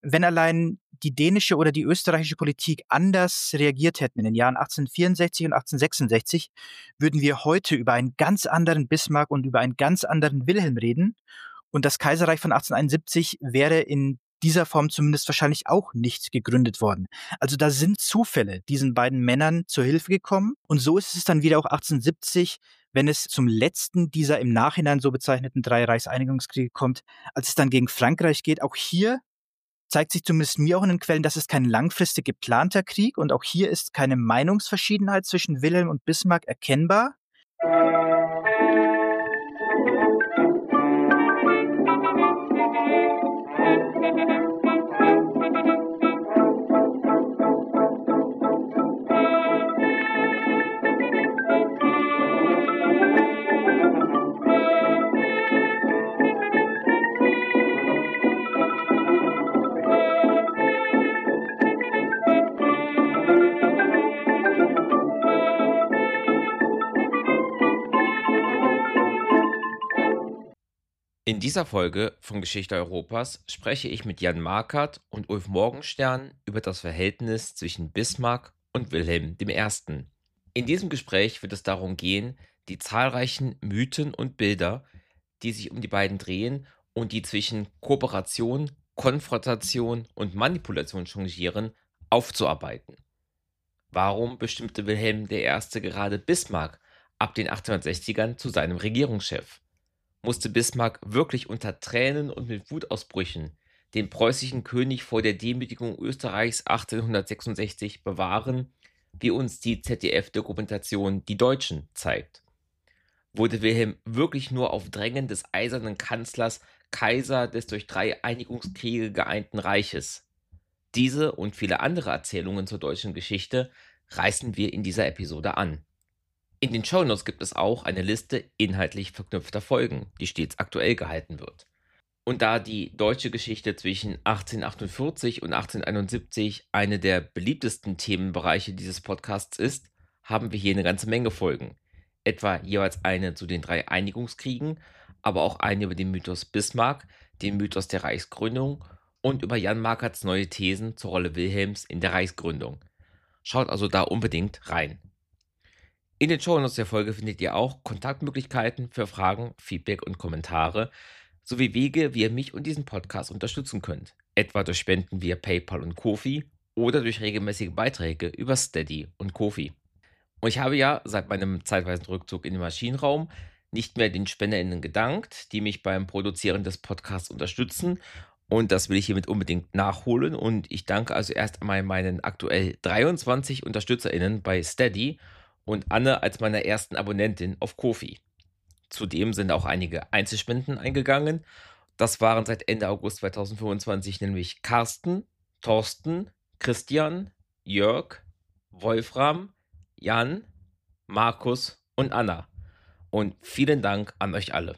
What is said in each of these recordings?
Wenn allein die dänische oder die österreichische Politik anders reagiert hätten in den Jahren 1864 und 1866, würden wir heute über einen ganz anderen Bismarck und über einen ganz anderen Wilhelm reden. Und das Kaiserreich von 1871 wäre in dieser Form zumindest wahrscheinlich auch nicht gegründet worden. Also da sind Zufälle diesen beiden Männern zur Hilfe gekommen. Und so ist es dann wieder auch 1870, wenn es zum letzten dieser im Nachhinein so bezeichneten 3 Reichseinigungskriege kommt, als es dann gegen Frankreich geht. Auch hier zeigt sich zumindest mir auch in den Quellen, dass es kein langfristig geplanter Krieg und auch hier ist keine Meinungsverschiedenheit zwischen Wilhelm und Bismarck erkennbar. In dieser Folge von Geschichte Europas spreche ich mit Jan Markert und Ulf Morgenstern über das Verhältnis zwischen Bismarck und Wilhelm I. In diesem Gespräch wird es darum gehen, die zahlreichen Mythen und Bilder, die sich um die beiden drehen und die zwischen Kooperation, Konfrontation und Manipulation changieren, aufzuarbeiten. Warum bestimmte Wilhelm I. gerade Bismarck ab den 1860ern zu seinem Regierungschef? Musste Bismarck wirklich unter Tränen und mit Wutausbrüchen den preußischen König vor der Demütigung Österreichs 1866 bewahren, wie uns die ZDF-Dokumentation Die Deutschen zeigt? Wurde Wilhelm wirklich nur auf Drängen des eisernen Kanzlers Kaiser des durch 3 Einigungskriege geeinten Reiches? Diese und viele andere Erzählungen zur deutschen Geschichte reißen wir in dieser Episode an. In den Shownotes gibt es auch eine Liste inhaltlich verknüpfter Folgen, die stets aktuell gehalten wird. Und da die deutsche Geschichte zwischen 1848 und 1871 eine der beliebtesten Themenbereiche dieses Podcasts ist, haben wir hier eine ganze Menge Folgen. Etwa jeweils eine zu den 3 Einigungskriegen, aber auch eine über den Mythos Bismarck, den Mythos der Reichsgründung und über Jan Markerts neue Thesen zur Rolle Wilhelms in der Reichsgründung. Schaut also da unbedingt rein. In den Shownotes der Folge findet ihr auch Kontaktmöglichkeiten für Fragen, Feedback und Kommentare, sowie Wege, wie ihr mich und diesen Podcast unterstützen könnt, etwa durch Spenden via PayPal und Ko-fi oder durch regelmäßige Beiträge über Steady und Ko-fi. Und ich habe ja seit meinem zeitweisen Rückzug in den Maschinenraum nicht mehr den SpenderInnen gedankt, die mich beim Produzieren des Podcasts unterstützen, und das will ich hiermit unbedingt nachholen, und ich danke also erst einmal meinen aktuell 23 UnterstützerInnen bei Steady und Anne als meiner ersten Abonnentin auf Ko-fi. Zudem sind auch einige Einzelspenden eingegangen. Das waren seit Ende August 2025 nämlich Carsten, Thorsten, Christian, Jörg, Wolfram, Jan, Markus und Anna. Und vielen Dank an euch alle.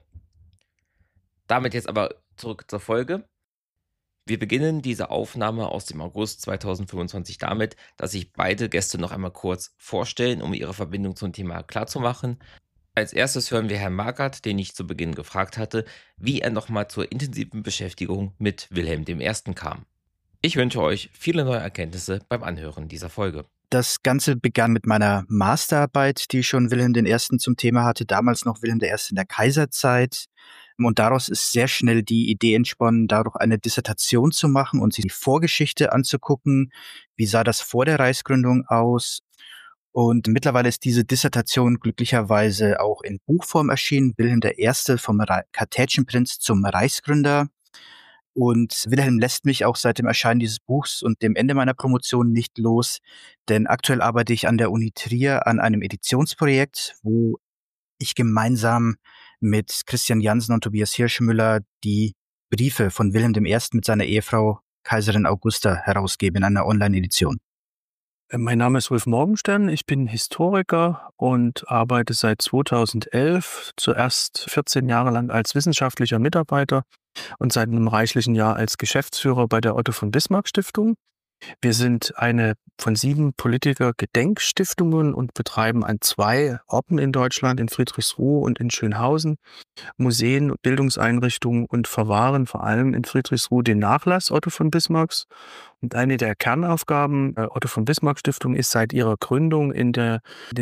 Damit jetzt aber zurück zur Folge. Wir beginnen diese Aufnahme aus dem August 2025 damit, dass sich beide Gäste noch einmal kurz vorstellen, um ihre Verbindung zum Thema klarzumachen. Als erstes hören wir Herrn Markert, den ich zu Beginn gefragt hatte, wie er nochmal zur intensiven Beschäftigung mit Wilhelm I. kam. Ich wünsche euch viele neue Erkenntnisse beim Anhören dieser Folge. Das Ganze begann mit meiner Masterarbeit, die schon Wilhelm I. zum Thema hatte, damals noch Wilhelm I. in der Kaiserzeit. Und daraus ist sehr schnell die Idee entsponnen, dadurch eine Dissertation zu machen und sich die Vorgeschichte anzugucken. Wie sah das vor der Reichsgründung aus? Und mittlerweile ist diese Dissertation glücklicherweise auch in Buchform erschienen. Wilhelm I. vom Kartätschen Prinz zum Reichsgründer. Und Wilhelm lässt mich auch seit dem Erscheinen dieses Buchs und dem Ende meiner Promotion nicht los, denn aktuell arbeite ich an der Uni Trier an einem Editionsprojekt, wo ich gemeinsam mit Christian Jansen und Tobias Hirschmüller die Briefe von Wilhelm I. mit seiner Ehefrau Kaiserin Augusta herausgebe in einer Online-Edition. Mein Name ist Ulf Morgenstern, ich bin Historiker und arbeite seit 2011, zuerst 14 Jahre lang als wissenschaftlicher Mitarbeiter und seit einem reichlichen Jahr als Geschäftsführer bei der Otto von Bismarck Stiftung. Wir sind eine von 7 Politiker-Gedenkstiftungen und betreiben an 2 Orten in Deutschland, in Friedrichsruh und in Schönhausen, Museen, Bildungseinrichtungen und verwahren vor allem in Friedrichsruh den Nachlass Otto von Bismarcks. Und eine der Kernaufgaben der Otto von Bismarck Stiftung ist seit ihrer Gründung in den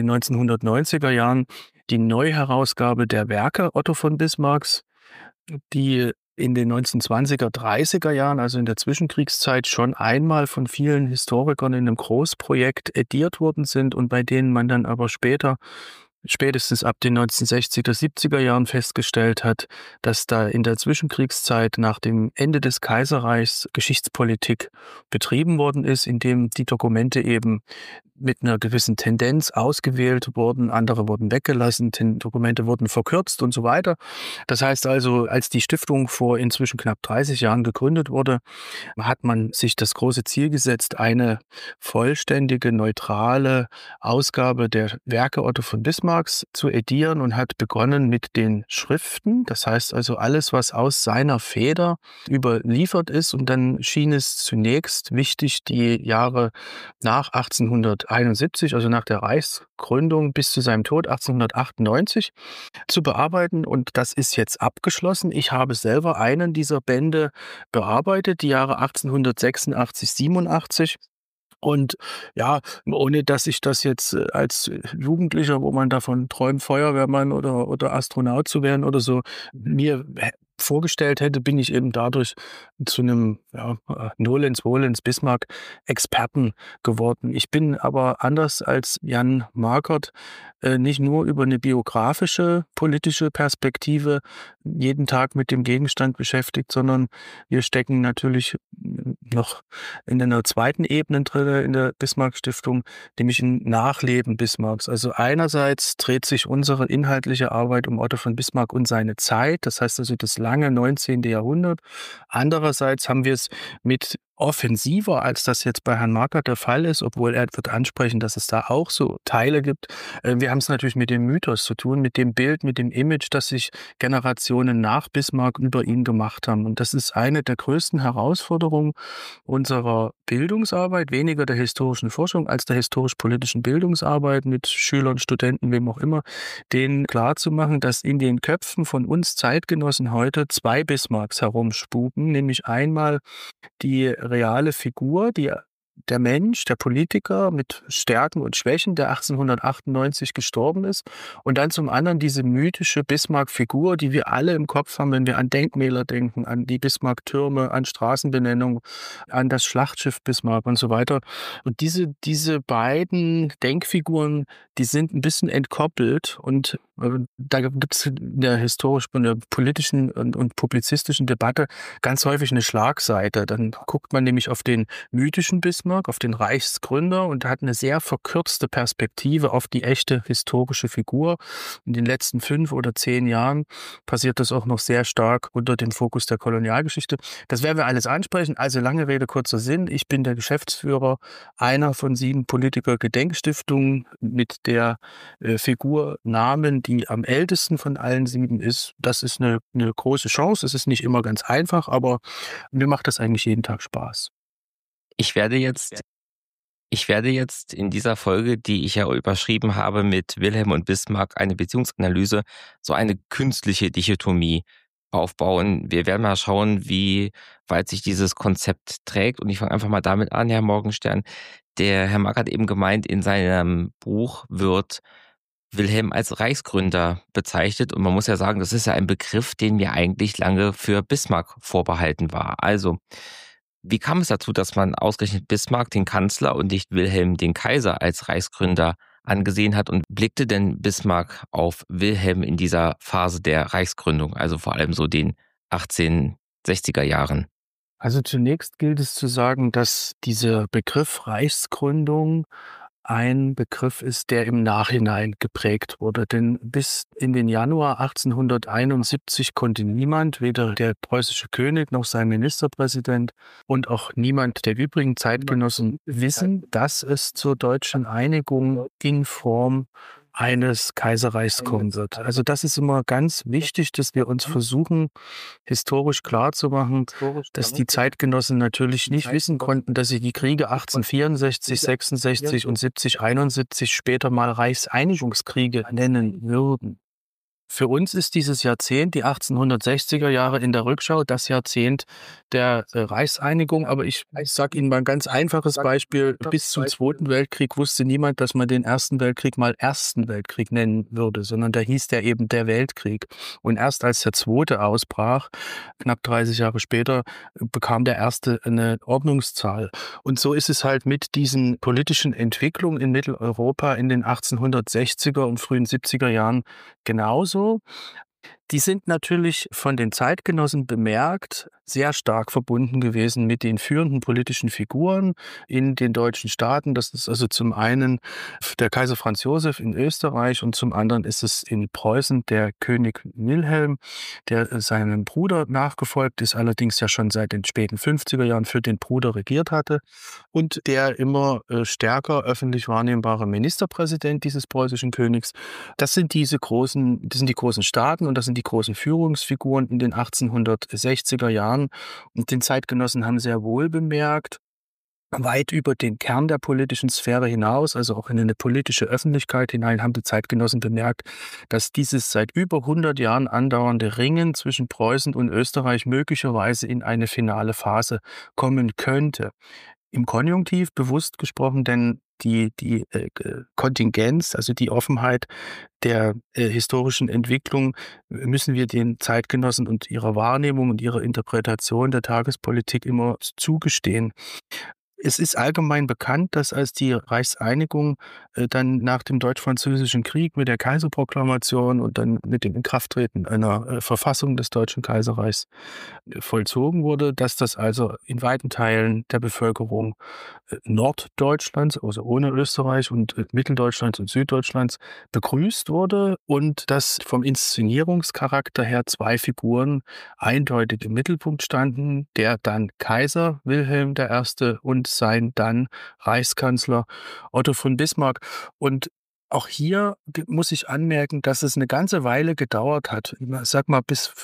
1990er Jahren die Neuherausgabe der Werke Otto von Bismarcks, die in den 1920er, 30er Jahren, also in der Zwischenkriegszeit, schon einmal von vielen Historikern in einem Großprojekt ediert worden sind und bei denen man dann aber spätestens ab den 1960er, 70er Jahren festgestellt hat, dass da in der Zwischenkriegszeit nach dem Ende des Kaiserreichs Geschichtspolitik betrieben worden ist, indem die Dokumente eben mit einer gewissen Tendenz ausgewählt wurden, andere wurden weggelassen, Dokumente wurden verkürzt und so weiter. Das heißt also, als die Stiftung vor inzwischen knapp 30 Jahren gegründet wurde, hat man sich das große Ziel gesetzt, eine vollständige, neutrale Ausgabe der Werke Otto von Bismarcks zu edieren und hat begonnen mit den Schriften. Das heißt also alles, was aus seiner Feder überliefert ist. Und dann schien es zunächst wichtig, die Jahre nach 1871, also nach der Reichsgründung bis zu seinem Tod 1898, zu bearbeiten. Und das ist jetzt abgeschlossen. Ich habe selber einen dieser Bände bearbeitet, die Jahre 1886, 87. Und ja, ohne dass ich das jetzt als Jugendlicher, wo man davon träumt, Feuerwehrmann oder Astronaut zu werden oder so, mir vorgestellt hätte, bin ich eben dadurch zu einem Nolens, Volens, Bismarck-Experten geworden. Ich bin aber anders als Jan Markert nicht nur über eine biografische, politische Perspektive jeden Tag mit dem Gegenstand beschäftigt, sondern wir stecken natürlich noch in einer zweiten Ebene drin in der Bismarck-Stiftung, nämlich ein Nachleben Bismarcks. Also einerseits dreht sich unsere inhaltliche Arbeit um Otto von Bismarck und seine Zeit, das heißt also das lange 19. Jahrhundert. Andererseits haben wir es mit offensiver, als das jetzt bei Herrn Markert der Fall ist, obwohl er wird ansprechen, dass es da auch so Teile gibt. Wir haben es natürlich mit dem Mythos zu tun, mit dem Bild, mit dem Image, das sich Generationen nach Bismarck über ihn gemacht haben. Und das ist eine der größten Herausforderungen unserer Bildungsarbeit, weniger der historischen Forschung als der historisch-politischen Bildungsarbeit mit Schülern, Studenten, wem auch immer, denen klarzumachen, dass in den Köpfen von uns Zeitgenossen heute 2 Bismarcks herumspuken, nämlich einmal die reale Figur, der Mensch, der Politiker mit Stärken und Schwächen, der 1898 gestorben ist. Und dann zum anderen diese mythische Bismarck-Figur, die wir alle im Kopf haben, wenn wir an Denkmäler denken, an die Bismarck-Türme, an Straßenbenennung, an das Schlachtschiff Bismarck und so weiter. Und diese beiden Denkfiguren, die sind ein bisschen entkoppelt und da gibt es in der politischen und publizistischen Debatte ganz häufig eine Schlagseite. Dann guckt man nämlich auf den mythischen Bismarck, auf den Reichsgründer und hat eine sehr verkürzte Perspektive auf die echte historische Figur. In den letzten 5 oder 10 Jahren passiert das auch noch sehr stark unter dem Fokus der Kolonialgeschichte. Das werden wir alles ansprechen. Also lange Rede, kurzer Sinn. Ich bin der Geschäftsführer einer von 7 Politiker-Gedenkstiftungen mit der Figurnamen, die am ältesten von allen 7 ist. Das ist eine große Chance. Es ist nicht immer ganz einfach, aber mir macht das eigentlich jeden Tag Spaß. Ich werde jetzt in dieser Folge, die ich ja überschrieben habe mit Wilhelm und Bismarck, eine Beziehungsanalyse, so eine künstliche Dichotomie aufbauen. Wir werden mal schauen, wie weit sich dieses Konzept trägt. Und ich fange einfach mal damit an, Herr Morgenstern. Der Herr Mark hat eben gemeint, in seinem Buch wird Wilhelm als Reichsgründer bezeichnet. Und man muss ja sagen, das ist ja ein Begriff, den mir eigentlich lange für Bismarck vorbehalten war. Also, wie kam es dazu, dass man ausgerechnet Bismarck, den Kanzler, und nicht Wilhelm, den Kaiser, als Reichsgründer angesehen hat? Und blickte denn Bismarck auf Wilhelm in dieser Phase der Reichsgründung, also vor allem so den 1860er Jahren? Also zunächst gilt es zu sagen, dass dieser Begriff Reichsgründung ein Begriff ist, der im Nachhinein geprägt wurde. Denn bis in den Januar 1871 konnte niemand, weder der preußische König noch sein Ministerpräsident und auch niemand der übrigen Zeitgenossen wissen, dass es zur deutschen Einigung in Form eines Kaiserreichs kommen wird. Also das ist immer ganz wichtig, dass wir uns versuchen, historisch klarzumachen, dass die Zeitgenossen natürlich nicht wissen konnten, dass sie die Kriege 1864, 66 und 70, 71 später mal Reichseinigungskriege nennen würden. Für uns ist dieses Jahrzehnt, die 1860er Jahre in der Rückschau, das Jahrzehnt der Reichseinigung. Aber ich sage Ihnen mal ein ganz einfaches Beispiel. Bis zum Zweiten Weltkrieg wusste niemand, dass man den Ersten Weltkrieg mal Ersten Weltkrieg nennen würde, sondern da hieß der eben der Weltkrieg. Und erst als der Zweite ausbrach, knapp 30 Jahre später, bekam der Erste eine Ordnungszahl. Und so ist es halt mit diesen politischen Entwicklungen in Mitteleuropa in den 1860er und frühen 70er Jahren genauso. Die sind natürlich von den Zeitgenossen bemerkt sehr stark verbunden gewesen mit den führenden politischen Figuren in den deutschen Staaten. Das ist also zum einen der Kaiser Franz Josef in Österreich und zum anderen ist es in Preußen der König Wilhelm, der seinem Bruder nachgefolgt ist, allerdings ja schon seit den späten 50er Jahren für den Bruder regiert hatte und der immer stärker öffentlich wahrnehmbare Ministerpräsident dieses preußischen Königs. Das sind die großen Staaten und das sind die großen Führungsfiguren in den 1860er Jahren. Und den Zeitgenossen haben sehr wohl bemerkt, weit über den Kern der politischen Sphäre hinaus, also auch in eine politische Öffentlichkeit hinein, haben die Zeitgenossen bemerkt, dass dieses seit über 100 Jahren andauernde Ringen zwischen Preußen und Österreich möglicherweise in eine finale Phase kommen könnte. Im Konjunktiv bewusst gesprochen, denn die Kontingenz, also die Offenheit der historischen Entwicklung, müssen wir den Zeitgenossen und ihrer Wahrnehmung und ihrer Interpretation der Tagespolitik immer zugestehen. Es ist allgemein bekannt, dass als die Reichseinigung dann nach dem Deutsch-Französischen Krieg mit der Kaiserproklamation und dann mit dem Inkrafttreten einer Verfassung des Deutschen Kaiserreichs vollzogen wurde, dass das also in weiten Teilen der Bevölkerung Norddeutschlands, also ohne Österreich, und Mitteldeutschlands und Süddeutschlands begrüßt wurde und dass vom Inszenierungscharakter her zwei Figuren eindeutig im Mittelpunkt standen, der dann Kaiser Wilhelm I. und sein dann Reichskanzler Otto von Bismarck. Und auch hier muss ich anmerken, dass es eine ganze Weile gedauert hat, ich sag mal bis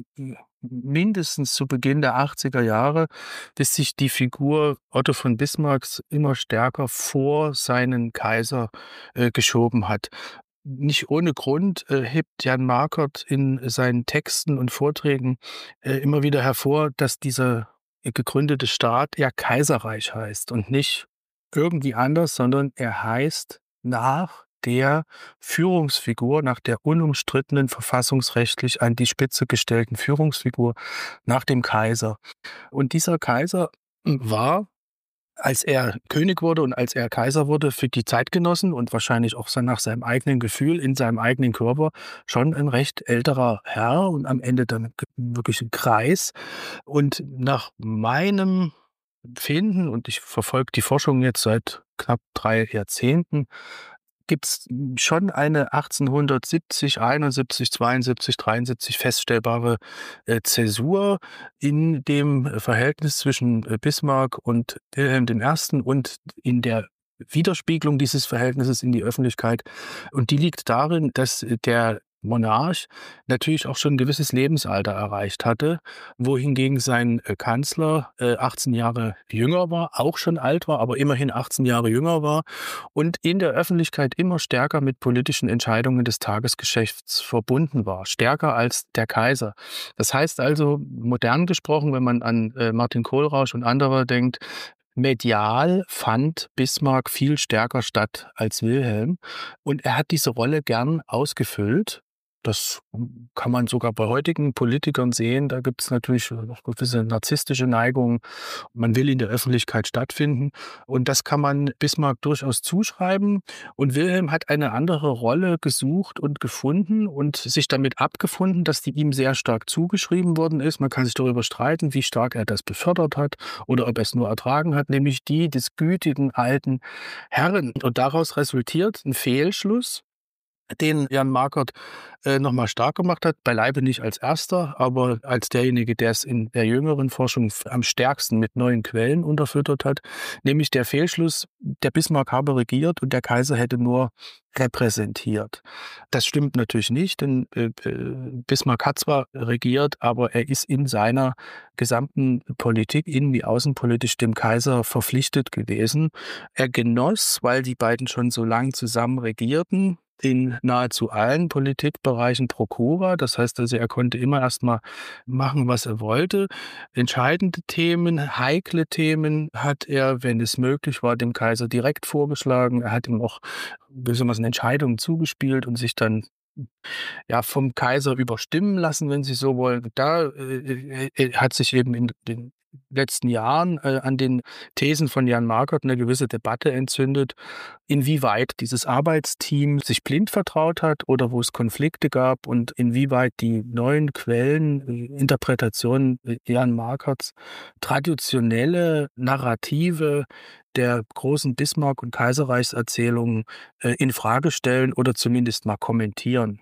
mindestens zu Beginn der 80er Jahre, bis sich die Figur Otto von Bismarcks immer stärker vor seinen Kaiser geschoben hat. Nicht ohne Grund hebt Jan Markert in seinen Texten und Vorträgen immer wieder hervor, dass dieser gegründete Staat ja Kaiserreich heißt und nicht irgendwie anders, sondern er heißt nach der Führungsfigur, nach der unumstrittenen, verfassungsrechtlich an die Spitze gestellten Führungsfigur, nach dem Kaiser. Und dieser Kaiser war, als er König wurde und als er Kaiser wurde, für die Zeitgenossen und wahrscheinlich auch nach seinem eigenen Gefühl, in seinem eigenen Körper, schon ein recht älterer Herr und am Ende dann wirklich ein Kreis. Und nach meinem Empfinden, und ich verfolge die Forschung jetzt seit knapp 3 Jahrzehnten, gibt es schon eine 1870, 71, 72, 73 feststellbare Zäsur in dem Verhältnis zwischen Bismarck und Wilhelm I. und in der Widerspiegelung dieses Verhältnisses in die Öffentlichkeit. Und die liegt darin, dass der Monarch natürlich auch schon ein gewisses Lebensalter erreicht hatte, wohingegen sein Kanzler 18 Jahre jünger war, auch schon alt war, aber immerhin 18 Jahre jünger war und in der Öffentlichkeit immer stärker mit politischen Entscheidungen des Tagesgeschäfts verbunden war, stärker als der Kaiser. Das heißt also, modern gesprochen, wenn man an Martin Kohlrausch und andere denkt, medial fand Bismarck viel stärker statt als Wilhelm und er hat diese Rolle gern ausgefüllt. Das kann man sogar bei heutigen Politikern sehen. Da gibt es natürlich noch gewisse narzisstische Neigungen. Man will in der Öffentlichkeit stattfinden. Und das kann man Bismarck durchaus zuschreiben. Und Wilhelm hat eine andere Rolle gesucht und gefunden und sich damit abgefunden, dass die ihm sehr stark zugeschrieben worden ist. Man kann sich darüber streiten, wie stark er das befördert hat oder ob er es nur ertragen hat, nämlich die des gütigen alten Herren. Und daraus resultiert ein Fehlschluss, den Jan Markert nochmal stark gemacht hat. Beileibe nicht als erster, aber als derjenige, der es in der jüngeren Forschung am stärksten mit neuen Quellen unterfüttert hat. Nämlich der Fehlschluss, der Bismarck habe regiert und der Kaiser hätte nur repräsentiert. Das stimmt natürlich nicht, denn Bismarck hat zwar regiert, aber er ist in seiner gesamten Politik, innen- wie außenpolitisch, dem Kaiser verpflichtet gewesen. Er genoss, weil die beiden schon so lang zusammen regierten, in nahezu allen Politikbereichen Prokura. Das heißt also, er konnte immer erst mal machen, was er wollte. Entscheidende Themen, heikle Themen hat er, wenn es möglich war, dem Kaiser direkt vorgeschlagen. Er hat ihm auch besonders Entscheidungen zugespielt und sich dann vom Kaiser überstimmen lassen, wenn Sie so wollen. Da hat sich eben in den letzten Jahren an den Thesen von Jan Markert eine gewisse Debatte entzündet, inwieweit dieses Arbeitsteam sich blind vertraut hat oder wo es Konflikte gab und inwieweit die neuen Quellen, Interpretationen Jan Markerts traditionelle Narrative der großen Bismarck- und Kaiserreichserzählungen in Frage stellen oder zumindest mal kommentieren.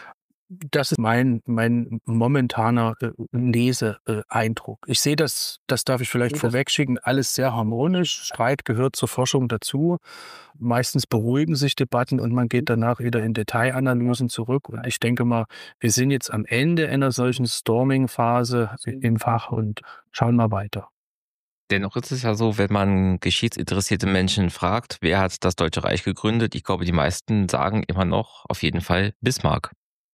Das ist mein momentaner Leseeindruck. Ich sehe das darf ich vielleicht vorwegschicken, alles sehr harmonisch. Streit gehört zur Forschung dazu. Meistens beruhigen sich Debatten und man geht danach wieder in Detailanalysen zurück. Und ich denke mal, wir sind jetzt am Ende einer solchen Storming-Phase im Fach und schauen mal weiter. Dennoch ist es ja so, wenn man geschichtsinteressierte Menschen fragt, wer hat das Deutsche Reich gegründet? Ich glaube, die meisten sagen immer noch auf jeden Fall Bismarck.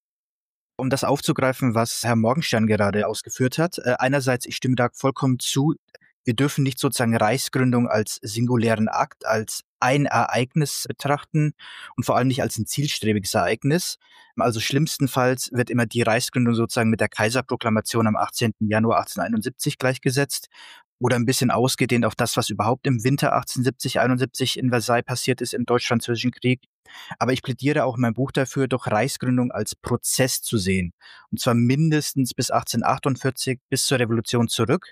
Um das aufzugreifen, was Herr Morgenstern gerade ausgeführt hat. Einerseits, ich stimme da vollkommen zu, wir dürfen nicht sozusagen Reichsgründung als singulären Akt, als ein Ereignis betrachten und vor allem nicht als ein zielstrebiges Ereignis. Also schlimmstenfalls wird immer die Reichsgründung sozusagen mit der Kaiserproklamation am 18. Januar 1871 gleichgesetzt oder ein bisschen ausgedehnt auf das, was überhaupt im Winter 1870-71 in Versailles passiert ist im Deutsch-Französischen Krieg. Aber ich plädiere auch in meinem Buch dafür, doch Reichsgründung als Prozess zu sehen. Und zwar mindestens bis 1848, bis zur Revolution zurück,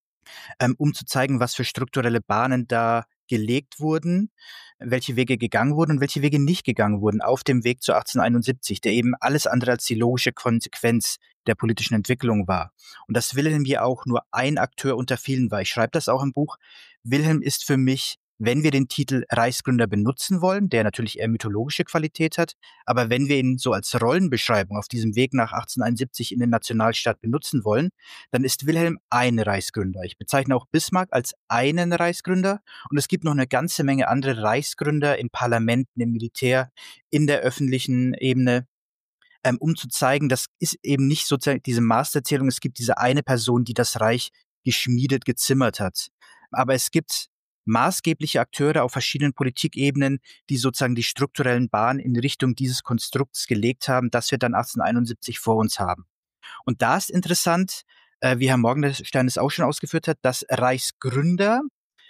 um zu zeigen, was für strukturelle Bahnen da gelegt wurden, welche Wege gegangen wurden und welche Wege nicht gegangen wurden auf dem Weg zu 1871, der eben alles andere als die logische Konsequenz der politischen Entwicklung war. Und dass Wilhelm hier auch nur ein Akteur unter vielen war. Ich schreibe das auch im Buch. Wilhelm ist für mich, wenn wir den Titel Reichsgründer benutzen wollen, der natürlich eher mythologische Qualität hat, aber wenn wir ihn so als Rollenbeschreibung auf diesem Weg nach 1871 in den Nationalstaat benutzen wollen, dann ist Wilhelm ein Reichsgründer. Ich bezeichne auch Bismarck als einen Reichsgründer und es gibt noch eine ganze Menge andere Reichsgründer in Parlamenten, im Militär, in der öffentlichen Ebene, um zu zeigen, das ist eben nicht sozusagen diese Mastererzählung, es gibt diese eine Person, die das Reich geschmiedet, gezimmert hat. Aber es gibt maßgebliche Akteure auf verschiedenen Politikebenen, die sozusagen die strukturellen Bahnen in Richtung dieses Konstrukts gelegt haben, das wir dann 1871 vor uns haben. Und da ist interessant, wie Herr Morgenstern es auch schon ausgeführt hat, dass Reichsgründer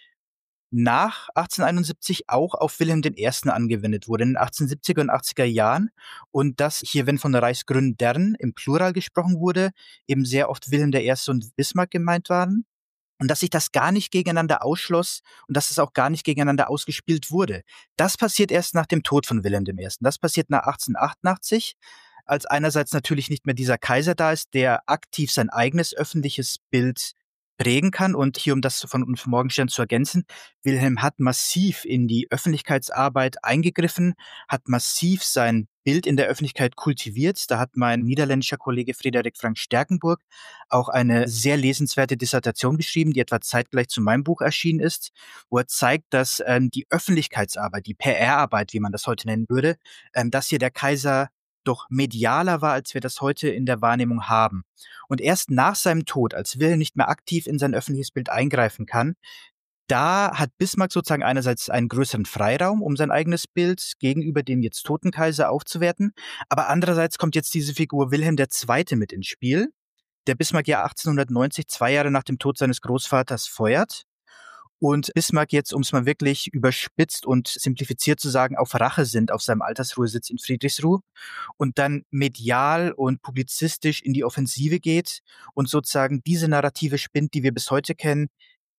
nach 1871 auch auf Wilhelm I. angewendet wurde, in den 1870er und 80er Jahren. Und dass hier, wenn von Reichsgründern im Plural gesprochen wurde, eben sehr oft Wilhelm I. und Bismarck gemeint waren. Und dass sich das gar nicht gegeneinander ausschloss und dass es auch gar nicht gegeneinander ausgespielt wurde. Das passiert erst nach dem Tod von Wilhelm I. Das passiert nach 1888, als einerseits natürlich nicht mehr dieser Kaiser da ist, der aktiv sein eigenes öffentliches Bild prägen kann. Und hier, um das von Morgenstern zu ergänzen, Wilhelm hat massiv in die Öffentlichkeitsarbeit eingegriffen, hat massiv sein Bild in der Öffentlichkeit kultiviert. Da hat mein niederländischer Kollege Frederik Frank Sterkenburg auch eine sehr lesenswerte Dissertation geschrieben, die etwa zeitgleich zu meinem Buch erschienen ist, wo er zeigt, dass die Öffentlichkeitsarbeit, die PR-Arbeit, wie man das heute nennen würde, dass hier der Kaiser doch medialer war, als wir das heute in der Wahrnehmung haben. Und erst nach seinem Tod, als Wilhelm nicht mehr aktiv in sein öffentliches Bild eingreifen kann, da hat Bismarck sozusagen einerseits einen größeren Freiraum, um sein eigenes Bild gegenüber dem jetzt toten Kaiser aufzuwerten, aber andererseits kommt jetzt diese Figur Wilhelm II. Mit ins Spiel, der Bismarck ja 1890, 2 Jahre nach dem Tod seines Großvaters, feuert. Und Bismarck jetzt, um es mal wirklich überspitzt und simplifiziert zu sagen, auf Rache sind auf seinem Altersruhesitz in Friedrichsruh und dann medial und publizistisch in die Offensive geht und sozusagen diese Narrative spinnt, die wir bis heute kennen.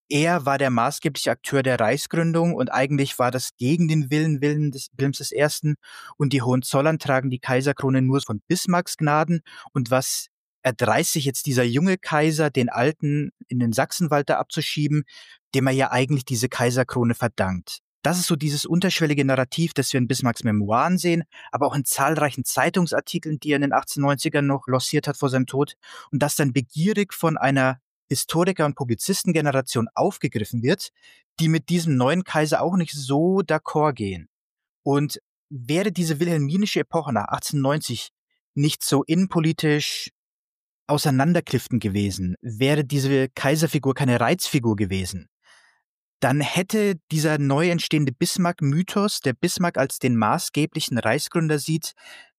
er war der maßgebliche Akteur der Reichsgründung und eigentlich war das gegen den Willen des Wilhelms I. Und die Hohenzollern tragen die Kaiserkrone nur von Bismarcks Gnaden. Und was erdreist sich jetzt dieser junge Kaiser, den Alten in den Sachsenwald da abzuschieben, dem er ja eigentlich diese Kaiserkrone verdankt. Das ist so dieses unterschwellige Narrativ, das wir in Bismarcks Memoiren sehen, aber auch in zahlreichen Zeitungsartikeln, die er in den 1890ern noch lanciert hat vor seinem Tod, und das dann begierig von einer Historiker- und Publizistengeneration aufgegriffen wird, die mit diesem neuen Kaiser auch nicht so d'accord gehen. Und wäre diese wilhelminische Epoche nach 1890 nicht so innenpolitisch auseinanderkliften gewesen, wäre diese Kaiserfigur keine Reizfigur gewesen, dann hätte dieser neu entstehende Bismarck-Mythos, der Bismarck als den maßgeblichen Reichsgründer sieht,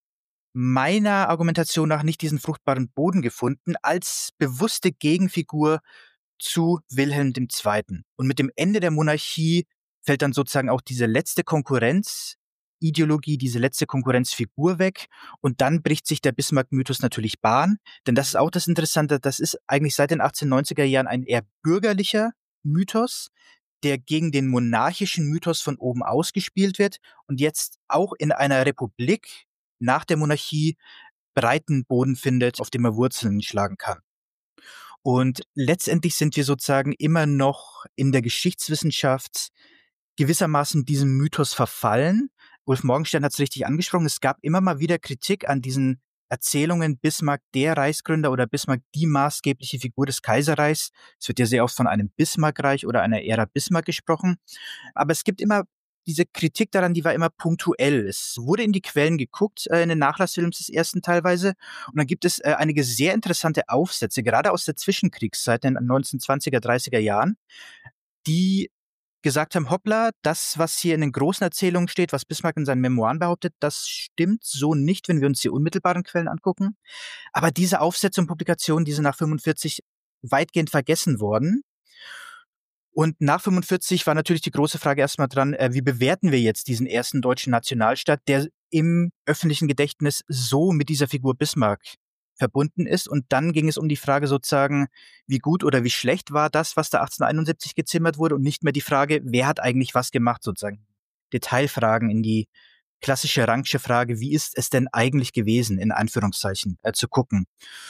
meiner Argumentation nach nicht diesen fruchtbaren Boden gefunden als bewusste Gegenfigur zu Wilhelm II. Und mit dem Ende der Monarchie fällt dann sozusagen auch diese letzte Konkurrenzideologie, diese letzte Konkurrenzfigur weg. Und dann bricht sich der Bismarck-Mythos natürlich Bahn. Denn das ist auch das Interessante, das ist eigentlich seit den 1890er Jahren ein eher bürgerlicher Mythos, der gegen den monarchischen Mythos von oben ausgespielt wird und jetzt auch in einer Republik nach der Monarchie breiten Boden findet, auf dem er Wurzeln schlagen kann. Und letztendlich sind wir sozusagen immer noch in der Geschichtswissenschaft gewissermaßen diesem Mythos verfallen. Ulf Morgenstern hat es richtig angesprochen, es gab immer mal wieder Kritik an diesen Erzählungen, Bismarck der Reichsgründer oder Bismarck die maßgebliche Figur des Kaiserreichs. Es wird ja sehr oft von einem Bismarckreich oder einer Ära Bismarck gesprochen. Aber es gibt immer diese Kritik daran, die war immer punktuell. Es wurde in die Quellen geguckt, in den Nachlass Wilhelms I. Teilweise. Und dann gibt es einige sehr interessante Aufsätze, gerade aus der Zwischenkriegszeit, in den 1920er, 30er Jahren, die gesagt haben, hoppla, das, was hier in den großen Erzählungen steht, was Bismarck in seinen Memoiren behauptet, das stimmt so nicht, wenn wir uns die unmittelbaren Quellen angucken. Aber diese Aufsätze und Publikationen, die sind nach 45 weitgehend vergessen worden. Und nach 45 war natürlich die große Frage erstmal dran, wie bewerten wir jetzt diesen ersten deutschen Nationalstaat, der im öffentlichen Gedächtnis so mit dieser Figur Bismarck verbunden ist. Und dann ging es um die Frage sozusagen, wie gut oder wie schlecht war das, was da 1871 gezimmert wurde, und nicht mehr die Frage, wer hat eigentlich was gemacht sozusagen. Detailfragen in die klassische Rangsche Frage, wie ist es denn eigentlich gewesen, in Anführungszeichen, zu gucken.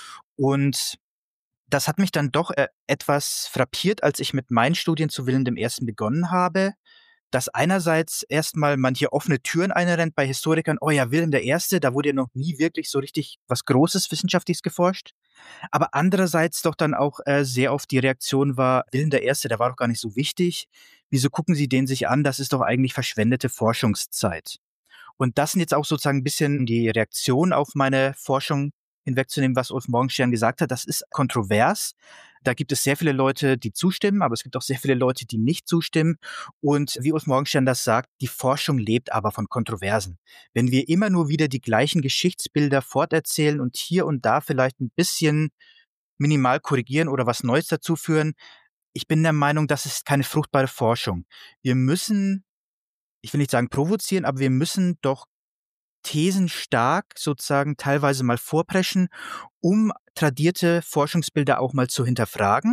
Und das hat mich dann doch etwas frappiert, als ich mit meinen Studien zu Wilhelm I. begonnen habe, dass einerseits erstmal man hier offene Türen einrennt bei Historikern. Oh ja, Wilhelm I., da wurde ja noch nie wirklich so richtig was Großes Wissenschaftliches geforscht. Aber andererseits doch dann auch sehr oft die Reaktion war, Wilhelm I., der war doch gar nicht so wichtig. Wieso gucken Sie den sich an? Das ist doch eigentlich verschwendete Forschungszeit. Und das sind jetzt auch sozusagen ein bisschen die Reaktion auf meine Forschung hinwegzunehmen, was Ulf Morgenstern gesagt hat. Das ist kontrovers. Da gibt es sehr viele Leute, die zustimmen, aber es gibt auch sehr viele Leute, die nicht zustimmen. Und wie Ulf Morgenstern das sagt, die Forschung lebt aber von Kontroversen. Wenn wir immer nur wieder die gleichen Geschichtsbilder forterzählen und hier und da vielleicht ein bisschen minimal korrigieren oder was Neues dazuführen, ich bin der Meinung, das ist keine fruchtbare Forschung. Wir müssen, ich will nicht sagen provozieren, aber wir müssen doch Thesen stark sozusagen teilweise mal vorpreschen, um tradierte Forschungsbilder auch mal zu hinterfragen.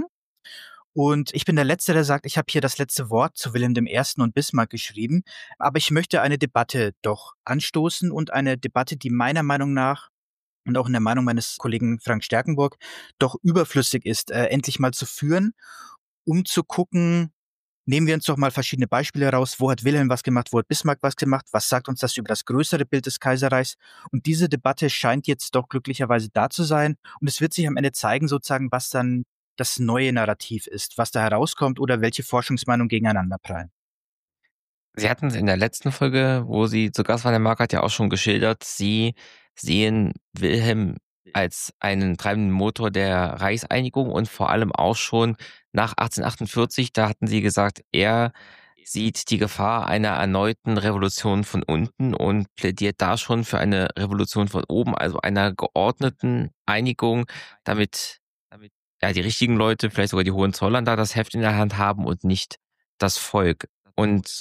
Und ich bin der Letzte, der sagt, ich habe hier das letzte Wort zu Wilhelm I. und Bismarck geschrieben. Aber ich möchte eine Debatte doch anstoßen, und eine Debatte, die meiner Meinung nach und auch in der Meinung meines Kollegen Frank Stärkenburg doch überflüssig ist, endlich mal zu führen, um zu gucken, nehmen wir uns doch mal verschiedene Beispiele raus. Wo hat Wilhelm was gemacht? Wo hat Bismarck was gemacht? Was sagt uns das über das größere Bild des Kaiserreichs? Und diese Debatte scheint jetzt doch glücklicherweise da zu sein. Und es wird sich am Ende zeigen, sozusagen, was dann das neue Narrativ ist, was da herauskommt oder welche Forschungsmeinungen gegeneinander prallen. Sie hatten es in der letzten Folge, wo Sie zu Gast waren, Herr Markert, ja auch schon geschildert. Sie sehen Wilhelm als einen treibenden Motor der Reichseinigung und vor allem auch schon nach 1848. Da hatten Sie gesagt, er sieht die Gefahr einer erneuten Revolution von unten und plädiert da schon für eine Revolution von oben, also einer geordneten Einigung, damit ja die richtigen Leute, vielleicht sogar die Hohenzollern, da das Heft in der Hand haben und nicht das Volk. Und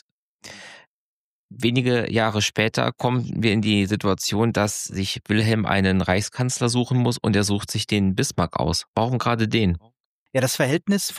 wenige Jahre später kommen wir in die Situation, dass sich Wilhelm einen Reichskanzler suchen muss und er sucht sich den Bismarck aus. Warum gerade den? Ja, das Verhältnis von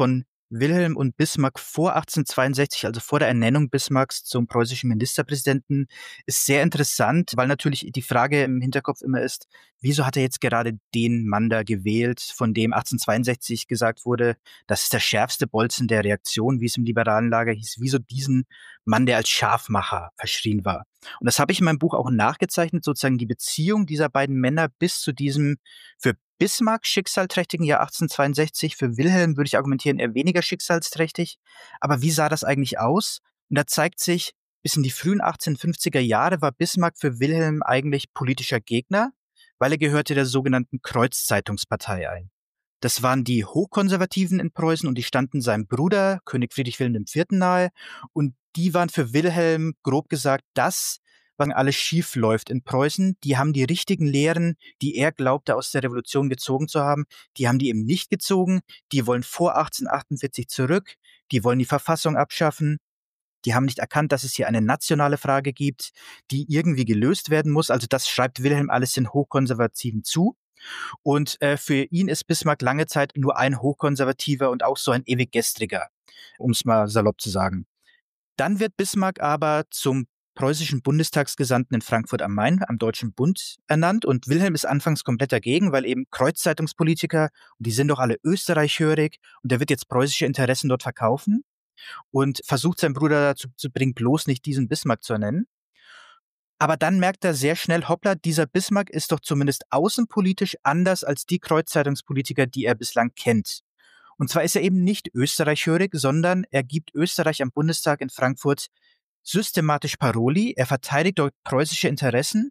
Wilhelm und Bismarck vor 1862, also vor der Ernennung Bismarcks zum preußischen Ministerpräsidenten, ist sehr interessant, weil natürlich die Frage im Hinterkopf immer ist, wieso hat er jetzt gerade den Mann da gewählt, von dem 1862 gesagt wurde, das ist der schärfste Bolzen der Reaktion, wie es im liberalen Lager hieß, wieso diesen Mann, der als Scharfmacher verschrien war. Und das habe ich in meinem Buch auch nachgezeichnet, sozusagen die Beziehung dieser beiden Männer bis zu diesem für Bismarck schicksalträchtigen Jahr 1862, für Wilhelm würde ich argumentieren, eher weniger schicksalsträchtig. Aber wie sah das eigentlich aus? Und da zeigt sich, bis in die frühen 1850er Jahre war Bismarck für Wilhelm eigentlich politischer Gegner, weil er gehörte der sogenannten Kreuzzeitungspartei ein. Das waren die Hochkonservativen in Preußen und die standen seinem Bruder, König Friedrich Wilhelm IV. Nahe. Und die waren für Wilhelm, grob gesagt, das, was alles schief läuft in Preußen. Die haben die richtigen Lehren, die er glaubte, aus der Revolution gezogen zu haben, die haben die eben nicht gezogen. Die wollen vor 1848 zurück. Die wollen die Verfassung abschaffen. Die haben nicht erkannt, dass es hier eine nationale Frage gibt, die irgendwie gelöst werden muss. Also das schreibt Wilhelm alles den Hochkonservativen zu. Und für ihn ist Bismarck lange Zeit nur ein Hochkonservativer und auch so ein ewig Gestriger, um es mal salopp zu sagen. Dann wird Bismarck aber zum preußischen Bundestagsgesandten in Frankfurt am Main, am Deutschen Bund, ernannt. Und Wilhelm ist anfangs komplett dagegen, weil eben Kreuzzeitungspolitiker, und die sind doch alle österreichhörig, und der wird jetzt preußische Interessen dort verkaufen und versucht seinen Bruder dazu zu bringen, bloß nicht diesen Bismarck zu ernennen. Aber dann merkt er sehr schnell, hoppla, dieser Bismarck ist doch zumindest außenpolitisch anders als die Kreuzzeitungspolitiker, die er bislang kennt. Und zwar ist er eben nicht österreichhörig, sondern er gibt Österreich am Bundestag in Frankfurt systematisch Paroli. Er verteidigt dort preußische Interessen.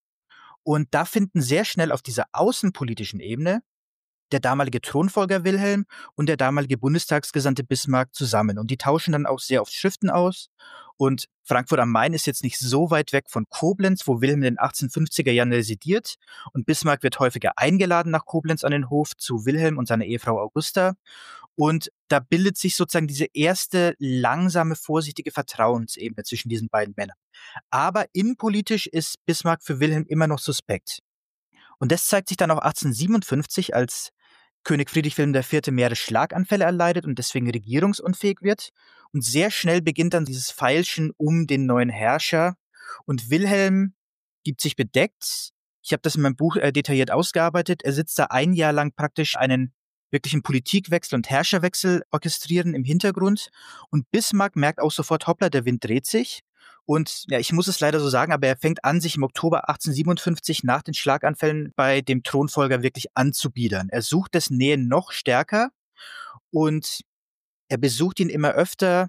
Und da finden sehr schnell auf dieser außenpolitischen Ebene der damalige Thronfolger Wilhelm und der damalige Bundestagsgesandte Bismarck zusammen. Und die tauschen dann auch sehr oft Schriften aus. Und Frankfurt am Main ist jetzt nicht so weit weg von Koblenz, wo Wilhelm in den 1850er Jahren residiert. Und Bismarck wird häufiger eingeladen nach Koblenz an den Hof zu Wilhelm und seiner Ehefrau Augusta. Und da bildet sich sozusagen diese erste langsame, vorsichtige Vertrauensebene zwischen diesen beiden Männern. Aber innenpolitisch ist Bismarck für Wilhelm immer noch suspekt. Und das zeigt sich dann auch 1857, als König Friedrich Wilhelm IV. Mehrere Schlaganfälle erleidet und deswegen regierungsunfähig wird. Und sehr schnell beginnt dann dieses Feilschen um den neuen Herrscher. Und Wilhelm gibt sich bedeckt. Ich habe das in meinem Buch detailliert ausgearbeitet. Er sitzt da ein Jahr lang praktisch einen wirklichen Politikwechsel und Herrscherwechsel orchestrieren im Hintergrund. Und Bismarck merkt auch sofort, hoppla, der Wind dreht sich. Und ja, ich muss es leider so sagen, aber er fängt an, sich im Oktober 1857 nach den Schlaganfällen bei dem Thronfolger wirklich anzubiedern. Er sucht dessen Nähe noch stärker und er besucht ihn immer öfter.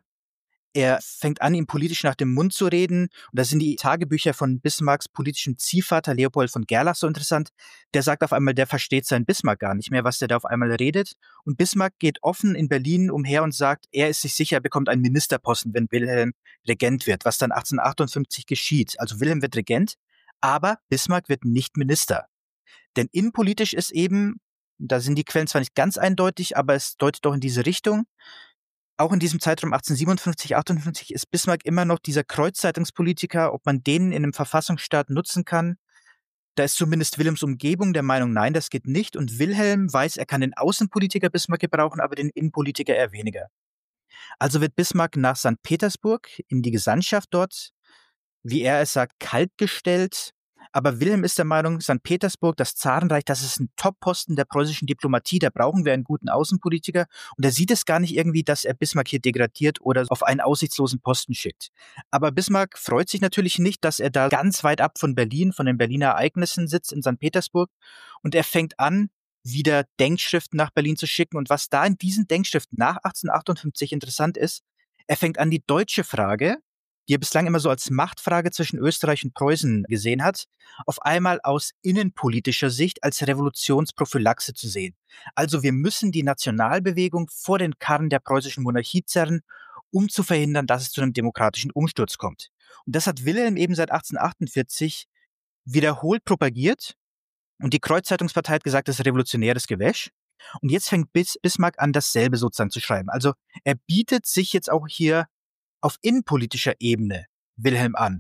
Er fängt an, ihm politisch nach dem Mund zu reden. Und da sind die Tagebücher von Bismarcks politischem Ziehvater Leopold von Gerlach so interessant. Der sagt auf einmal, der versteht seinen Bismarck gar nicht mehr, was der da auf einmal redet. Und Bismarck geht offen in Berlin umher und sagt, er ist sich sicher, er bekommt einen Ministerposten, wenn Wilhelm Regent wird, was dann 1858 geschieht. Also Wilhelm wird Regent, aber Bismarck wird nicht Minister. Denn innenpolitisch ist eben, da sind die Quellen zwar nicht ganz eindeutig, aber es deutet doch in diese Richtung. Auch in diesem Zeitraum 1857, 58 ist Bismarck immer noch dieser Kreuzzeitungspolitiker, ob man den in einem Verfassungsstaat nutzen kann. Da ist zumindest Wilhelms Umgebung der Meinung, nein, das geht nicht. Und Wilhelm weiß, er kann den Außenpolitiker Bismarck gebrauchen, aber den Innenpolitiker eher weniger. Also wird Bismarck nach St. Petersburg in die Gesandtschaft dort, wie er es sagt, kaltgestellt. Aber Wilhelm ist der Meinung, St. Petersburg, das Zarenreich, das ist ein Top-Posten der preußischen Diplomatie, da brauchen wir einen guten Außenpolitiker. Und er sieht es gar nicht irgendwie, dass er Bismarck hier degradiert oder auf einen aussichtslosen Posten schickt. Aber Bismarck freut sich natürlich nicht, dass er da ganz weit ab von Berlin, von den Berliner Ereignissen sitzt in St. Petersburg. Und er fängt an, wieder Denkschriften nach Berlin zu schicken. Und was da in diesen Denkschriften nach 1858 interessant ist, er fängt an, die deutsche Frage, die er bislang immer so als Machtfrage zwischen Österreich und Preußen gesehen hat, auf einmal aus innenpolitischer Sicht als Revolutionsprophylaxe zu sehen. Also wir müssen die Nationalbewegung vor den Karren der preußischen Monarchie zerren, um zu verhindern, dass es zu einem demokratischen Umsturz kommt. Und das hat Wilhelm eben seit 1848 wiederholt propagiert. Und die Kreuzzeitungspartei hat gesagt, das ist revolutionäres Gewäsch. Und jetzt fängt Bismarck an, dasselbe sozusagen zu schreiben. Also er bietet sich jetzt auch hier auf innenpolitischer Ebene Wilhelm an.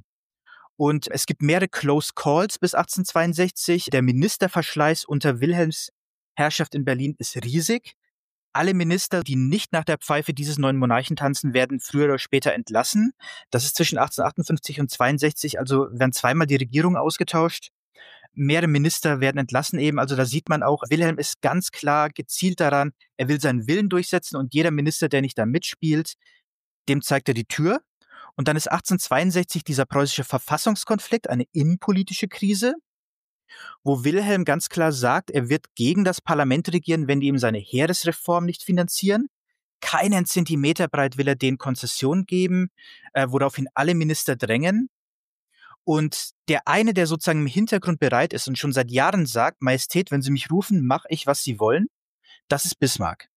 Und es gibt mehrere Close Calls bis 1862. Der Ministerverschleiß unter Wilhelms Herrschaft in Berlin ist riesig. alle Minister, die nicht nach der Pfeife dieses neuen Monarchen tanzen, werden früher oder später entlassen. Das ist zwischen 1858 und 62, also werden zweimal die Regierung ausgetauscht. Mehrere Minister werden entlassen eben. Also da sieht man auch, Wilhelm ist ganz klar gezielt daran, er will seinen Willen durchsetzen und jeder Minister, der nicht da mitspielt, dem zeigt er die Tür. Und dann ist 1862 dieser preußische Verfassungskonflikt, eine innenpolitische Krise, wo Wilhelm ganz klar sagt, er wird gegen das Parlament regieren, wenn die ihm seine Heeresreform nicht finanzieren. Keinen Zentimeter breit will er denen Konzession geben, woraufhin alle Minister drängen. Und der eine, der sozusagen im Hintergrund bereit ist und schon seit Jahren sagt, Majestät, wenn Sie mich rufen, mache ich, was Sie wollen, das ist Bismarck.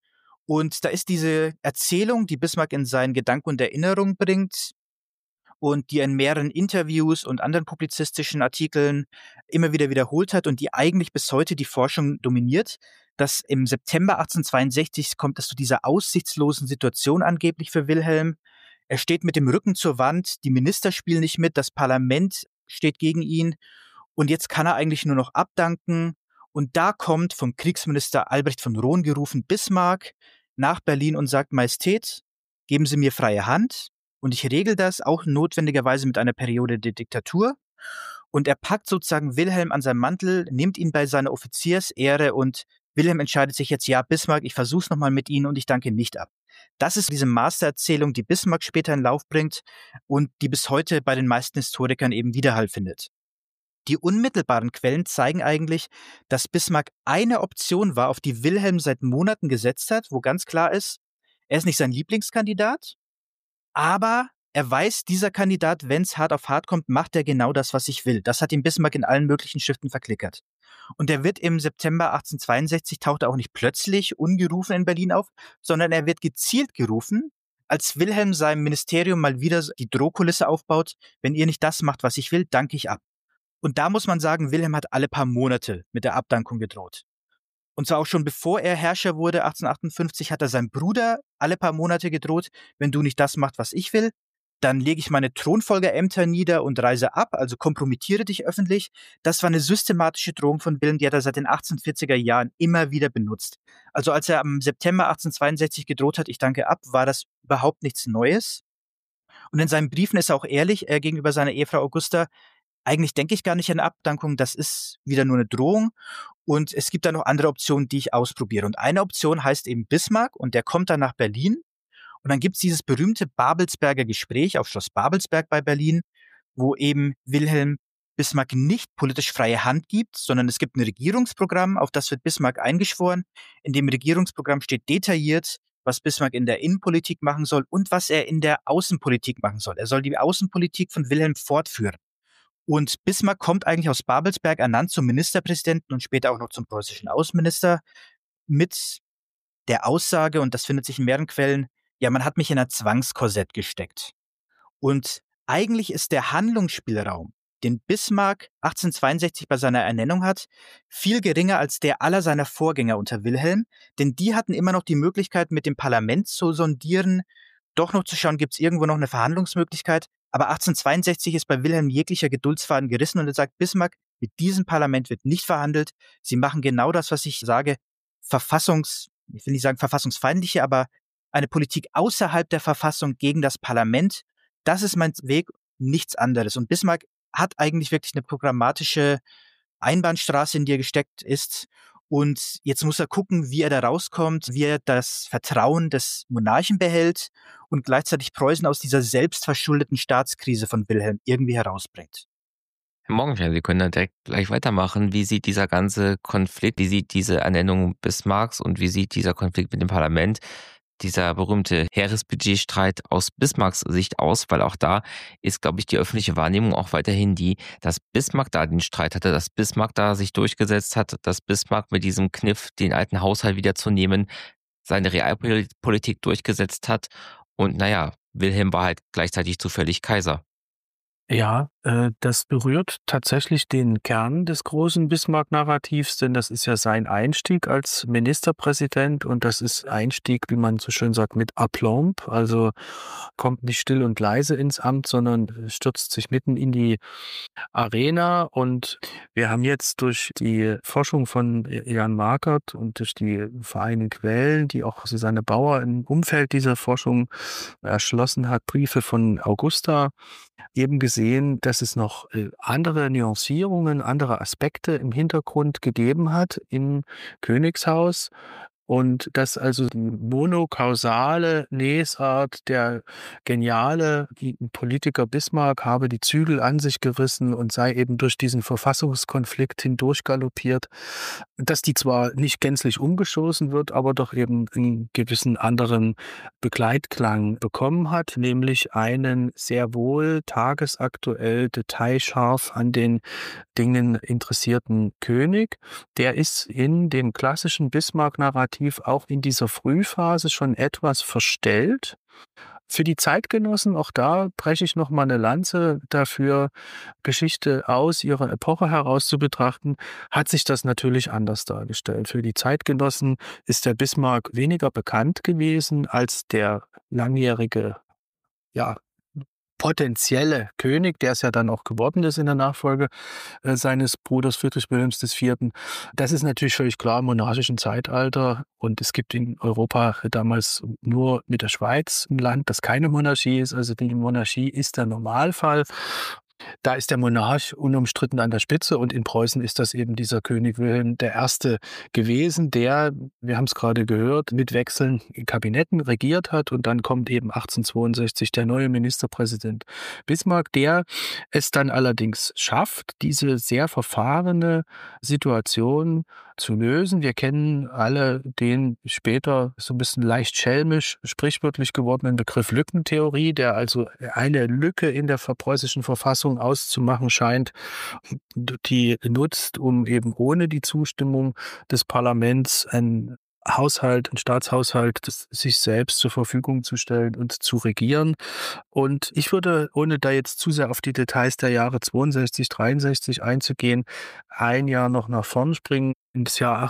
Und da ist diese Erzählung, die Bismarck in seinen Gedanken und Erinnerungen bringt und die er in mehreren Interviews und anderen publizistischen Artikeln immer wieder wiederholt hat und die eigentlich bis heute die Forschung dominiert, dass im September 1862 kommt es zu dieser aussichtslosen Situation angeblich für Wilhelm. Er steht mit dem Rücken zur Wand, die Minister spielen nicht mit, das Parlament steht gegen ihn und jetzt kann er eigentlich nur noch abdanken. Und da kommt vom Kriegsminister Albrecht von Roon gerufen Bismarck nach Berlin und sagt, Majestät, geben Sie mir freie Hand und ich regel das auch notwendigerweise mit einer Periode der Diktatur. Und er packt sozusagen Wilhelm an seinem Mantel, nimmt ihn bei seiner Offiziersehre und Wilhelm entscheidet sich jetzt, ja, Bismarck, ich versuch's nochmal mit Ihnen und ich danke nicht ab. Das ist diese Mastererzählung, die Bismarck später in Lauf bringt und die bis heute bei den meisten Historikern eben Widerhall findet. Die unmittelbaren Quellen zeigen eigentlich, dass Bismarck eine Option war, auf die Wilhelm seit Monaten gesetzt hat, wo ganz klar ist, er ist nicht sein Lieblingskandidat, aber er weiß, dieser Kandidat, wenn es hart auf hart kommt, macht er genau das, was ich will. Das hat ihm Bismarck in allen möglichen Schriften verklickert. Und er wird im September 1862, taucht er auch nicht plötzlich ungerufen in Berlin auf, sondern er wird gezielt gerufen, als Wilhelm seinem Ministerium mal wieder die Drohkulisse aufbaut, wenn ihr nicht das macht, was ich will, danke ich ab. Und da muss man sagen, Wilhelm hat alle paar Monate mit der Abdankung gedroht. Und zwar auch schon bevor er Herrscher wurde, 1858, hat er seinem Bruder alle paar Monate gedroht, wenn du nicht das machst, was ich will, dann lege ich meine Thronfolgerämter nieder und reise ab, also kompromittiere dich öffentlich. Das war eine systematische Drohung von Wilhelm, die hat er seit den 1840er Jahren immer wieder benutzt. Also als er am September 1862 gedroht hat, ich danke ab, war das überhaupt nichts Neues. Und in seinen Briefen ist er auch ehrlich gegenüber seiner Ehefrau Augusta, eigentlich denke ich gar nicht an Abdankung, das ist wieder nur eine Drohung. Und es gibt da noch andere Optionen, die ich ausprobiere. Und eine Option heißt eben Bismarck und der kommt dann nach Berlin. Und dann gibt's dieses berühmte Babelsberger Gespräch auf Schloss Babelsberg bei Berlin, wo eben Wilhelm Bismarck nicht politisch freie Hand gibt, sondern es gibt ein Regierungsprogramm, auf das wird Bismarck eingeschworen. In dem Regierungsprogramm steht detailliert, was Bismarck in der Innenpolitik machen soll und was er in der Außenpolitik machen soll. Er soll die Außenpolitik von Wilhelm fortführen. Und Bismarck kommt eigentlich aus Babelsberg, ernannt zum Ministerpräsidenten und später auch noch zum preußischen Außenminister mit der Aussage, und das findet sich in mehreren Quellen, ja, man hat mich in ein Zwangskorsett gesteckt. Und eigentlich ist der Handlungsspielraum, den Bismarck 1862 bei seiner Ernennung hat, viel geringer als der aller seiner Vorgänger unter Wilhelm, denn die hatten immer noch die Möglichkeit, mit dem Parlament zu sondieren, doch noch zu schauen, gibt es irgendwo noch eine Verhandlungsmöglichkeit. Aber 1862 ist bei Wilhelm jeglicher Geduldsfaden gerissen und er sagt, Bismarck, mit diesem Parlament wird nicht verhandelt. Sie machen genau das, was ich sage, ich will nicht sagen verfassungsfeindliche, aber eine Politik außerhalb der Verfassung gegen das Parlament. Das ist mein Weg, nichts anderes. Und Bismarck hat eigentlich wirklich eine programmatische Einbahnstraße, in die er gesteckt ist. Und jetzt muss er gucken, wie er da rauskommt, wie er das Vertrauen des Monarchen behält und gleichzeitig Preußen aus dieser selbstverschuldeten Staatskrise von Wilhelm irgendwie herausbringt. Herr Morgenstern, Sie können dann direkt gleich weitermachen. Wie sieht dieser ganze Konflikt, wie sieht diese Ernennung Bismarcks und wie sieht dieser Konflikt mit dem Parlament, dieser berühmte Heeresbudgetstreit aus Bismarcks Sicht aus? Weil auch da ist, glaube ich, die öffentliche Wahrnehmung auch weiterhin die, dass Bismarck da den Streit hatte, dass Bismarck da sich durchgesetzt hat, dass Bismarck mit diesem Kniff, den alten Haushalt wiederzunehmen, seine Realpolitik durchgesetzt hat. Und naja, Wilhelm war halt gleichzeitig zufällig Kaiser. Ja, das berührt tatsächlich den Kern des großen Bismarck-Narrativs, denn das ist ja sein Einstieg als Ministerpräsident und das ist Einstieg, wie man so schön sagt, mit Aplomb. Also kommt nicht still und leise ins Amt, sondern stürzt sich mitten in die Arena. Und wir haben jetzt durch die Forschung von Jan Markert und durch die Vereinigten Quellen, die auch Susanne Bauer im Umfeld dieser Forschung erschlossen hat, Briefe von Augusta, eben gesehen, dass es noch andere Nuancierungen, andere Aspekte im Hintergrund gegeben hat im Königshaus. Und dass also die monokausale Lesart, der geniale Politiker Bismarck habe die Zügel an sich gerissen und sei eben durch diesen Verfassungskonflikt hindurchgaloppiert, dass die zwar nicht gänzlich umgestoßen wird, aber doch eben einen gewissen anderen Begleitklang bekommen hat, nämlich einen sehr wohl tagesaktuell detailscharf an den Dingen interessierten König. Der ist in dem klassischen Bismarck-Narrativ auch in dieser Frühphase schon etwas verstellt. Für die Zeitgenossen, auch da breche ich noch mal eine Lanze dafür, Geschichte aus ihrer Epoche heraus zu betrachten, hat sich das natürlich anders dargestellt. Für die Zeitgenossen ist der Bismarck weniger bekannt gewesen als der langjährige, ja, potenzielle König, der es ja dann auch geworden ist in der Nachfolge seines Bruders Friedrich Wilhelms IV. Das ist natürlich völlig klar im monarchischen Zeitalter und es gibt in Europa damals nur mit der Schweiz ein Land, das keine Monarchie ist. Also die Monarchie ist der Normalfall. Da ist der Monarch unumstritten an der Spitze und in Preußen ist das eben dieser König Wilhelm I. gewesen, der, wir haben es gerade gehört, mit wechselnden Kabinetten regiert hat und dann kommt eben 1862 der neue Ministerpräsident Bismarck, der es dann allerdings schafft, diese sehr verfahrene Situation zu lösen. Wir kennen alle den später so ein bisschen leicht schelmisch, sprichwörtlich gewordenen Begriff Lückentheorie, der also eine Lücke in der preußischen Verfassung auszumachen scheint, die nutzt, um eben ohne die Zustimmung des Parlaments einen Staatshaushalt sich selbst zur Verfügung zu stellen und zu regieren. Und ich würde, ohne da jetzt zu sehr auf die Details der Jahre 62, 63 einzugehen, ein Jahr noch nach vorn springen, ins Jahr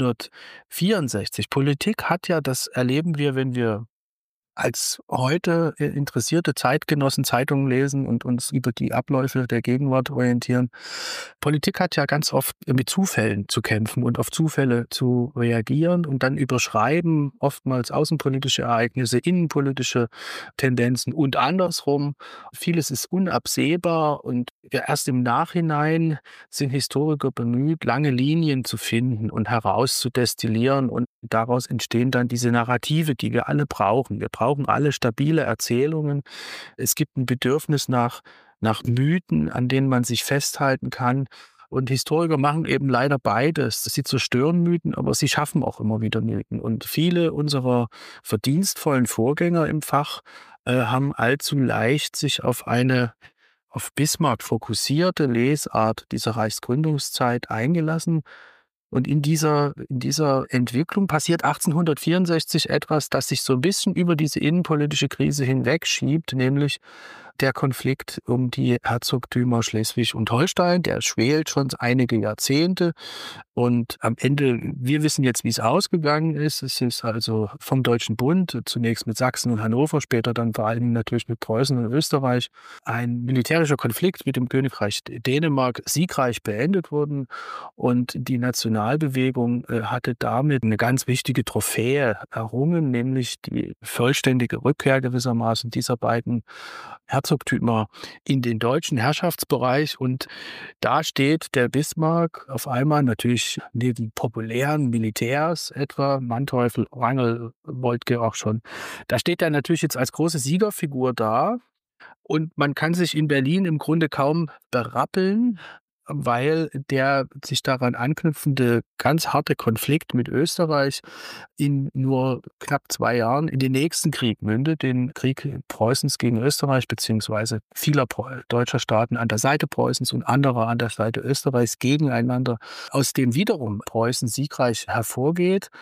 1864. Politik hat ja, das erleben wir, wenn wir als heute interessierte Zeitgenossen Zeitungen lesen und uns über die Abläufe der Gegenwart orientieren. Politik hat ja ganz oft mit Zufällen zu kämpfen und auf Zufälle zu reagieren und dann überschreiben oftmals außenpolitische Ereignisse, innenpolitische Tendenzen und andersrum. Vieles ist unabsehbar und erst im Nachhinein sind Historiker bemüht, lange Linien zu finden und herauszudestillieren und daraus entstehen dann diese Narrative, die wir alle brauchen. Wir brauchen alle stabile Erzählungen. Es gibt ein Bedürfnis nach Mythen, an denen man sich festhalten kann. Und Historiker machen eben leider beides. Sie zerstören Mythen, aber sie schaffen auch immer wieder Mythen. Und viele unserer verdienstvollen Vorgänger im Fach haben allzu leicht sich auf Bismarck fokussierte Lesart dieser Reichsgründungszeit eingelassen. Und in dieser Entwicklung passiert 1864 etwas, das sich so ein bisschen über diese innenpolitische Krise hinwegschiebt, nämlich der Konflikt um die Herzogtümer Schleswig und Holstein. Der schwelt schon einige Jahrzehnte. Und am Ende, wir wissen jetzt, wie es ausgegangen ist. Es ist also vom Deutschen Bund, zunächst mit Sachsen und Hannover, später dann vor allem natürlich mit Preußen und Österreich, ein militärischer Konflikt mit dem Königreich Dänemark siegreich beendet worden. Und die Nationalbewegung hatte damit eine ganz wichtige Trophäe errungen, nämlich die vollständige Rückkehr gewissermaßen dieser beiden Herzogtümer in den deutschen Herrschaftsbereich. Und da steht der Bismarck auf einmal natürlich neben populären Militärs, etwa Manteuffel, Wrangel, Moltke auch schon. Da steht er natürlich jetzt als große Siegerfigur da. Und man kann sich in Berlin im Grunde kaum berappeln, weil der sich daran anknüpfende ganz harte Konflikt mit Österreich in nur knapp 2 Jahren in den nächsten Krieg mündet, den Krieg Preußens gegen Österreich, beziehungsweise vieler deutscher Staaten an der Seite Preußens und anderer an der Seite Österreichs gegeneinander, aus dem wiederum Preußen siegreich hervorgeht.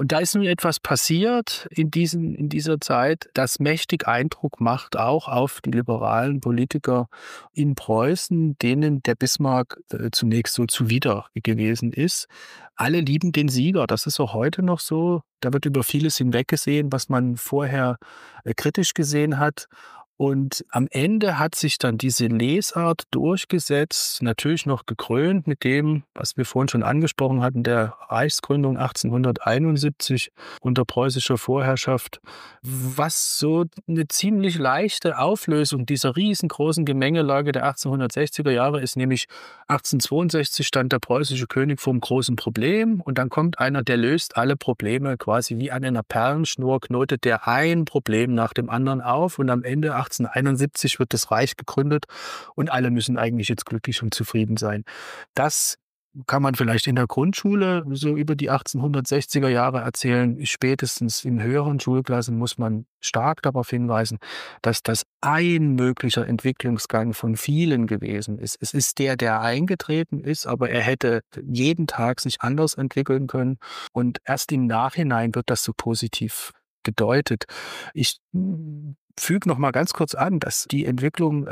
Und da ist nun etwas passiert in dieser Zeit, das mächtig Eindruck macht, auch auf die liberalen Politiker in Preußen, denen der Bismarck zunächst so zuwider gewesen ist. Alle lieben den Sieger, das ist auch heute noch so. Da wird über vieles hinweggesehen, was man vorher kritisch gesehen hat. Und am Ende hat sich dann diese Lesart durchgesetzt, natürlich noch gekrönt mit dem, was wir vorhin schon angesprochen hatten, der Reichsgründung 1871 unter preußischer Vorherrschaft, was so eine ziemlich leichte Auflösung dieser riesengroßen Gemengelage der 1860er Jahre ist, nämlich 1862 stand der preußische König vor einem großen Problem und dann kommt einer, der löst alle Probleme quasi wie an einer Perlenschnur, knotet der ein Problem nach dem anderen auf und am Ende 1871 wird das Reich gegründet und alle müssen eigentlich jetzt glücklich und zufrieden sein. Das kann man vielleicht in der Grundschule so über die 1860er Jahre erzählen. Spätestens in höheren Schulklassen muss man stark darauf hinweisen, dass das ein möglicher Entwicklungsgang von vielen gewesen ist. Es ist der eingetreten ist, aber er hätte jeden Tag sich anders entwickeln können. Und erst im Nachhinein wird das so positiv gedeutet. Ich füge noch mal ganz kurz an, dass die Entwicklung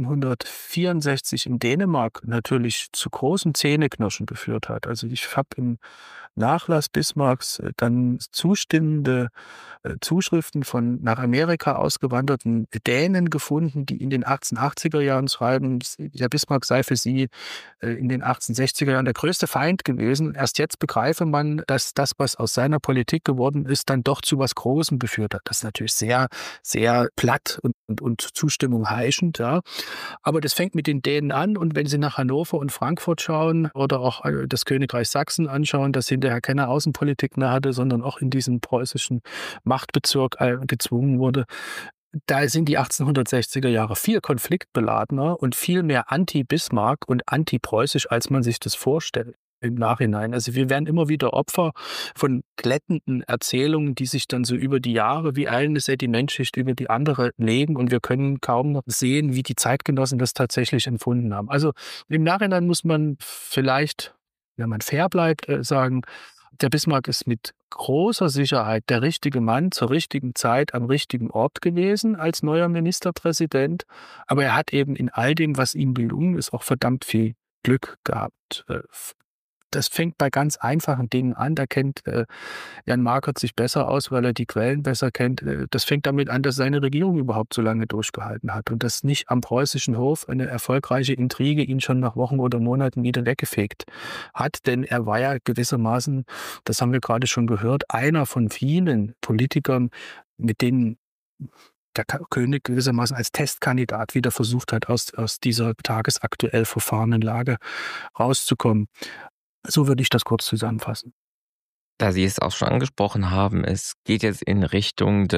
1864 in Dänemark natürlich zu großem Zähneknirschen geführt hat. Also ich habe im Nachlass Bismarcks dann zustimmende Zuschriften von nach Amerika ausgewanderten Dänen gefunden, die in den 1880er Jahren schreiben, der Bismarck sei für sie in den 1860er Jahren der größte Feind gewesen. Erst jetzt begreife man, dass das, was aus seiner Politik geworden ist, dann doch zu was Großem geführt hat. Das ist natürlich sehr, sehr platt und Zustimmung heischend, ja. Aber das fängt mit den Dänen an und wenn Sie nach Hannover und Frankfurt schauen oder auch das Königreich Sachsen anschauen, das hinterher keine Außenpolitik mehr hatte, sondern auch in diesen preußischen Machtbezirk gezwungen wurde, da sind die 1860er Jahre viel konfliktbeladener und viel mehr anti-Bismarck und anti-preußisch, als man sich das vorstellt im Nachhinein. Also wir werden immer wieder Opfer von glättenden Erzählungen, die sich dann so über die Jahre wie eine Sedimentschicht über die andere legen und wir können kaum noch sehen, wie die Zeitgenossen das tatsächlich empfunden haben. Also im Nachhinein muss man vielleicht, wenn man fair bleibt, sagen, der Bismarck ist mit großer Sicherheit der richtige Mann zur richtigen Zeit am richtigen Ort gewesen als neuer Ministerpräsident. Aber er hat eben in all dem, was ihm gelungen ist, auch verdammt viel Glück gehabt. Das fängt bei ganz einfachen Dingen an. Da kennt Jan Markert sich besser aus, weil er die Quellen besser kennt. Das fängt damit an, dass seine Regierung überhaupt so lange durchgehalten hat und dass nicht am preußischen Hof eine erfolgreiche Intrige ihn schon nach Wochen oder Monaten wieder weggefegt hat. Denn er war ja gewissermaßen, das haben wir gerade schon gehört, einer von vielen Politikern, mit denen der König gewissermaßen als Testkandidat wieder versucht hat, aus dieser tagesaktuell verfahrenen Lage rauszukommen. So würde ich das kurz zusammenfassen. Da Sie es auch schon angesprochen haben, es geht jetzt in Richtung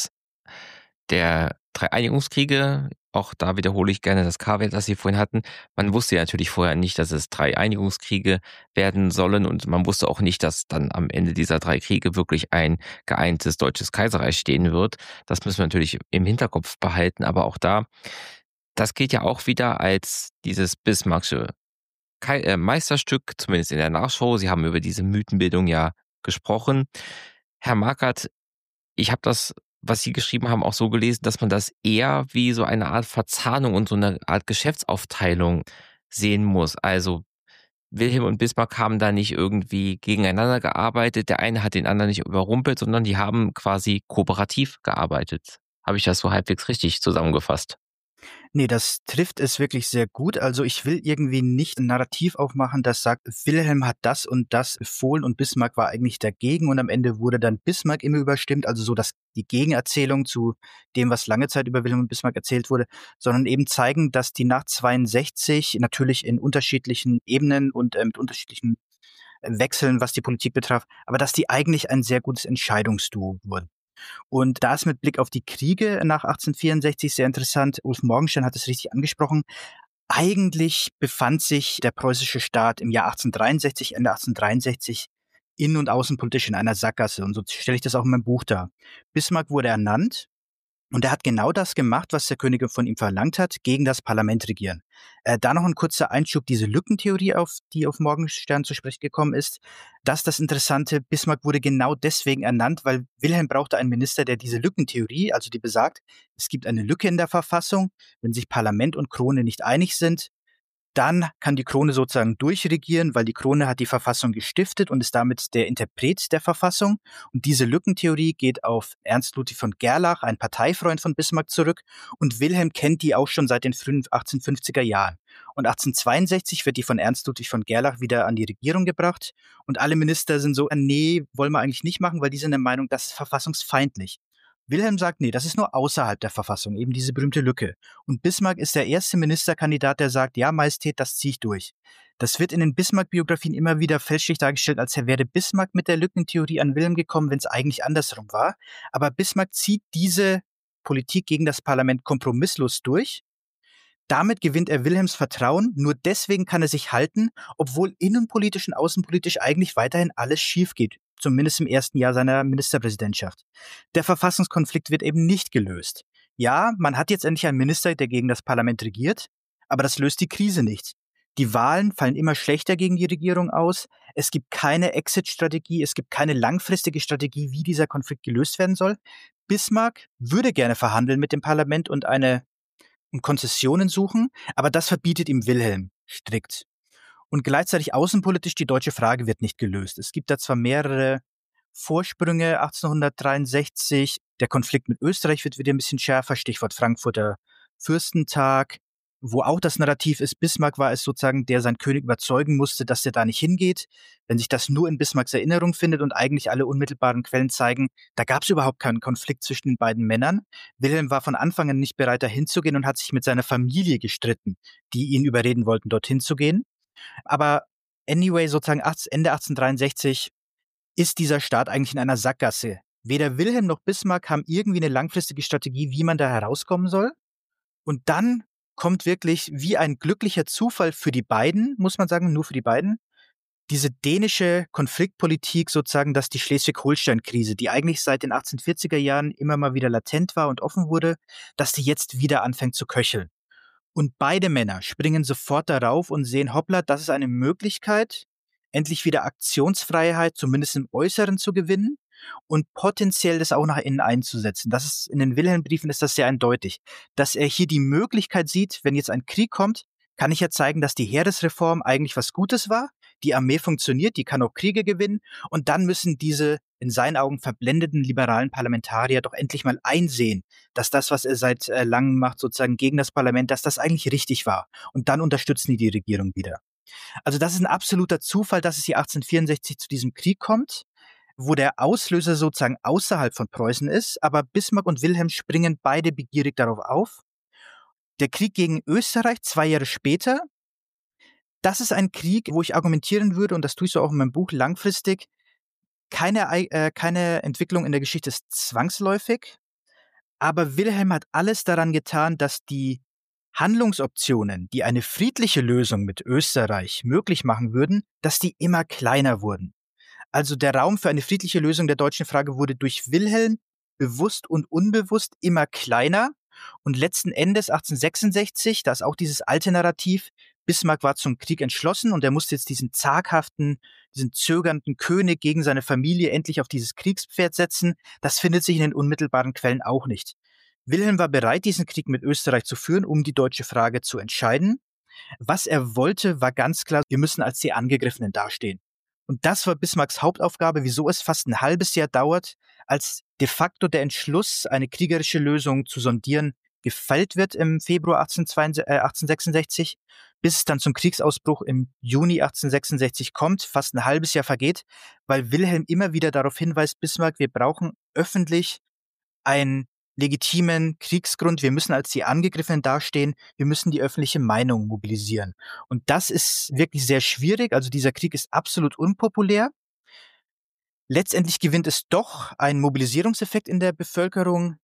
der drei Einigungskriege. Auch da wiederhole ich gerne das Kaviar, das Sie vorhin hatten. Man wusste ja natürlich vorher nicht, dass es 3 Einigungskriege werden sollen und man wusste auch nicht, dass dann am Ende dieser 3 Kriege wirklich ein geeintes deutsches Kaiserreich stehen wird. Das müssen wir natürlich im Hinterkopf behalten, aber auch das geht ja auch wieder als dieses Bismarckische Meisterstück, zumindest in der Nachschau. Sie haben über diese Mythenbildung ja gesprochen. Herr Markert, ich habe das, was Sie geschrieben haben, auch so gelesen, dass man das eher wie so eine Art Verzahnung und so eine Art Geschäftsaufteilung sehen muss. Also Wilhelm und Bismarck haben da nicht irgendwie gegeneinander gearbeitet. Der eine hat den anderen nicht überrumpelt, sondern die haben quasi kooperativ gearbeitet. Habe ich das so halbwegs richtig zusammengefasst? Nee, das trifft es wirklich sehr gut. Also ich will irgendwie nicht ein Narrativ aufmachen, das sagt, Wilhelm hat das und das befohlen und Bismarck war eigentlich dagegen und am Ende wurde dann Bismarck immer überstimmt, also so, dass die Gegenerzählung zu dem, was lange Zeit über Wilhelm und Bismarck erzählt wurde, sondern eben zeigen, dass die nach 62 natürlich in unterschiedlichen Ebenen und mit unterschiedlichen Wechseln, was die Politik betraf, aber dass die eigentlich ein sehr gutes Entscheidungsduo wurden. Und da ist mit Blick auf die Kriege nach 1864 sehr interessant. Ulf Morgenstern hat es richtig angesprochen. Eigentlich befand sich der preußische Staat im Jahr 1863, Ende 1863, innen- und außenpolitisch in einer Sackgasse. Und so stelle ich das auch in meinem Buch dar. Bismarck wurde ernannt. Und er hat genau das gemacht, was der König von ihm verlangt hat, gegen das Parlament regieren. Da noch ein kurzer Einschub, diese Lückentheorie, die auf Morgenstern zu sprechen gekommen ist. Das ist das Interessante, Bismarck wurde genau deswegen ernannt, weil Wilhelm brauchte einen Minister, der diese Lückentheorie, also die besagt, es gibt eine Lücke in der Verfassung, wenn sich Parlament und Krone nicht einig sind, dann kann die Krone sozusagen durchregieren, weil die Krone hat die Verfassung gestiftet und ist damit der Interpret der Verfassung. Und diese Lückentheorie geht auf Ernst Ludwig von Gerlach, ein Parteifreund von Bismarck, zurück. Und Wilhelm kennt die auch schon seit den frühen 1850er Jahren. Und 1862 wird die von Ernst Ludwig von Gerlach wieder an die Regierung gebracht. Und alle Minister sind so, nee, wollen wir eigentlich nicht machen, weil die sind der Meinung, das ist verfassungsfeindlich. Wilhelm sagt, nee, das ist nur außerhalb der Verfassung, eben diese berühmte Lücke. Und Bismarck ist der erste Ministerkandidat, der sagt, ja, Majestät, das ziehe ich durch. Das wird in den Bismarck-Biografien immer wieder fälschlich dargestellt, als wäre Bismarck mit der Lückentheorie an Wilhelm gekommen, wenn es eigentlich andersrum war. Aber Bismarck zieht diese Politik gegen das Parlament kompromisslos durch. Damit gewinnt er Wilhelms Vertrauen, nur deswegen kann er sich halten, obwohl innenpolitisch und außenpolitisch eigentlich weiterhin alles schief geht, zumindest im ersten Jahr seiner Ministerpräsidentschaft. Der Verfassungskonflikt wird eben nicht gelöst. Ja, man hat jetzt endlich einen Minister, der gegen das Parlament regiert, aber das löst die Krise nicht. Die Wahlen fallen immer schlechter gegen die Regierung aus. Es gibt keine Exit-Strategie, es gibt keine langfristige Strategie, wie dieser Konflikt gelöst werden soll. Bismarck würde gerne verhandeln mit dem Parlament und Konzessionen suchen, aber das verbietet ihm Wilhelm strikt. Und gleichzeitig außenpolitisch, die deutsche Frage wird nicht gelöst. Es gibt da zwar mehrere Vorsprünge, 1863, der Konflikt mit Österreich wird wieder ein bisschen schärfer, Stichwort Frankfurter Fürstentag, wo auch das Narrativ ist, Bismarck war es sozusagen, der seinen König überzeugen musste, dass er da nicht hingeht. Wenn sich das nur in Bismarcks Erinnerung findet und eigentlich alle unmittelbaren Quellen zeigen, da gab es überhaupt keinen Konflikt zwischen den beiden Männern. Wilhelm war von Anfang an nicht bereit, da hinzugehen und hat sich mit seiner Familie gestritten, die ihn überreden wollten, dorthin zu gehen. Aber anyway, sozusagen Ende 1863 ist dieser Staat eigentlich in einer Sackgasse. Weder Wilhelm noch Bismarck haben irgendwie eine langfristige Strategie, wie man da herauskommen soll. Und dann kommt wirklich wie ein glücklicher Zufall für die beiden, muss man sagen, nur für die beiden, diese dänische Konfliktpolitik sozusagen, dass die Schleswig-Holstein-Krise, die eigentlich seit den 1840er Jahren immer mal wieder latent war und offen wurde, dass die jetzt wieder anfängt zu köcheln. Und beide Männer springen sofort darauf und sehen, hoppla, das ist eine Möglichkeit, endlich wieder Aktionsfreiheit, zumindest im Äußeren, zu gewinnen und potenziell das auch nach innen einzusetzen. Das ist, in den Wilhelm-Briefen ist das sehr eindeutig, dass er hier die Möglichkeit sieht, wenn jetzt ein Krieg kommt, kann ich ja zeigen, dass die Heeresreform eigentlich was Gutes war, die Armee funktioniert, die kann auch Kriege gewinnen und dann müssen diese in seinen Augen verblendeten liberalen Parlamentarier doch endlich mal einsehen, dass das, was er seit langem macht, sozusagen gegen das Parlament, dass das eigentlich richtig war. Und dann unterstützen die Regierung wieder. Also das ist ein absoluter Zufall, dass es hier 1864 zu diesem Krieg kommt, wo der Auslöser sozusagen außerhalb von Preußen ist, aber Bismarck und Wilhelm springen beide begierig darauf auf. Der Krieg gegen Österreich 2 Jahre später, das ist ein Krieg, wo ich argumentieren würde, und das tue ich so auch in meinem Buch, langfristig, keine Entwicklung in der Geschichte ist zwangsläufig, aber Wilhelm hat alles daran getan, dass die Handlungsoptionen, die eine friedliche Lösung mit Österreich möglich machen würden, dass die immer kleiner wurden. Also der Raum für eine friedliche Lösung der deutschen Frage wurde durch Wilhelm bewusst und unbewusst immer kleiner. Und letzten Endes 1866, da ist auch dieses alte Narrativ, Bismarck war zum Krieg entschlossen und er musste jetzt diesen zaghaften, diesen zögernden König gegen seine Familie endlich auf dieses Kriegspferd setzen. Das findet sich in den unmittelbaren Quellen auch nicht. Wilhelm war bereit, diesen Krieg mit Österreich zu führen, um die deutsche Frage zu entscheiden. Was er wollte, war ganz klar, wir müssen als die Angegriffenen dastehen. Und das war Bismarcks Hauptaufgabe, wieso es fast ein halbes Jahr dauert, als de facto der Entschluss, eine kriegerische Lösung zu sondieren, gefällt wird im Februar 1866, bis es dann zum Kriegsausbruch im Juni 1866 kommt, fast ein halbes Jahr vergeht, weil Wilhelm immer wieder darauf hinweist, Bismarck, wir brauchen öffentlich einen legitimen Kriegsgrund, wir müssen als die Angegriffenen dastehen, wir müssen die öffentliche Meinung mobilisieren. Und das ist wirklich sehr schwierig, also dieser Krieg ist absolut unpopulär. Letztendlich gewinnt es doch einen Mobilisierungseffekt in der Bevölkerung,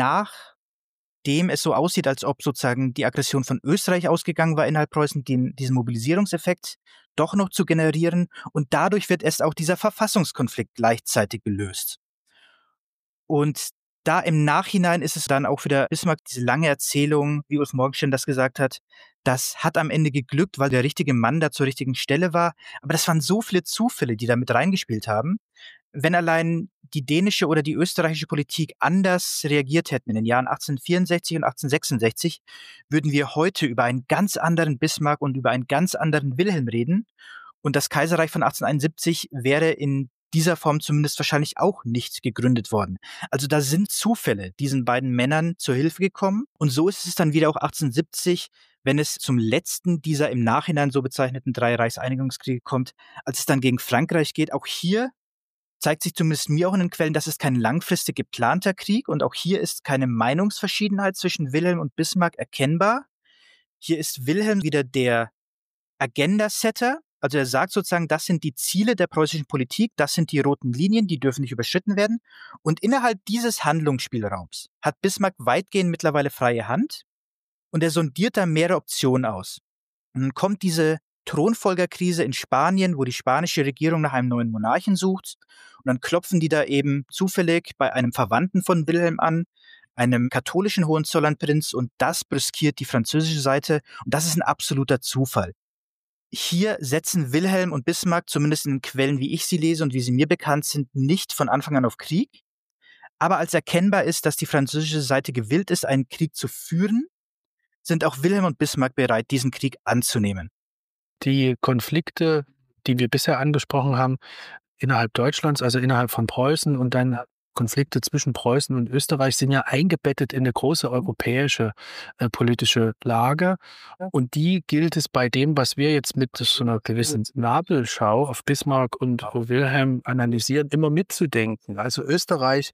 nachdem es so aussieht, als ob sozusagen die Aggression von Österreich ausgegangen war innerhalb Preußen, diesen Mobilisierungseffekt doch noch zu generieren. Und dadurch wird erst auch dieser Verfassungskonflikt gleichzeitig gelöst. Und da im Nachhinein ist es dann auch wieder Bismarck, diese lange Erzählung, wie Ulf Morgenstern das gesagt hat, das hat am Ende geglückt, weil der richtige Mann da zur richtigen Stelle war. Aber das waren so viele Zufälle, die da mit reingespielt haben. Wenn allein die dänische oder die österreichische Politik anders reagiert hätten in den Jahren 1864 und 1866, würden wir heute über einen ganz anderen Bismarck und über einen ganz anderen Wilhelm reden. Und das Kaiserreich von 1871 wäre in dieser Form zumindest wahrscheinlich auch nicht gegründet worden. Also da sind Zufälle diesen beiden Männern zur Hilfe gekommen. Und so ist es dann wieder auch 1870, wenn es zum letzten dieser im Nachhinein so bezeichneten 3 Reichseinigungskriege kommt, als es dann gegen Frankreich geht. Auch hier zeigt sich zumindest mir auch in den Quellen, dass es kein langfristig geplanter Krieg und auch hier ist keine Meinungsverschiedenheit zwischen Wilhelm und Bismarck erkennbar. Hier ist Wilhelm wieder der Agenda-Setter. Also er sagt sozusagen, das sind die Ziele der preußischen Politik, das sind die roten Linien, die dürfen nicht überschritten werden. Und innerhalb dieses Handlungsspielraums hat Bismarck weitgehend mittlerweile freie Hand und er sondiert da mehrere Optionen aus. Und dann kommt diese Thronfolgerkrise in Spanien, wo die spanische Regierung nach einem neuen Monarchen sucht. Und dann klopfen die da eben zufällig bei einem Verwandten von Wilhelm an, einem katholischen Hohenzollernprinz, und das brüskiert die französische Seite. Und das ist ein absoluter Zufall. Hier setzen Wilhelm und Bismarck, zumindest in den Quellen, wie ich sie lese und wie sie mir bekannt sind, nicht von Anfang an auf Krieg. Aber als erkennbar ist, dass die französische Seite gewillt ist, einen Krieg zu führen, sind auch Wilhelm und Bismarck bereit, diesen Krieg anzunehmen. Die Konflikte, die wir bisher angesprochen haben, innerhalb Deutschlands, also innerhalb von Preußen und dann Konflikte zwischen Preußen und Österreich sind ja eingebettet in eine große europäische politische Lage. Und die gilt es bei dem, was wir jetzt mit so einer gewissen Nabelschau auf Bismarck und Wilhelm analysieren, immer mitzudenken. Also Österreich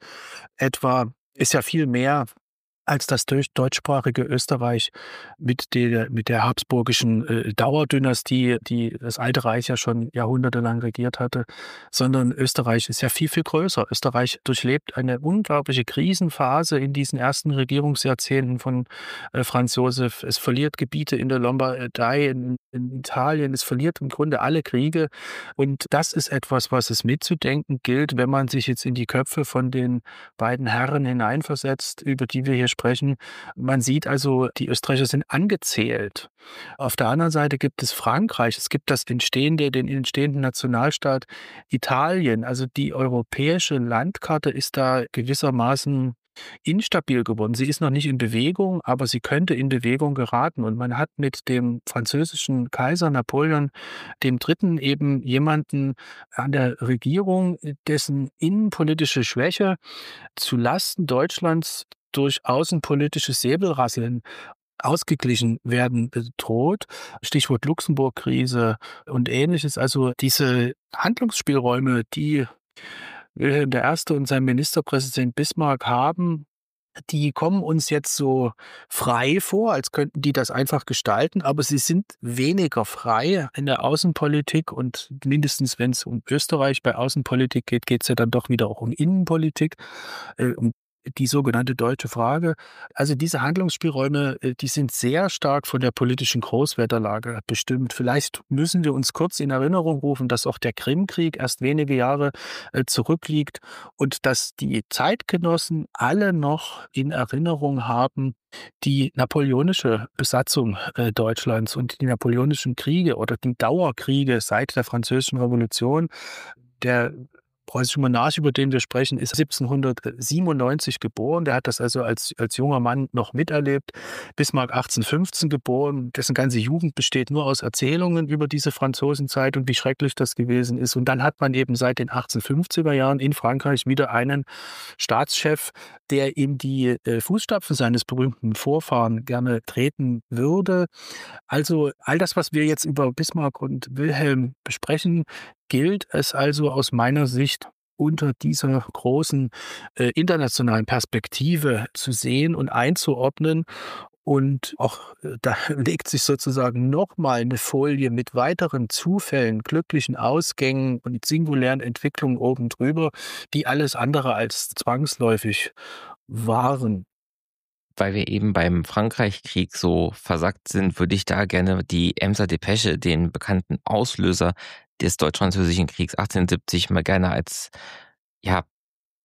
etwa ist ja viel mehr als das deutschsprachige Österreich mit der habsburgischen Dauerdynastie, die das Alte Reich ja schon jahrhundertelang regiert hatte, sondern Österreich ist ja viel, viel größer. Österreich durchlebt eine unglaubliche Krisenphase in diesen ersten Regierungsjahrzehnten von Franz Josef. Es verliert Gebiete in der Lombardei, in Italien, es verliert im Grunde alle Kriege. Und das ist etwas, was es mitzudenken gilt, wenn man sich jetzt in die Köpfe von den beiden Herren hineinversetzt, über die wir hier sprechen. Man sieht also, die Österreicher sind angezählt. Auf der anderen Seite gibt es Frankreich, es gibt den entstehenden Nationalstaat Italien. Also die europäische Landkarte ist da gewissermaßen instabil geworden. Sie ist noch nicht in Bewegung, aber sie könnte in Bewegung geraten. Und man hat mit dem französischen Kaiser Napoleon III. Eben jemanden an der Regierung, dessen innenpolitische Schwäche zu Lasten Deutschlands durch außenpolitisches Säbelrasseln ausgeglichen werden droht. Stichwort Luxemburg-Krise und Ähnliches. Also diese Handlungsspielräume, die Wilhelm I. und sein Ministerpräsident Bismarck haben, die kommen uns jetzt so frei vor, als könnten die das einfach gestalten, aber sie sind weniger frei in der Außenpolitik und mindestens, wenn es um Österreich bei Außenpolitik geht, geht es ja dann doch wieder auch um Innenpolitik, um die sogenannte deutsche Frage. Also diese Handlungsspielräume, die sind sehr stark von der politischen Großwetterlage bestimmt. Vielleicht müssen wir uns kurz in Erinnerung rufen, dass auch der Krimkrieg erst wenige Jahre zurückliegt und dass die Zeitgenossen alle noch in Erinnerung haben, die napoleonische Besatzung Deutschlands und die napoleonischen Kriege oder die Dauerkriege seit der Französischen Revolution. Der preußische Monarch, über den wir sprechen, ist 1797 geboren. Der hat das also als junger Mann noch miterlebt. Bismarck 1815 geboren. Dessen ganze Jugend besteht nur aus Erzählungen über diese Franzosenzeit und wie schrecklich das gewesen ist. Und dann hat man eben seit den 1850er Jahren in Frankreich wieder einen Staatschef, der in die Fußstapfen seines berühmten Vorfahren gerne treten würde. Also all das, was wir jetzt über Bismarck und Wilhelm besprechen, gilt es also aus meiner Sicht unter dieser großen internationalen Perspektive zu sehen und einzuordnen. Und auch da legt sich sozusagen nochmal eine Folie mit weiteren Zufällen, glücklichen Ausgängen und singulären Entwicklungen oben drüber, die alles andere als zwangsläufig waren. Weil wir eben beim Frankreich-Krieg so versackt sind, würde ich da gerne die Emser Depesche, den bekannten Auslöser des Deutsch-Französischen Kriegs 1870, mal gerne als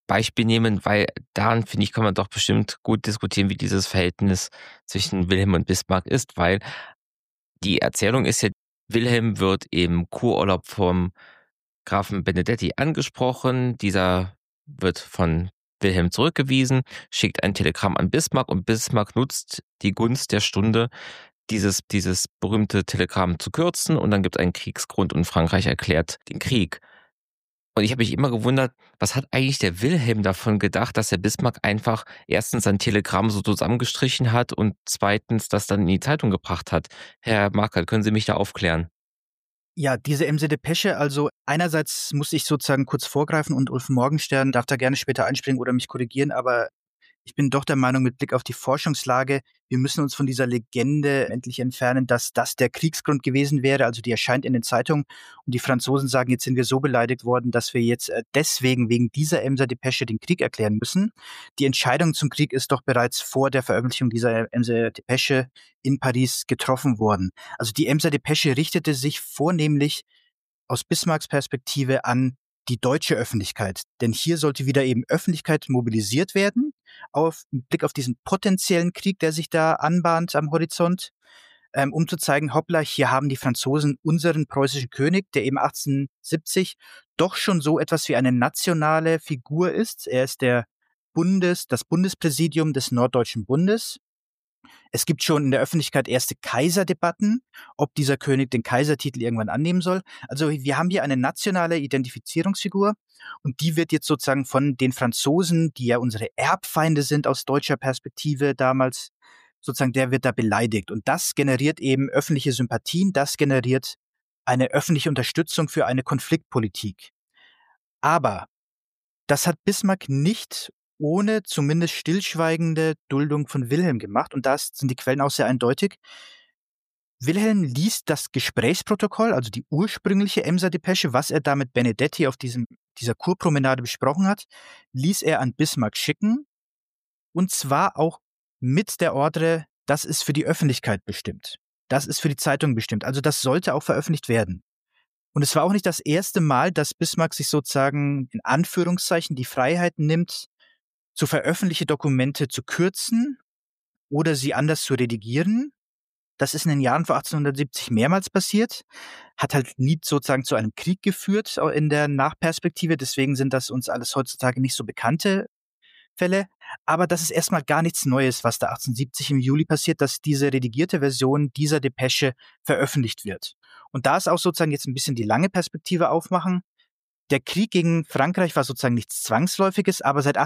Beispiel nehmen, weil daran, finde ich, kann man doch bestimmt gut diskutieren, wie dieses Verhältnis zwischen Wilhelm und Bismarck ist, weil die Erzählung ist ja, Wilhelm wird im Kururlaub vom Grafen Benedetti angesprochen. Dieser wird von Wilhelm zurückgewiesen, schickt ein Telegramm an Bismarck und Bismarck nutzt die Gunst der Stunde, dieses berühmte Telegramm zu kürzen und dann gibt es einen Kriegsgrund und Frankreich erklärt den Krieg. Und ich habe mich immer gewundert, was hat eigentlich der Wilhelm davon gedacht, dass der Bismarck einfach erstens sein Telegramm so zusammengestrichen hat und zweitens das dann in die Zeitung gebracht hat. Herr Markert, können Sie mich da aufklären? Ja, diese Emse Depesche, also einerseits muss ich sozusagen kurz vorgreifen und Ulf Morgenstern darf da gerne später einspringen oder mich korrigieren, aber ich bin doch der Meinung, mit Blick auf die Forschungslage, wir müssen uns von dieser Legende endlich entfernen, dass das der Kriegsgrund gewesen wäre. Also die erscheint in den Zeitungen und die Franzosen sagen, jetzt sind wir so beleidigt worden, dass wir jetzt deswegen wegen dieser Emser Depesche den Krieg erklären müssen. Die Entscheidung zum Krieg ist doch bereits vor der Veröffentlichung dieser Emser Depesche in Paris getroffen worden. Also die Emser Depesche richtete sich vornehmlich aus Bismarcks Perspektive an die deutsche Öffentlichkeit. Denn hier sollte wieder eben Öffentlichkeit mobilisiert werden, mit Blick auf diesen potenziellen Krieg, der sich da anbahnt am Horizont, um zu zeigen, hoppla, hier haben die Franzosen unseren preußischen König, der eben 1870 doch schon so etwas wie eine nationale Figur ist. Er ist das Bundespräsidium des Norddeutschen Bundes. Es gibt schon in der Öffentlichkeit erste Kaiserdebatten, ob dieser König den Kaisertitel irgendwann annehmen soll. Also wir haben hier eine nationale Identifizierungsfigur und die wird jetzt sozusagen von den Franzosen, die ja unsere Erbfeinde sind aus deutscher Perspektive damals, sozusagen der wird da beleidigt. Und das generiert eben öffentliche Sympathien, das generiert eine öffentliche Unterstützung für eine Konfliktpolitik. Aber das hat Bismarck nicht ohne zumindest stillschweigende Duldung von Wilhelm gemacht. Und da sind die Quellen auch sehr eindeutig. Wilhelm liest das Gesprächsprotokoll, also die ursprüngliche Emser Depesche, was er da mit Benedetti auf dieser Kurpromenade besprochen hat, ließ er an Bismarck schicken. Und zwar auch mit der Ordre, das ist für die Öffentlichkeit bestimmt. Das ist für die Zeitung bestimmt. Also das sollte auch veröffentlicht werden. Und es war auch nicht das erste Mal, dass Bismarck sich sozusagen in Anführungszeichen die Freiheit nimmt, zu veröffentlichte Dokumente zu kürzen oder sie anders zu redigieren. Das ist in den Jahren vor 1870 mehrmals passiert, hat halt nie sozusagen zu einem Krieg geführt in der Nachperspektive. Deswegen sind das uns alles heutzutage nicht so bekannte Fälle. Aber das ist erstmal gar nichts Neues, was da 1870 im Juli passiert, dass diese redigierte Version dieser Depesche veröffentlicht wird. Und da ist auch sozusagen jetzt ein bisschen die lange Perspektive aufmachen. Der Krieg gegen Frankreich war sozusagen nichts Zwangsläufiges, aber seit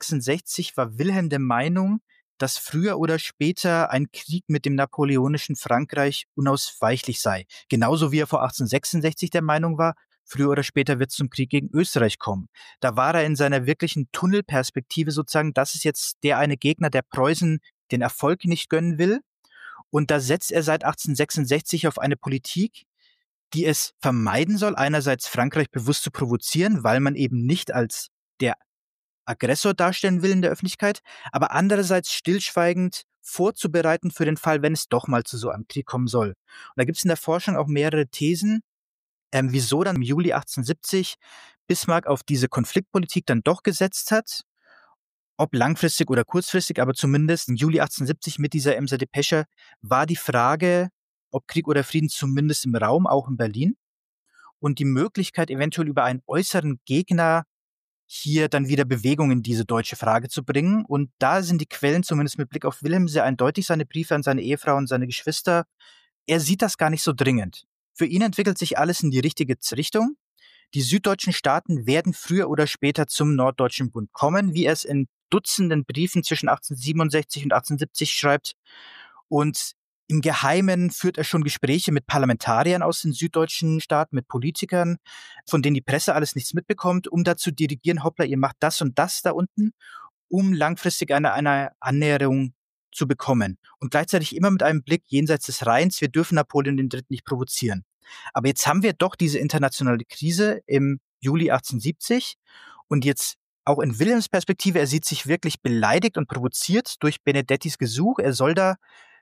1866 war Wilhelm der Meinung, dass früher oder später ein Krieg mit dem napoleonischen Frankreich unausweichlich sei. Genauso wie er vor 1866 der Meinung war, früher oder später wird es zum Krieg gegen Österreich kommen. Da war er in seiner wirklichen Tunnelperspektive sozusagen, das ist jetzt der eine Gegner, der Preußen den Erfolg nicht gönnen will. Und da setzt er seit 1866 auf eine Politik, die es vermeiden soll, einerseits Frankreich bewusst zu provozieren, weil man eben nicht als der Aggressor darstellen will in der Öffentlichkeit, aber andererseits stillschweigend vorzubereiten für den Fall, wenn es doch mal zu so einem Krieg kommen soll. Und da gibt es in der Forschung auch mehrere Thesen, wieso dann im Juli 1870 Bismarck auf diese Konfliktpolitik dann doch gesetzt hat, ob langfristig oder kurzfristig, aber zumindest im Juli 1870 mit dieser Emser Depesche war die Frage, ob Krieg oder Frieden zumindest im Raum, auch in Berlin. Und die Möglichkeit, eventuell über einen äußeren Gegner hier dann wieder Bewegung in diese deutsche Frage zu bringen. Und da sind die Quellen, zumindest mit Blick auf Wilhelm, sehr eindeutig, seine Briefe an seine Ehefrau und seine Geschwister. Er sieht das gar nicht so dringend. Für ihn entwickelt sich alles in die richtige Richtung. Die süddeutschen Staaten werden früher oder später zum Norddeutschen Bund kommen, wie er es in Dutzenden Briefen zwischen 1867 und 1870 schreibt. Und im Geheimen führt er schon Gespräche mit Parlamentariern aus den süddeutschen Staaten, mit Politikern, von denen die Presse alles nichts mitbekommt, um da zu dirigieren, hoppla, ihr macht das und das da unten, um langfristig eine Annäherung zu bekommen. Und gleichzeitig immer mit einem Blick jenseits des Rheins, wir dürfen Napoleon III. Nicht provozieren. Aber jetzt haben wir doch diese internationale Krise im Juli 1870 und jetzt auch in Wilhelms Perspektive, er sieht sich wirklich beleidigt und provoziert durch Benedettis Gesuch. Er soll da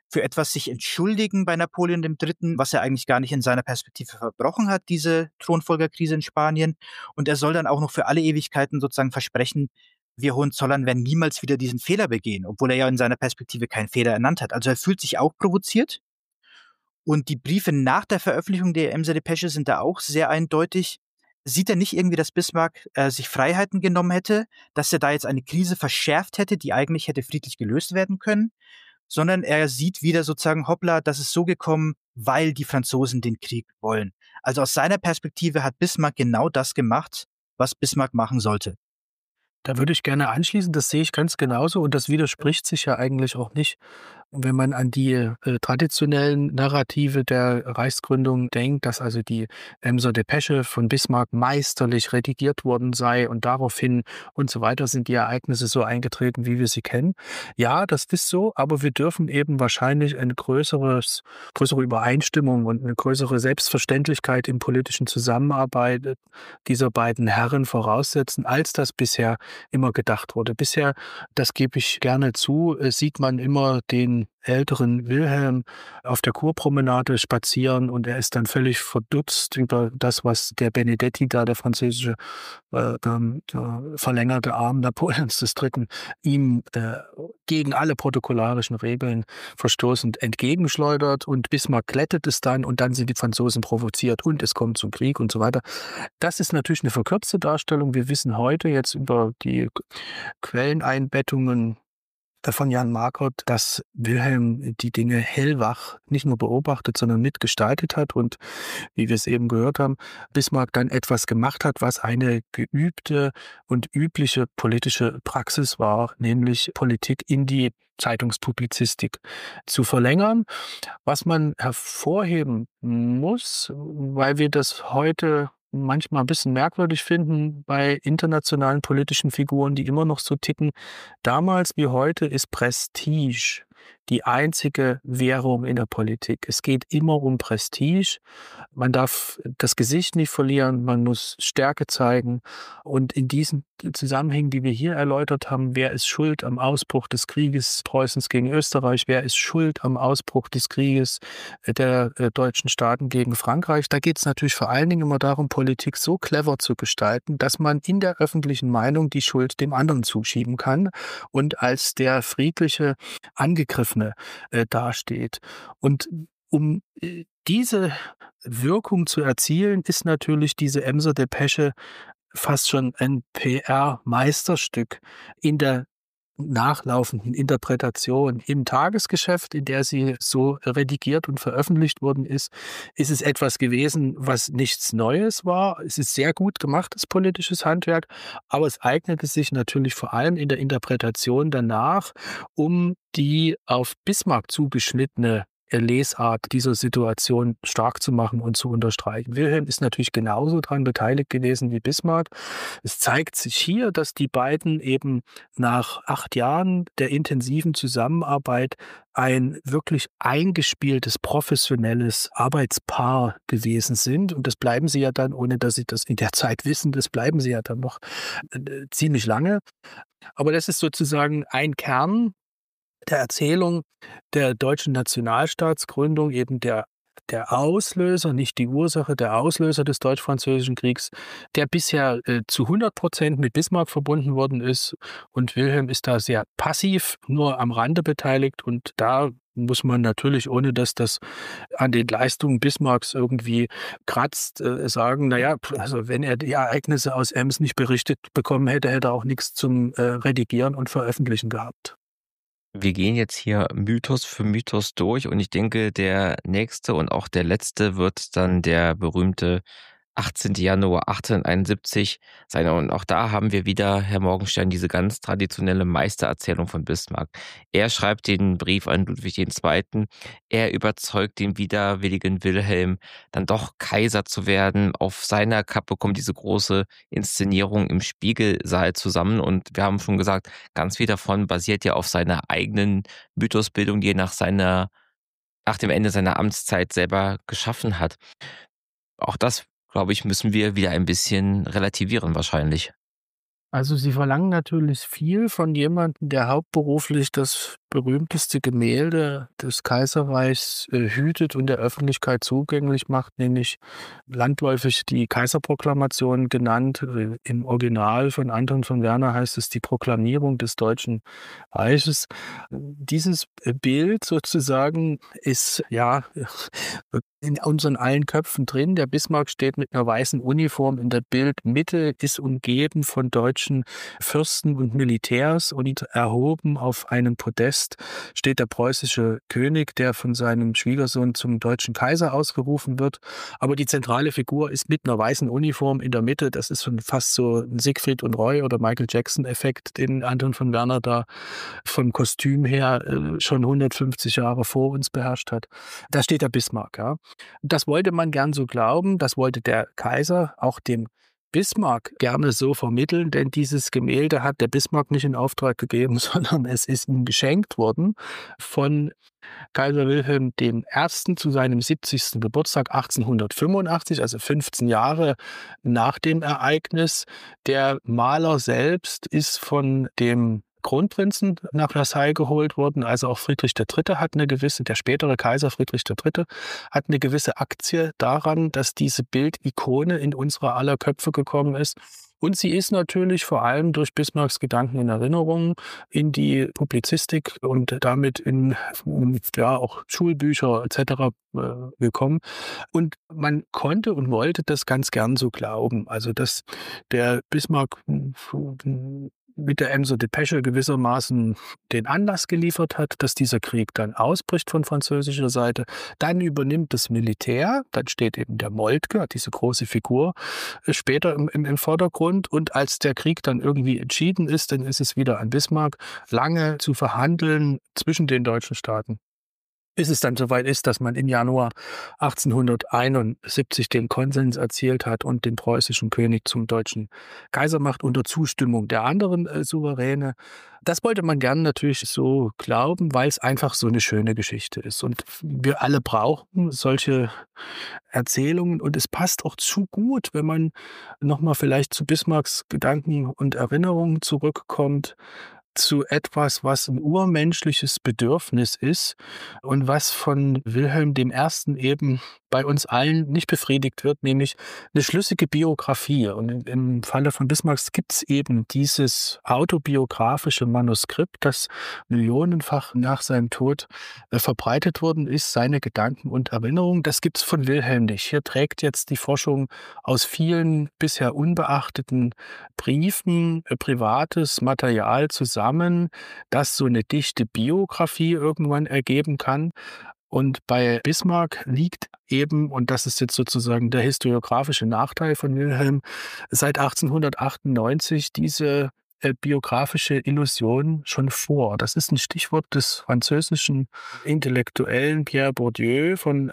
für etwas sich entschuldigen bei Napoleon III., was er eigentlich gar nicht in seiner Perspektive verbrochen hat, diese Thronfolgerkrise in Spanien. Und er soll dann auch noch für alle Ewigkeiten sozusagen versprechen, wir Hohenzollern werden niemals wieder diesen Fehler begehen, obwohl er ja in seiner Perspektive keinen Fehler ernannt hat. Also er fühlt sich auch provoziert. Und die Briefe nach der Veröffentlichung der Emser Depesche sind da auch sehr eindeutig. Sieht er nicht irgendwie, dass Bismarck sich Freiheiten genommen hätte, dass er da jetzt eine Krise verschärft hätte, die eigentlich hätte friedlich gelöst werden können, sondern er sieht wieder sozusagen, hoppla, das ist so gekommen, weil die Franzosen den Krieg wollen. Also aus seiner Perspektive hat Bismarck genau das gemacht, was Bismarck machen sollte. Da würde ich gerne anschließen, das sehe ich ganz genauso und das widerspricht sich ja eigentlich auch nicht. Wenn man an die traditionellen Narrative der Reichsgründung denkt, dass also die Emser Depesche von Bismarck meisterlich redigiert worden sei und daraufhin und so weiter sind die Ereignisse so eingetreten, wie wir sie kennen. Ja, das ist so, aber wir dürfen eben wahrscheinlich eine größere Übereinstimmung und eine größere Selbstverständlichkeit in politischen Zusammenarbeit dieser beiden Herren voraussetzen, als das bisher immer gedacht wurde. Bisher, das gebe ich gerne zu, sieht man immer den älteren Wilhelm auf der Kurpromenade spazieren und er ist dann völlig verdutzt über das, was der Benedetti da, der französische der verlängerte Arm Napoleons III., ihm gegen alle protokollarischen Regeln verstoßend entgegenschleudert und Bismarck glättet es dann und dann sind die Franzosen provoziert und es kommt zum Krieg und so weiter. Das ist natürlich eine verkürzte Darstellung. Wir wissen heute jetzt über die Quelleneinbettungen von Jan Markert, dass Wilhelm die Dinge hellwach nicht nur beobachtet, sondern mitgestaltet hat und, wie wir es eben gehört haben, Bismarck dann etwas gemacht hat, was eine geübte und übliche politische Praxis war, nämlich Politik in die Zeitungspublizistik zu verlängern. Was man hervorheben muss, weil wir das heute manchmal ein bisschen merkwürdig finden bei internationalen politischen Figuren, die immer noch so ticken. Damals wie heute ist Prestige die einzige Währung in der Politik. Es geht immer um Prestige. Man darf das Gesicht nicht verlieren, man muss Stärke zeigen. Und in diesen Zusammenhängen, die wir hier erläutert haben, wer ist schuld am Ausbruch des Krieges Preußens gegen Österreich, wer ist schuld am Ausbruch des Krieges der deutschen Staaten gegen Frankreich, da geht es natürlich vor allen Dingen immer darum, Politik so clever zu gestalten, dass man in der öffentlichen Meinung die Schuld dem anderen zuschieben kann und als der friedliche Angegriffene dasteht. Und um diese Wirkung zu erzielen, ist natürlich diese Emser Depesche fast schon ein PR-Meisterstück in der nachlaufenden Interpretation. Im Tagesgeschäft, in der sie so redigiert und veröffentlicht worden ist, ist es etwas gewesen, was nichts Neues war. Es ist sehr gut gemachtes politisches Handwerk, aber es eignete sich natürlich vor allem in der Interpretation danach, um die auf Bismarck zugeschnittene Lesart dieser Situation stark zu machen und zu unterstreichen. Wilhelm ist natürlich genauso daran beteiligt gewesen wie Bismarck. Es zeigt sich hier, dass die beiden eben nach 8 Jahren der intensiven Zusammenarbeit ein wirklich eingespieltes, professionelles Arbeitspaar gewesen sind. Und das bleiben sie ja dann, ohne dass sie das in der Zeit wissen, das bleiben sie ja dann noch ziemlich lange. Aber das ist sozusagen ein Kern der Erzählung der deutschen Nationalstaatsgründung, eben der Auslöser, nicht die Ursache, der Auslöser des Deutsch-Französischen Kriegs, der bisher zu 100% mit Bismarck verbunden worden ist. Und Wilhelm ist da sehr passiv, nur am Rande beteiligt. Und da muss man natürlich, ohne dass das an den Leistungen Bismarcks irgendwie kratzt, sagen, naja, also wenn er die Ereignisse aus Ems nicht berichtet bekommen hätte, hätte er auch nichts zum Redigieren und Veröffentlichen gehabt. Wir gehen jetzt hier Mythos für Mythos durch und ich denke, der nächste und auch der letzte wird dann der berühmte 18. Januar 1871 sein. Und auch da haben wir wieder, Herr Morgenstern, diese ganz traditionelle Meistererzählung von Bismarck. Er schreibt den Brief an Ludwig II. Er überzeugt den widerwilligen Wilhelm, dann doch Kaiser zu werden. Auf seiner Kappe kommt diese große Inszenierung im Spiegelsaal zusammen. Und wir haben schon gesagt, ganz viel davon basiert ja auf seiner eigenen Mythosbildung, die er nach dem Ende seiner Amtszeit selber geschaffen hat. Auch das, glaube ich, müssen wir wieder ein bisschen relativieren wahrscheinlich. Also Sie verlangen natürlich viel von jemandem, der hauptberuflich das berühmteste Gemälde des Kaiserreichs hütet und der Öffentlichkeit zugänglich macht, nämlich landläufig die Kaiserproklamation genannt. Im Original von Anton von Werner heißt es die Proklamierung des Deutschen Reiches. Dieses Bild sozusagen ist ja in unseren allen Köpfen drin. Der Bismarck steht mit einer weißen Uniform in der Bildmitte, ist umgeben von deutschen Fürsten und Militärs und erhoben auf einem Podest steht der preußische König, der von seinem Schwiegersohn zum deutschen Kaiser ausgerufen wird. Aber die zentrale Figur ist mit einer weißen Uniform in der Mitte. Das ist schon fast so ein Siegfried und Roy oder Michael Jackson-Effekt, den Anton von Werner da vom Kostüm her schon 150 Jahre vor uns beherrscht hat. Da steht der Bismarck, ja. Das wollte man gern so glauben, das wollte der Kaiser auch dem Bismarck gerne so vermitteln, denn dieses Gemälde hat der Bismarck nicht in Auftrag gegeben, sondern es ist ihm geschenkt worden von Kaiser Wilhelm I. zu seinem 70. Geburtstag 1885, also 15 Jahre nach dem Ereignis. Der Maler selbst ist von dem Kronprinzen nach Versailles geholt worden, also auch Friedrich III. Hat eine gewisse, der spätere Kaiser Friedrich III. Hat eine gewisse Aktie daran, dass diese Bildikone in unsere aller Köpfe gekommen ist. Und sie ist natürlich vor allem durch Bismarcks Gedanken und Erinnerungen in die Publizistik und damit in ja auch Schulbücher etc. Gekommen. Und man konnte und wollte das ganz gern so glauben. Also dass der Bismarck mit der Emser Depesche gewissermaßen den Anlass geliefert hat, dass dieser Krieg dann ausbricht von französischer Seite. Dann übernimmt das Militär, dann steht eben der Moltke, diese große Figur, später im Vordergrund. Und als der Krieg dann irgendwie entschieden ist, dann ist es wieder an Bismarck, lange zu verhandeln zwischen den deutschen Staaten. Bis es dann soweit ist, dass man im Januar 1871 den Konsens erzielt hat und den preußischen König zum deutschen Kaiser macht unter Zustimmung der anderen Souveräne. Das wollte man gern natürlich so glauben, weil es einfach so eine schöne Geschichte ist. Und wir alle brauchen solche Erzählungen und es passt auch zu gut, wenn man nochmal vielleicht zu Bismarcks Gedanken und Erinnerungen zurückkommt, zu etwas, was ein urmenschliches Bedürfnis ist und was von Wilhelm I. eben bei uns allen nicht befriedigt wird, nämlich eine schlüssige Biografie. Und im Falle von Bismarcks gibt es eben dieses autobiografische Manuskript, das millionenfach nach seinem Tod verbreitet worden ist, seine Gedanken und Erinnerungen. Das gibt es von Wilhelm nicht. Hier trägt jetzt die Forschung aus vielen bisher unbeachteten Briefen privates Material zusammen, das so eine dichte Biografie irgendwann ergeben kann. Und bei Bismarck liegt eben, und das ist jetzt sozusagen der historiografische Nachteil von Wilhelm, seit 1898 diese biografische Illusion schon vor. Das ist ein Stichwort des französischen Intellektuellen Pierre Bourdieu von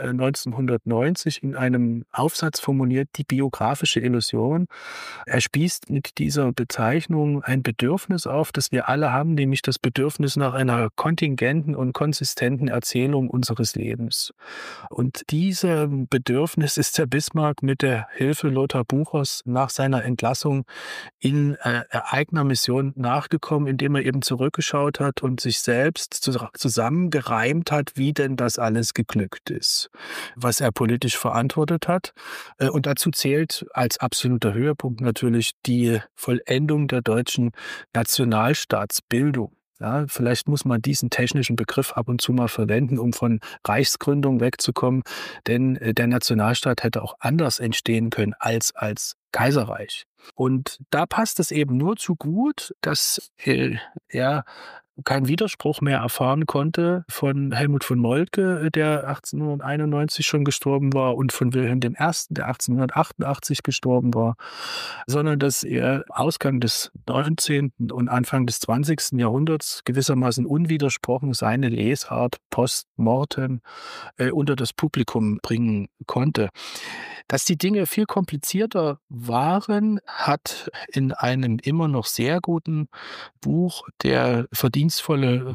1990 in einem Aufsatz formuliert, die biografische Illusion. Er spießt mit dieser Bezeichnung ein Bedürfnis auf, das wir alle haben, nämlich das Bedürfnis nach einer kontingenten und konsistenten Erzählung unseres Lebens. Und diesem Bedürfnis ist der Bismarck mit der Hilfe Lothar Buchers nach seiner Entlassung in eigener Mission nachgekommen, indem er eben zurückgeschaut hat und sich selbst zusammengereimt hat, wie denn das alles geglückt ist, was er politisch verantwortet hat. Und dazu zählt als absoluter Höhepunkt natürlich die Vollendung der deutschen Nationalstaatsbildung. Ja, vielleicht muss man diesen technischen Begriff ab und zu mal verwenden, um von Reichsgründung wegzukommen, denn der Nationalstaat hätte auch anders entstehen können als Kaiserreich. Und da passt es eben nur zu gut, dass er keinen Widerspruch mehr erfahren konnte von Helmut von Moltke, der 1891 schon gestorben war, und von Wilhelm I., der 1888 gestorben war, sondern dass er Ausgang des 19. und Anfang des 20. Jahrhunderts gewissermaßen unwidersprochen seine Lesart post mortem unter das Publikum bringen konnte. Dass die Dinge viel komplizierter waren, hat in einem immer noch sehr guten Buch der verdienstvolle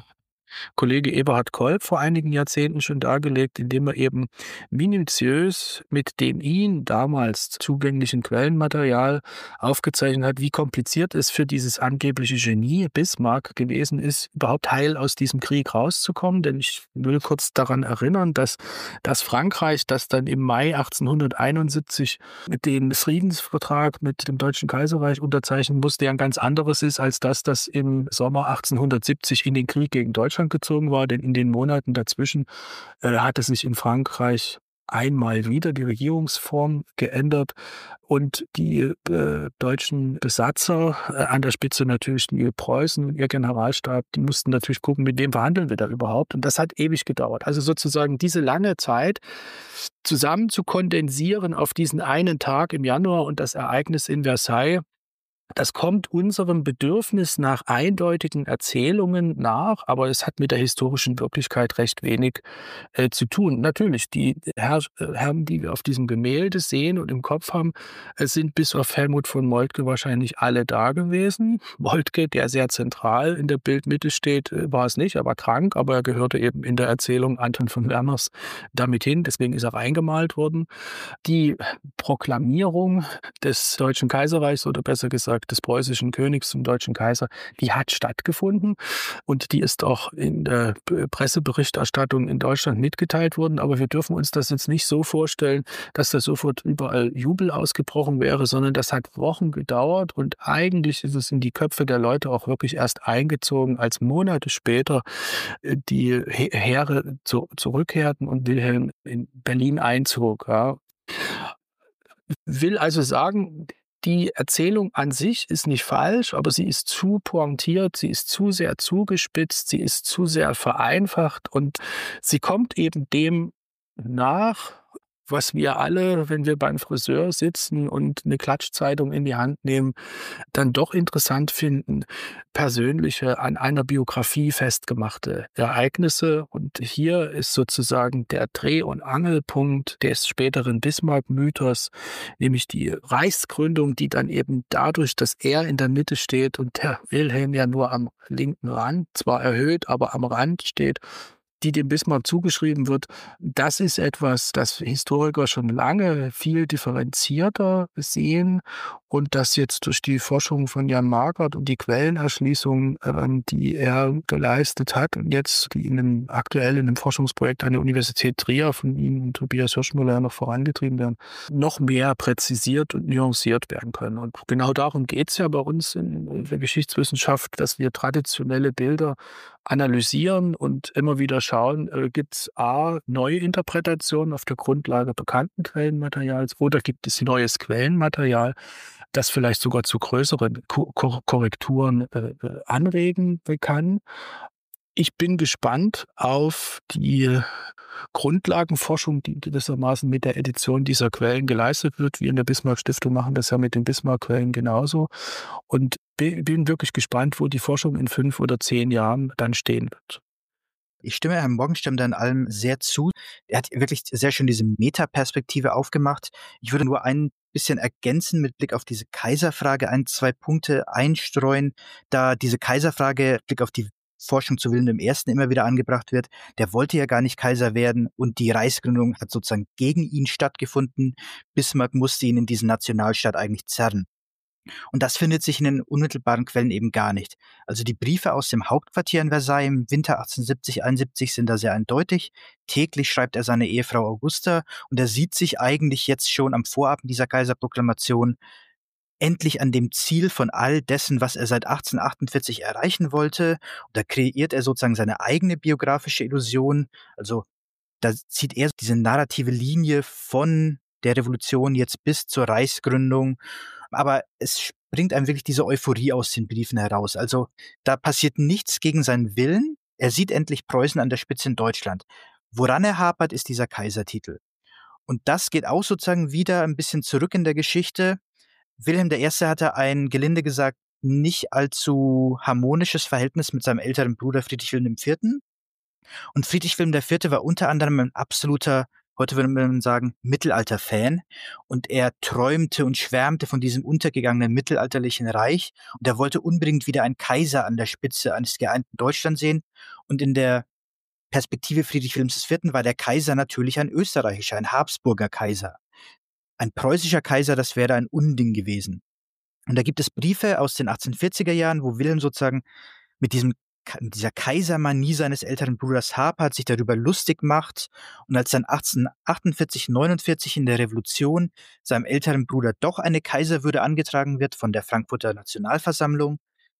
Kollege Eberhard Kolb vor einigen Jahrzehnten schon dargelegt, indem er eben minutiös mit dem ihm damals zugänglichen Quellenmaterial aufgezeichnet hat, wie kompliziert es für dieses angebliche Genie Bismarck gewesen ist, überhaupt heil aus diesem Krieg rauszukommen. Denn ich will kurz daran erinnern, dass das Frankreich, das dann im Mai 1871 den Friedensvertrag mit dem Deutschen Kaiserreich unterzeichnen musste, ja ein ganz anderes ist als das im Sommer 1870 in den Krieg gegen Deutschland gezogen war. Denn in den Monaten dazwischen hatte sich in Frankreich einmal wieder die Regierungsform geändert und die deutschen Besatzer, an der Spitze natürlich die Preußen und ihr Generalstab, die mussten natürlich gucken, mit wem verhandeln wir da überhaupt. Und das hat ewig gedauert. Also sozusagen diese lange Zeit zusammen zu kondensieren auf diesen einen Tag im Januar und das Ereignis in Versailles, das kommt unserem Bedürfnis nach eindeutigen Erzählungen nach, aber es hat mit der historischen Wirklichkeit recht wenig zu tun. Natürlich, die Herren, die wir auf diesem Gemälde sehen und im Kopf haben, sind bis auf Helmut von Moltke wahrscheinlich alle da gewesen. Moltke, der sehr zentral in der Bildmitte steht, war es nicht, er war krank, aber er gehörte eben in der Erzählung Anton von Werners damit hin, deswegen ist er reingemalt worden. Die Proklamierung des Deutschen Kaiserreichs oder besser gesagt des preußischen Königs zum deutschen Kaiser, die hat stattgefunden und die ist auch in der Presseberichterstattung in Deutschland mitgeteilt worden. Aber wir dürfen uns das jetzt nicht so vorstellen, dass da sofort überall Jubel ausgebrochen wäre, sondern das hat Wochen gedauert und eigentlich ist es in die Köpfe der Leute auch wirklich erst eingezogen, als Monate später die Heere zurückkehrten und Wilhelm in Berlin einzog. Ja. Will also sagen, die Erzählung an sich ist nicht falsch, aber sie ist zu pointiert, sie ist zu sehr zugespitzt, sie ist zu sehr vereinfacht und sie kommt eben dem nach, was wir alle, wenn wir beim Friseur sitzen und eine Klatschzeitung in die Hand nehmen, dann doch interessant finden, persönliche, an einer Biografie festgemachte Ereignisse. Und hier ist sozusagen der Dreh- und Angelpunkt des späteren Bismarck-Mythos, nämlich die Reichsgründung, die dann eben dadurch, dass er in der Mitte steht und der Wilhelm ja nur am linken Rand, zwar erhöht, aber am Rand steht, die dem Bismarck zugeschrieben wird, das ist etwas, das Historiker schon lange viel differenzierter sehen und das jetzt durch die Forschung von Jan Markert und die Quellenerschließung, die er geleistet hat und jetzt die aktuell in einem Forschungsprojekt an der Universität Trier von ihm und Tobias Hirschmüller noch vorangetrieben werden, noch mehr präzisiert und nuanciert werden können. Und genau darum geht es ja bei uns in der Geschichtswissenschaft, dass wir traditionelle Bilder analysieren und immer wieder schauen, gibt es neue Interpretationen auf der Grundlage bekannten Quellenmaterials oder gibt es neues Quellenmaterial, das vielleicht sogar zu größeren Korrekturen anregen kann. Ich bin gespannt auf die Grundlagenforschung, die gewissermaßen mit der Edition dieser Quellen geleistet wird. Wir in der Bismarck-Stiftung machen das ja mit den Bismarck-Quellen genauso. Und bin wirklich gespannt, wo die Forschung in 5 oder 10 Jahren dann stehen wird. Ich stimme Herrn Morgenstern da in allem sehr zu. Er hat wirklich sehr schön diese Metaperspektive aufgemacht. Ich würde nur ein bisschen ergänzen mit Blick auf diese Kaiserfrage, 2 Punkte einstreuen, da diese Kaiserfrage mit Blick auf die Forschung zu Wilhelm I. immer wieder angebracht wird. Der wollte ja gar nicht Kaiser werden und die Reichsgründung hat sozusagen gegen ihn stattgefunden. Bismarck musste ihn in diesen Nationalstaat eigentlich zerren. Und das findet sich in den unmittelbaren Quellen eben gar nicht. Also die Briefe aus dem Hauptquartier in Versailles im Winter 1870-71 sind da sehr eindeutig. Täglich schreibt er seine Ehefrau Augusta und er sieht sich eigentlich jetzt schon am Vorabend dieser Kaiserproklamation endlich an dem Ziel von all dessen, was er seit 1848 erreichen wollte. Und da kreiert er sozusagen seine eigene biografische Illusion. Also da zieht er diese narrative Linie von der Revolution jetzt bis zur Reichsgründung. Aber es springt einem wirklich diese Euphorie aus den Briefen heraus. Also da passiert nichts gegen seinen Willen. Er sieht endlich Preußen an der Spitze in Deutschland. Woran er hapert, ist dieser Kaisertitel. Und das geht auch sozusagen wieder ein bisschen zurück in der Geschichte. Wilhelm I. hatte ein, gelinde gesagt, nicht allzu harmonisches Verhältnis mit seinem älteren Bruder Friedrich Wilhelm IV. Und Friedrich Wilhelm IV. War unter anderem ein absoluter heute würde man sagen, Mittelalter-Fan. Und er träumte und schwärmte von diesem untergegangenen mittelalterlichen Reich. Und er wollte unbedingt wieder einen Kaiser an der Spitze eines geeinten Deutschland sehen. Und in der Perspektive Friedrich Wilhelms IV. War der Kaiser natürlich ein österreichischer, ein Habsburger Kaiser. Ein preußischer Kaiser, das wäre ein Unding gewesen. Und da gibt es Briefe aus den 1840er Jahren, wo Wilhelm sozusagen mit dieser Kaisermanie seines älteren Bruders hapert, sich darüber lustig macht. Und als dann 1848, 49 in der Revolution seinem älteren Bruder doch eine Kaiserwürde angetragen wird von der Frankfurter Nationalversammlung,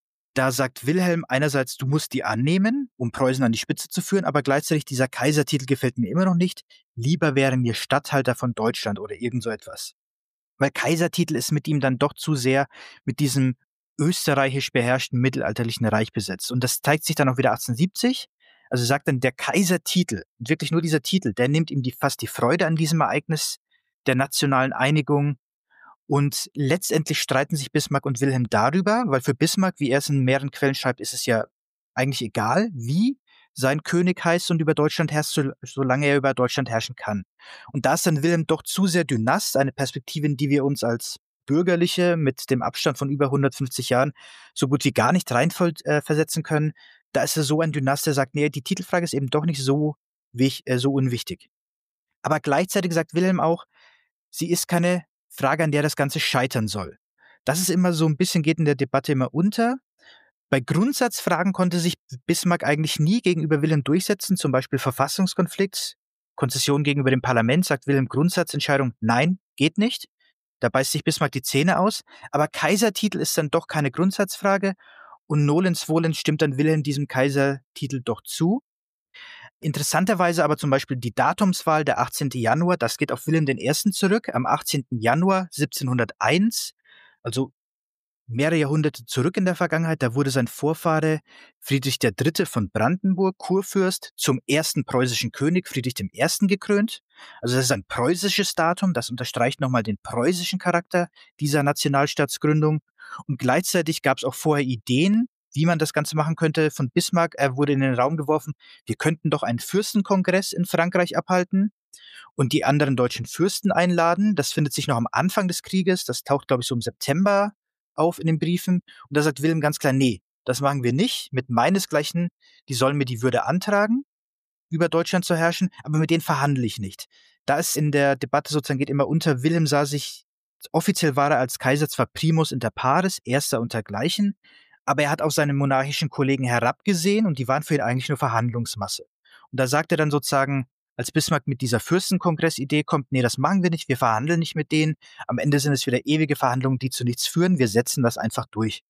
da sagt Wilhelm einerseits, du musst die annehmen, um Preußen an die Spitze zu führen, aber gleichzeitig dieser Kaisertitel gefällt mir immer noch nicht. Lieber wären wir Statthalter von Deutschland oder irgend so etwas. Weil Kaisertitel ist mit ihm dann doch zu sehr mit diesem österreichisch beherrschten mittelalterlichen Reich besetzt. Und das zeigt sich dann auch wieder 1870. Also sagt dann, der Kaisertitel, wirklich nur dieser Titel, der nimmt ihm fast die Freude an diesem Ereignis der nationalen Einigung. Und letztendlich streiten sich Bismarck und Wilhelm darüber, weil für Bismarck, wie er es in mehreren Quellen schreibt, ist es ja eigentlich egal, wie sein König heißt und über Deutschland herrscht, solange er über Deutschland herrschen kann. Und da ist dann Wilhelm doch zu sehr Dynast, eine Perspektive, in die wir uns als Bürgerliche mit dem Abstand von über 150 Jahren so gut wie gar nicht versetzen können. Da ist er so ein Dynast, der sagt, nee, die Titelfrage ist eben doch nicht so unwichtig. Aber gleichzeitig sagt Wilhelm auch, sie ist keine Frage, an der das Ganze scheitern soll. Das ist immer so ein bisschen, geht in der Debatte immer unter. Bei Grundsatzfragen konnte sich Bismarck eigentlich nie gegenüber Wilhelm durchsetzen, zum Beispiel Verfassungskonflikt, Konzession gegenüber dem Parlament, sagt Wilhelm Grundsatzentscheidung, nein, geht nicht. Da beißt sich Bismarck die Zähne aus. Aber Kaisertitel ist dann doch keine Grundsatzfrage und nolens volens stimmt dann Wilhelm diesem Kaisertitel doch zu. Interessanterweise aber zum Beispiel die Datumswahl, der 18. Januar, das geht auf Wilhelm I. zurück, am 18. Januar 1701, also mehrere Jahrhunderte zurück in der Vergangenheit, da wurde sein Vorfahre Friedrich III. Von Brandenburg, Kurfürst, zum ersten preußischen König Friedrich I. gekrönt. Also das ist ein preußisches Datum, das unterstreicht nochmal den preußischen Charakter dieser Nationalstaatsgründung. Und gleichzeitig gab es auch vorher Ideen, wie man das Ganze machen könnte. Von Bismarck wurde in den Raum geworfen, wir könnten doch einen Fürstenkongress in Frankreich abhalten und die anderen deutschen Fürsten einladen. Das findet sich noch am Anfang des Krieges. Das taucht, glaube ich, so im September auf in den Briefen. Und da sagt Wilhelm ganz klar, nee, das machen wir nicht. Mit meinesgleichen, die sollen mir die Würde antragen, über Deutschland zu herrschen, aber mit denen verhandle ich nicht. Da ist in der Debatte sozusagen, geht immer unter, Wilhelm sah sich, offiziell war er als Kaiser zwar primus inter pares, erster untergleichen, aber er hat auf seine monarchischen Kollegen herabgesehen und die waren für ihn eigentlich nur Verhandlungsmasse. Und da sagt er dann sozusagen, als Bismarck mit dieser Fürstenkongress-Idee kommt, nee, das machen wir nicht, wir verhandeln nicht mit denen. Am Ende sind es wieder ewige Verhandlungen, die zu nichts führen. Wir setzen das einfach durch.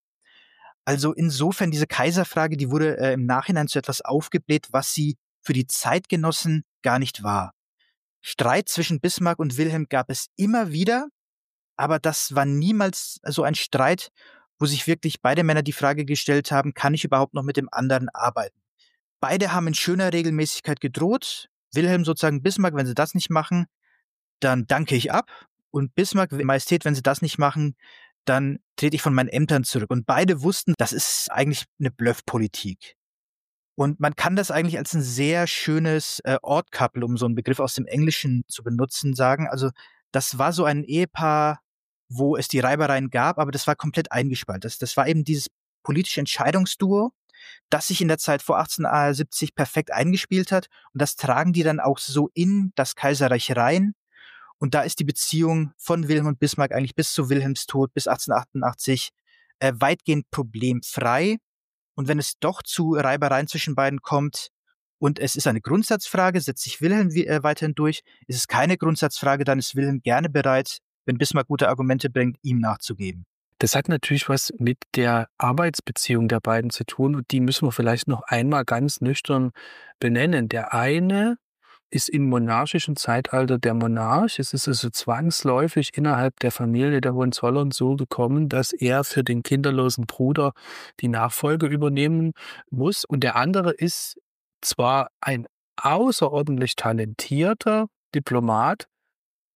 Also insofern diese Kaiserfrage, die wurde im Nachhinein zu etwas aufgebläht, was sie für die Zeitgenossen gar nicht war. Streit zwischen Bismarck und Wilhelm gab es immer wieder, aber das war niemals so ein Streit, wo sich wirklich beide Männer die Frage gestellt haben, kann ich überhaupt noch mit dem anderen arbeiten? Beide haben in schöner Regelmäßigkeit gedroht. Wilhelm sozusagen, Bismarck, wenn sie das nicht machen, dann danke ich ab. Und Bismarck, Majestät, wenn sie das nicht machen, dann trete ich von meinen Ämtern zurück. Und beide wussten, das ist eigentlich eine Bluffpolitik. Und man kann das eigentlich als ein sehr schönes Odd Couple, um so einen Begriff aus dem Englischen zu benutzen, sagen. Also das war so ein Ehepaar, wo es die Reibereien gab, aber das war komplett eingespaltet. Das war eben dieses politische Entscheidungsduo, das sich in der Zeit vor 1870 perfekt eingespielt hat. Und das tragen die dann auch so in das Kaiserreich rein. Und da ist die Beziehung von Wilhelm und Bismarck eigentlich bis zu Wilhelms Tod, bis 1888, weitgehend problemfrei. Und wenn es doch zu Reibereien zwischen beiden kommt und es ist eine Grundsatzfrage, setzt sich Wilhelm weiterhin durch. Ist es keine Grundsatzfrage, dann ist Wilhelm gerne bereit, wenn Bismarck gute Argumente bringt, ihm nachzugeben. Das hat natürlich was mit der Arbeitsbeziehung der beiden zu tun und die müssen wir vielleicht noch einmal ganz nüchtern benennen. Der eine ist im monarchischen Zeitalter der Monarch. Es ist also zwangsläufig innerhalb der Familie der Hohenzollern so gekommen, dass er für den kinderlosen Bruder die Nachfolge übernehmen muss. Und der andere ist zwar ein außerordentlich talentierter Diplomat,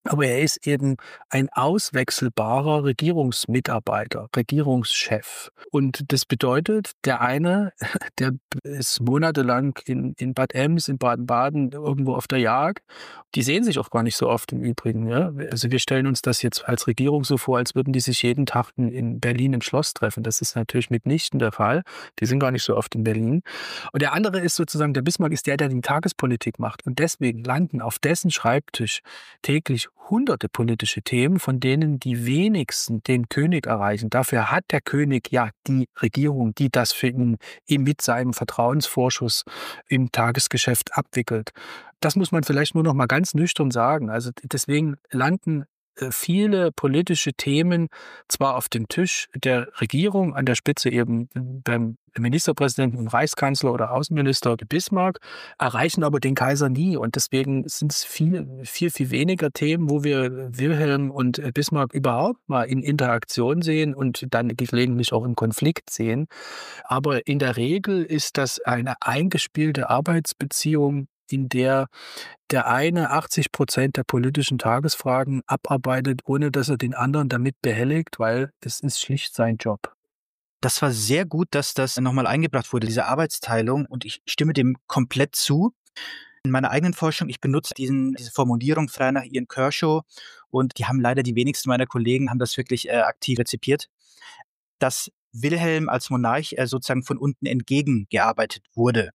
Aber er ist eben ein auswechselbarer Regierungsmitarbeiter, Regierungschef. Und das bedeutet, der eine, der ist monatelang in Bad Ems, in Baden-Baden, irgendwo auf der Jagd. Die sehen sich auch gar nicht so oft im Übrigen. Ja? Also wir stellen uns das jetzt als Regierung so vor, als würden die sich jeden Tag in Berlin im Schloss treffen. Das ist natürlich mitnichten der Fall. Die sind gar nicht so oft in Berlin. Und der andere ist sozusagen, der Bismarck ist der die Tagespolitik macht. Und deswegen landen auf dessen Schreibtisch täglich hunderte politische Themen, von denen die wenigsten den König erreichen. Dafür hat der König ja die Regierung, die das für ihn mit seinem Vertrauensvorschuss im Tagesgeschäft abwickelt. Das muss man vielleicht nur noch mal ganz nüchtern sagen. Also deswegen landen viele politische Themen zwar auf dem Tisch der Regierung, an der Spitze eben beim Ministerpräsidenten und Reichskanzler oder Außenminister Bismarck, erreichen aber den Kaiser nie. Und deswegen sind es viel weniger Themen, wo wir Wilhelm und Bismarck überhaupt mal in Interaktion sehen und dann gelegentlich auch im Konflikt sehen. Aber in der Regel ist das eine eingespielte Arbeitsbeziehung, in der der eine 80% der politischen Tagesfragen abarbeitet, ohne dass er den anderen damit behelligt, weil es ist schlicht sein Job. Das war sehr gut, dass das nochmal eingebracht wurde, diese Arbeitsteilung, und ich stimme dem komplett zu. In meiner eigenen Forschung, ich benutze diese Formulierung frei nach Ian Kershaw, und die haben leider die wenigsten meiner Kollegen haben das wirklich aktiv rezipiert, dass Wilhelm als Monarch sozusagen von unten entgegengearbeitet wurde.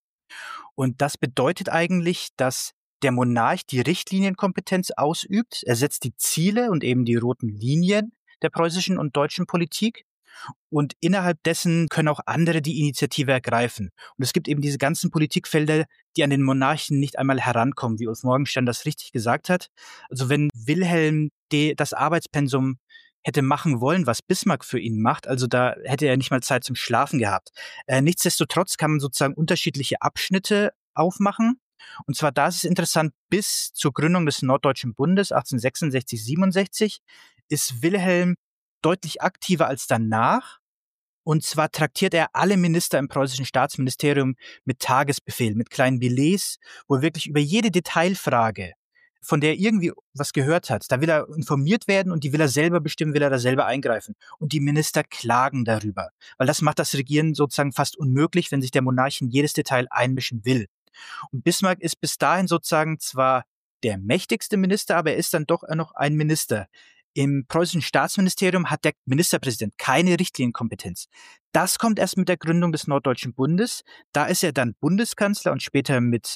Und das bedeutet eigentlich, dass der Monarch die Richtlinienkompetenz ausübt. Er setzt die Ziele und eben die roten Linien der preußischen und deutschen Politik. Und innerhalb dessen können auch andere die Initiative ergreifen. Und es gibt eben diese ganzen Politikfelder, die an den Monarchen nicht einmal herankommen, wie Ulf Morgenstern das richtig gesagt hat. Also wenn Wilhelm das Arbeitspensum hätte machen wollen, was Bismarck für ihn macht, also da hätte er nicht mal Zeit zum Schlafen gehabt. Nichtsdestotrotz kann man sozusagen unterschiedliche Abschnitte aufmachen. Und zwar, da ist es interessant, bis zur Gründung des Norddeutschen Bundes 1866, 67 ist Wilhelm deutlich aktiver als danach. Und zwar traktiert er alle Minister im preußischen Staatsministerium mit Tagesbefehlen, mit kleinen Billets, wo er wirklich über jede Detailfrage, von der er irgendwie was gehört hat, da will er informiert werden und die will er selber bestimmen, will er da selber eingreifen. Und die Minister klagen darüber, weil das macht das Regieren sozusagen fast unmöglich, wenn sich der Monarch in jedes Detail einmischen will. Und Bismarck ist bis dahin sozusagen zwar der mächtigste Minister, aber er ist dann doch noch ein Minister. Im preußischen Staatsministerium hat der Ministerpräsident keine Richtlinienkompetenz. Das kommt erst mit der Gründung des Norddeutschen Bundes. Da ist er dann Bundeskanzler und später mit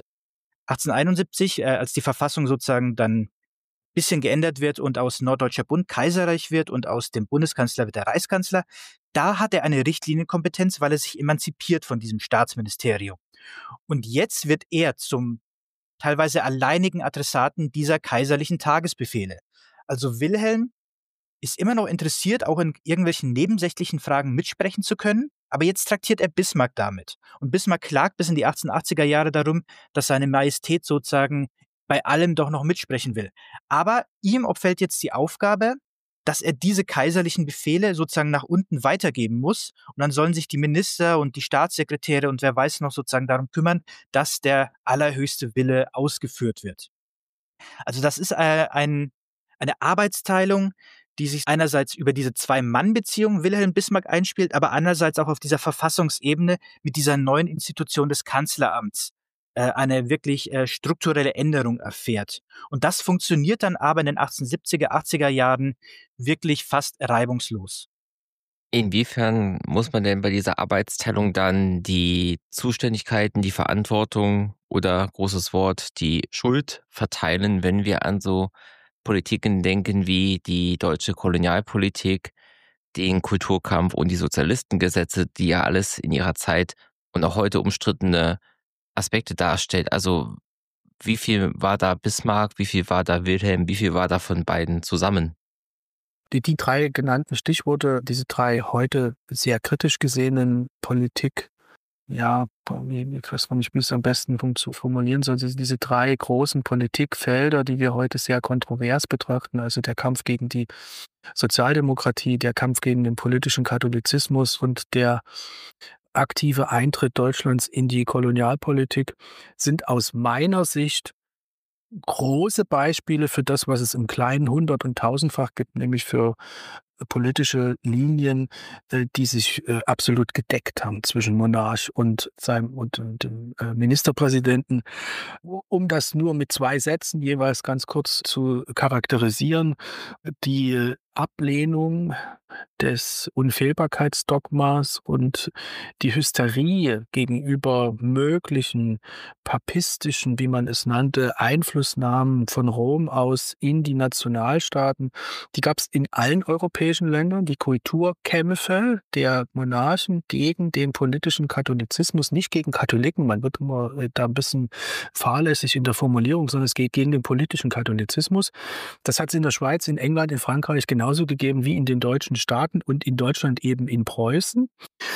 1871, als die Verfassung sozusagen dann ein bisschen geändert wird und aus Norddeutscher Bund Kaiserreich wird und aus dem Bundeskanzler wird der Reichskanzler, da hat er eine Richtlinienkompetenz, weil er sich emanzipiert von diesem Staatsministerium. Und jetzt wird er zum teilweise alleinigen Adressaten dieser kaiserlichen Tagesbefehle. Also Wilhelm ist immer noch interessiert, auch in irgendwelchen nebensächlichen Fragen mitsprechen zu können, aber jetzt traktiert er Bismarck damit. Und Bismarck klagt bis in die 1880er Jahre darum, dass seine Majestät sozusagen bei allem doch noch mitsprechen will. Aber ihm obfällt jetzt die Aufgabe, dass er diese kaiserlichen Befehle sozusagen nach unten weitergeben muss. Und dann sollen sich die Minister und die Staatssekretäre und wer weiß noch sozusagen darum kümmern, dass der allerhöchste Wille ausgeführt wird. Also das ist eine Arbeitsteilung, die sich einerseits über diese Zwei-Mann-Beziehung Wilhelm-Bismarck einspielt, aber andererseits auch auf dieser Verfassungsebene mit dieser neuen Institution des Kanzleramts eine wirklich strukturelle Änderung erfährt. Und das funktioniert dann aber in den 1870er, 80er Jahren wirklich fast reibungslos. Inwiefern muss man denn bei dieser Arbeitsteilung dann die Zuständigkeiten, die Verantwortung oder, großes Wort, die Schuld verteilen, wenn wir an so Politiken denken wie die deutsche Kolonialpolitik, den Kulturkampf und die Sozialistengesetze, die ja alles in ihrer Zeit und auch heute umstrittene Aspekte darstellt. Also wie viel war da Bismarck, wie viel war da Wilhelm, wie viel war da von beiden zusammen? Die drei genannten Stichworte, diese drei heute sehr kritisch gesehenen Politik, ja, ich weiß gar nicht, wie ich es am besten formulieren soll, diese drei großen Politikfelder, die wir heute sehr kontrovers betrachten, also der Kampf gegen die Sozialdemokratie, der Kampf gegen den politischen Katholizismus und der aktive Eintritt Deutschlands in die Kolonialpolitik, sind aus meiner Sicht große Beispiele für das, was es im kleinen Hundert- und Tausendfach gibt, nämlich für politische Linien, die sich absolut gedeckt haben zwischen Monarch und dem Ministerpräsidenten. Um das nur mit 2 Sätzen jeweils ganz kurz zu charakterisieren: Die Ablehnung des Unfehlbarkeitsdogmas und die Hysterie gegenüber möglichen papistischen, wie man es nannte, Einflussnahmen von Rom aus in die Nationalstaaten, die gab es in allen europäischen Ländern. Die Kulturkämpfe der Monarchen gegen den politischen Katholizismus, nicht gegen Katholiken, man wird immer da ein bisschen fahrlässig in der Formulierung, sondern es geht gegen den politischen Katholizismus. Das hat es in der Schweiz, in England, in Frankreich genauso gegeben wie in den deutschen Staaten und in Deutschland eben in Preußen.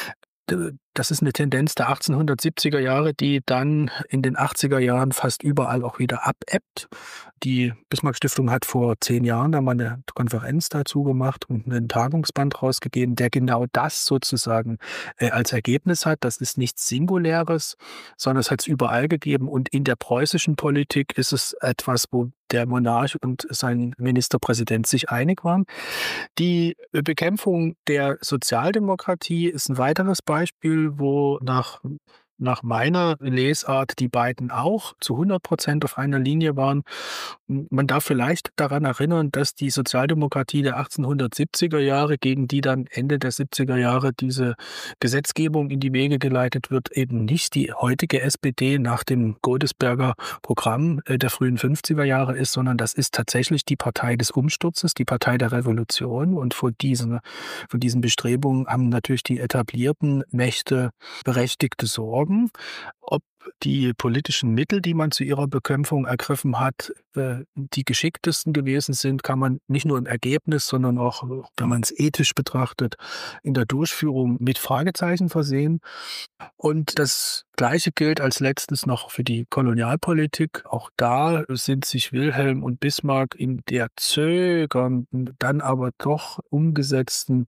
Das ist eine Tendenz der 1870er Jahre, die dann in den 80er Jahren fast überall auch wieder abebbt. Die Bismarck-Stiftung hat vor 10 Jahren da mal eine Konferenz dazu gemacht und einen Tagungsband rausgegeben, der genau das sozusagen als Ergebnis hat. Das ist nichts Singuläres, sondern es hat es überall gegeben. Und in der preußischen Politik ist es etwas, wo der Monarch und sein Ministerpräsident sich einig waren. Die Bekämpfung der Sozialdemokratie ist ein weiteres Beispiel, wo nach meiner Lesart die beiden auch zu 100% auf einer Linie waren. Man darf vielleicht daran erinnern, dass die Sozialdemokratie der 1870er Jahre, gegen die dann Ende der 70er Jahre diese Gesetzgebung in die Wege geleitet wird, eben nicht die heutige SPD nach dem Godesberger Programm der frühen 50er Jahre ist, sondern das ist tatsächlich die Partei des Umsturzes, die Partei der Revolution. Und vor diesen Bestrebungen haben natürlich die etablierten Mächte berechtigte Sorgen. Ob die politischen Mittel, die man zu ihrer Bekämpfung ergriffen hat, die geschicktesten gewesen sind, kann man nicht nur im Ergebnis, sondern auch, wenn man es ethisch betrachtet, in der Durchführung mit Fragezeichen versehen. Und das Gleiche gilt als letztes noch für die Kolonialpolitik. Auch da sind sich Wilhelm und Bismarck in der zögernden, dann aber doch umgesetzten,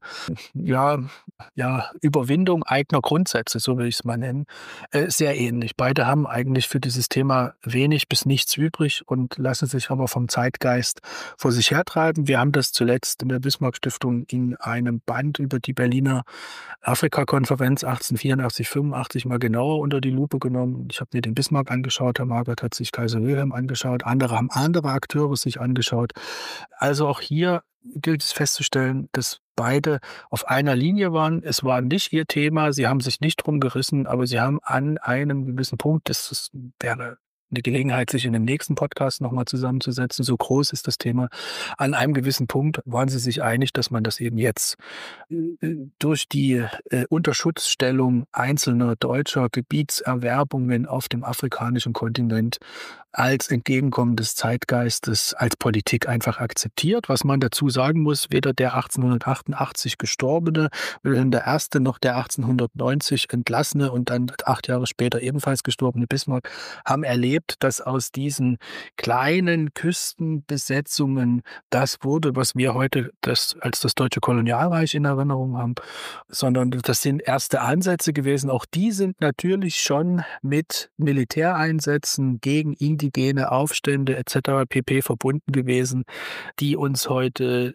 Überwindung eigener Grundsätze, so will ich es mal nennen, sehr ähnlich. Beide haben eigentlich für dieses Thema wenig bis nichts übrig und lassen sich aber vom Zeitgeist vor sich hertreiben. Wir haben das zuletzt in der Bismarck-Stiftung in einem Band über die Berliner Afrika-Konferenz 1884-85 mal genauer unter die Lupe genommen. Ich habe mir den Bismarck angeschaut, Herr Margaret hat sich Kaiser Wilhelm angeschaut, andere haben andere Akteure sich angeschaut. Also auch hier gilt es festzustellen, dass beide auf einer Linie waren. Es war nicht ihr Thema, sie haben sich nicht drum gerissen, aber sie haben an einem gewissen Punkt, das wäre eine Gelegenheit, sich in dem nächsten Podcast nochmal zusammenzusetzen, so groß ist das Thema, an einem gewissen Punkt waren sie sich einig, dass man das eben jetzt durch die Unterschutzstellung einzelner deutscher Gebietserwerbungen auf dem afrikanischen Kontinent als Entgegenkommen des Zeitgeistes als Politik einfach akzeptiert. Was man dazu sagen muss, weder der 1888 gestorbene Wilhelm I. noch der 1890 entlassene und dann 8 Jahre später ebenfalls gestorbene Bismarck haben erlebt, dass aus diesen kleinen Küstenbesetzungen das wurde, was wir heute als das Deutsche Kolonialreich in Erinnerung haben, sondern das sind erste Ansätze gewesen. Auch die sind natürlich schon mit Militäreinsätzen gegen indigene Aufstände etc. pp. Verbunden gewesen, die uns heute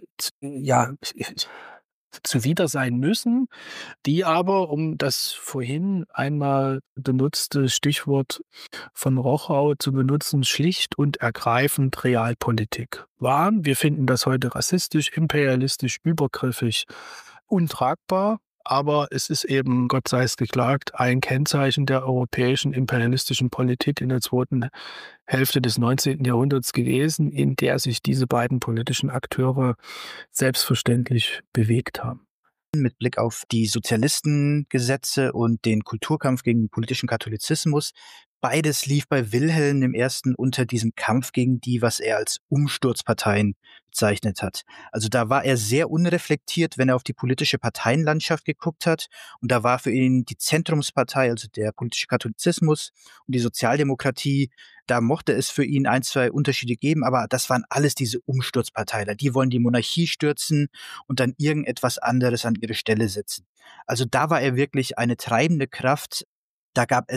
zuwider sein müssen, die aber, um das vorhin einmal benutzte Stichwort von Rochau zu benutzen, schlicht und ergreifend Realpolitik waren. Wir finden das heute rassistisch, imperialistisch, übergriffig, untragbar. Aber es ist eben, Gott sei es geklagt, ein Kennzeichen der europäischen imperialistischen Politik in der zweiten Hälfte des 19. Jahrhunderts gewesen, in der sich diese beiden politischen Akteure selbstverständlich bewegt haben. Mit Blick auf die Sozialistengesetze und den Kulturkampf gegen den politischen Katholizismus. Beides lief bei Wilhelm I. unter diesem Kampf gegen die, was er als Umsturzparteien bezeichnet hat. Also da war er sehr unreflektiert, wenn er auf die politische Parteienlandschaft geguckt hat. Und da war für ihn die Zentrumspartei, also der politische Katholizismus und die Sozialdemokratie, da mochte es für ihn 1, 2 Unterschiede geben, aber das waren alles diese Umsturzparteiler. Die wollen die Monarchie stürzen und dann irgendetwas anderes an ihre Stelle setzen. Also da war er wirklich eine treibende Kraft. Da gab es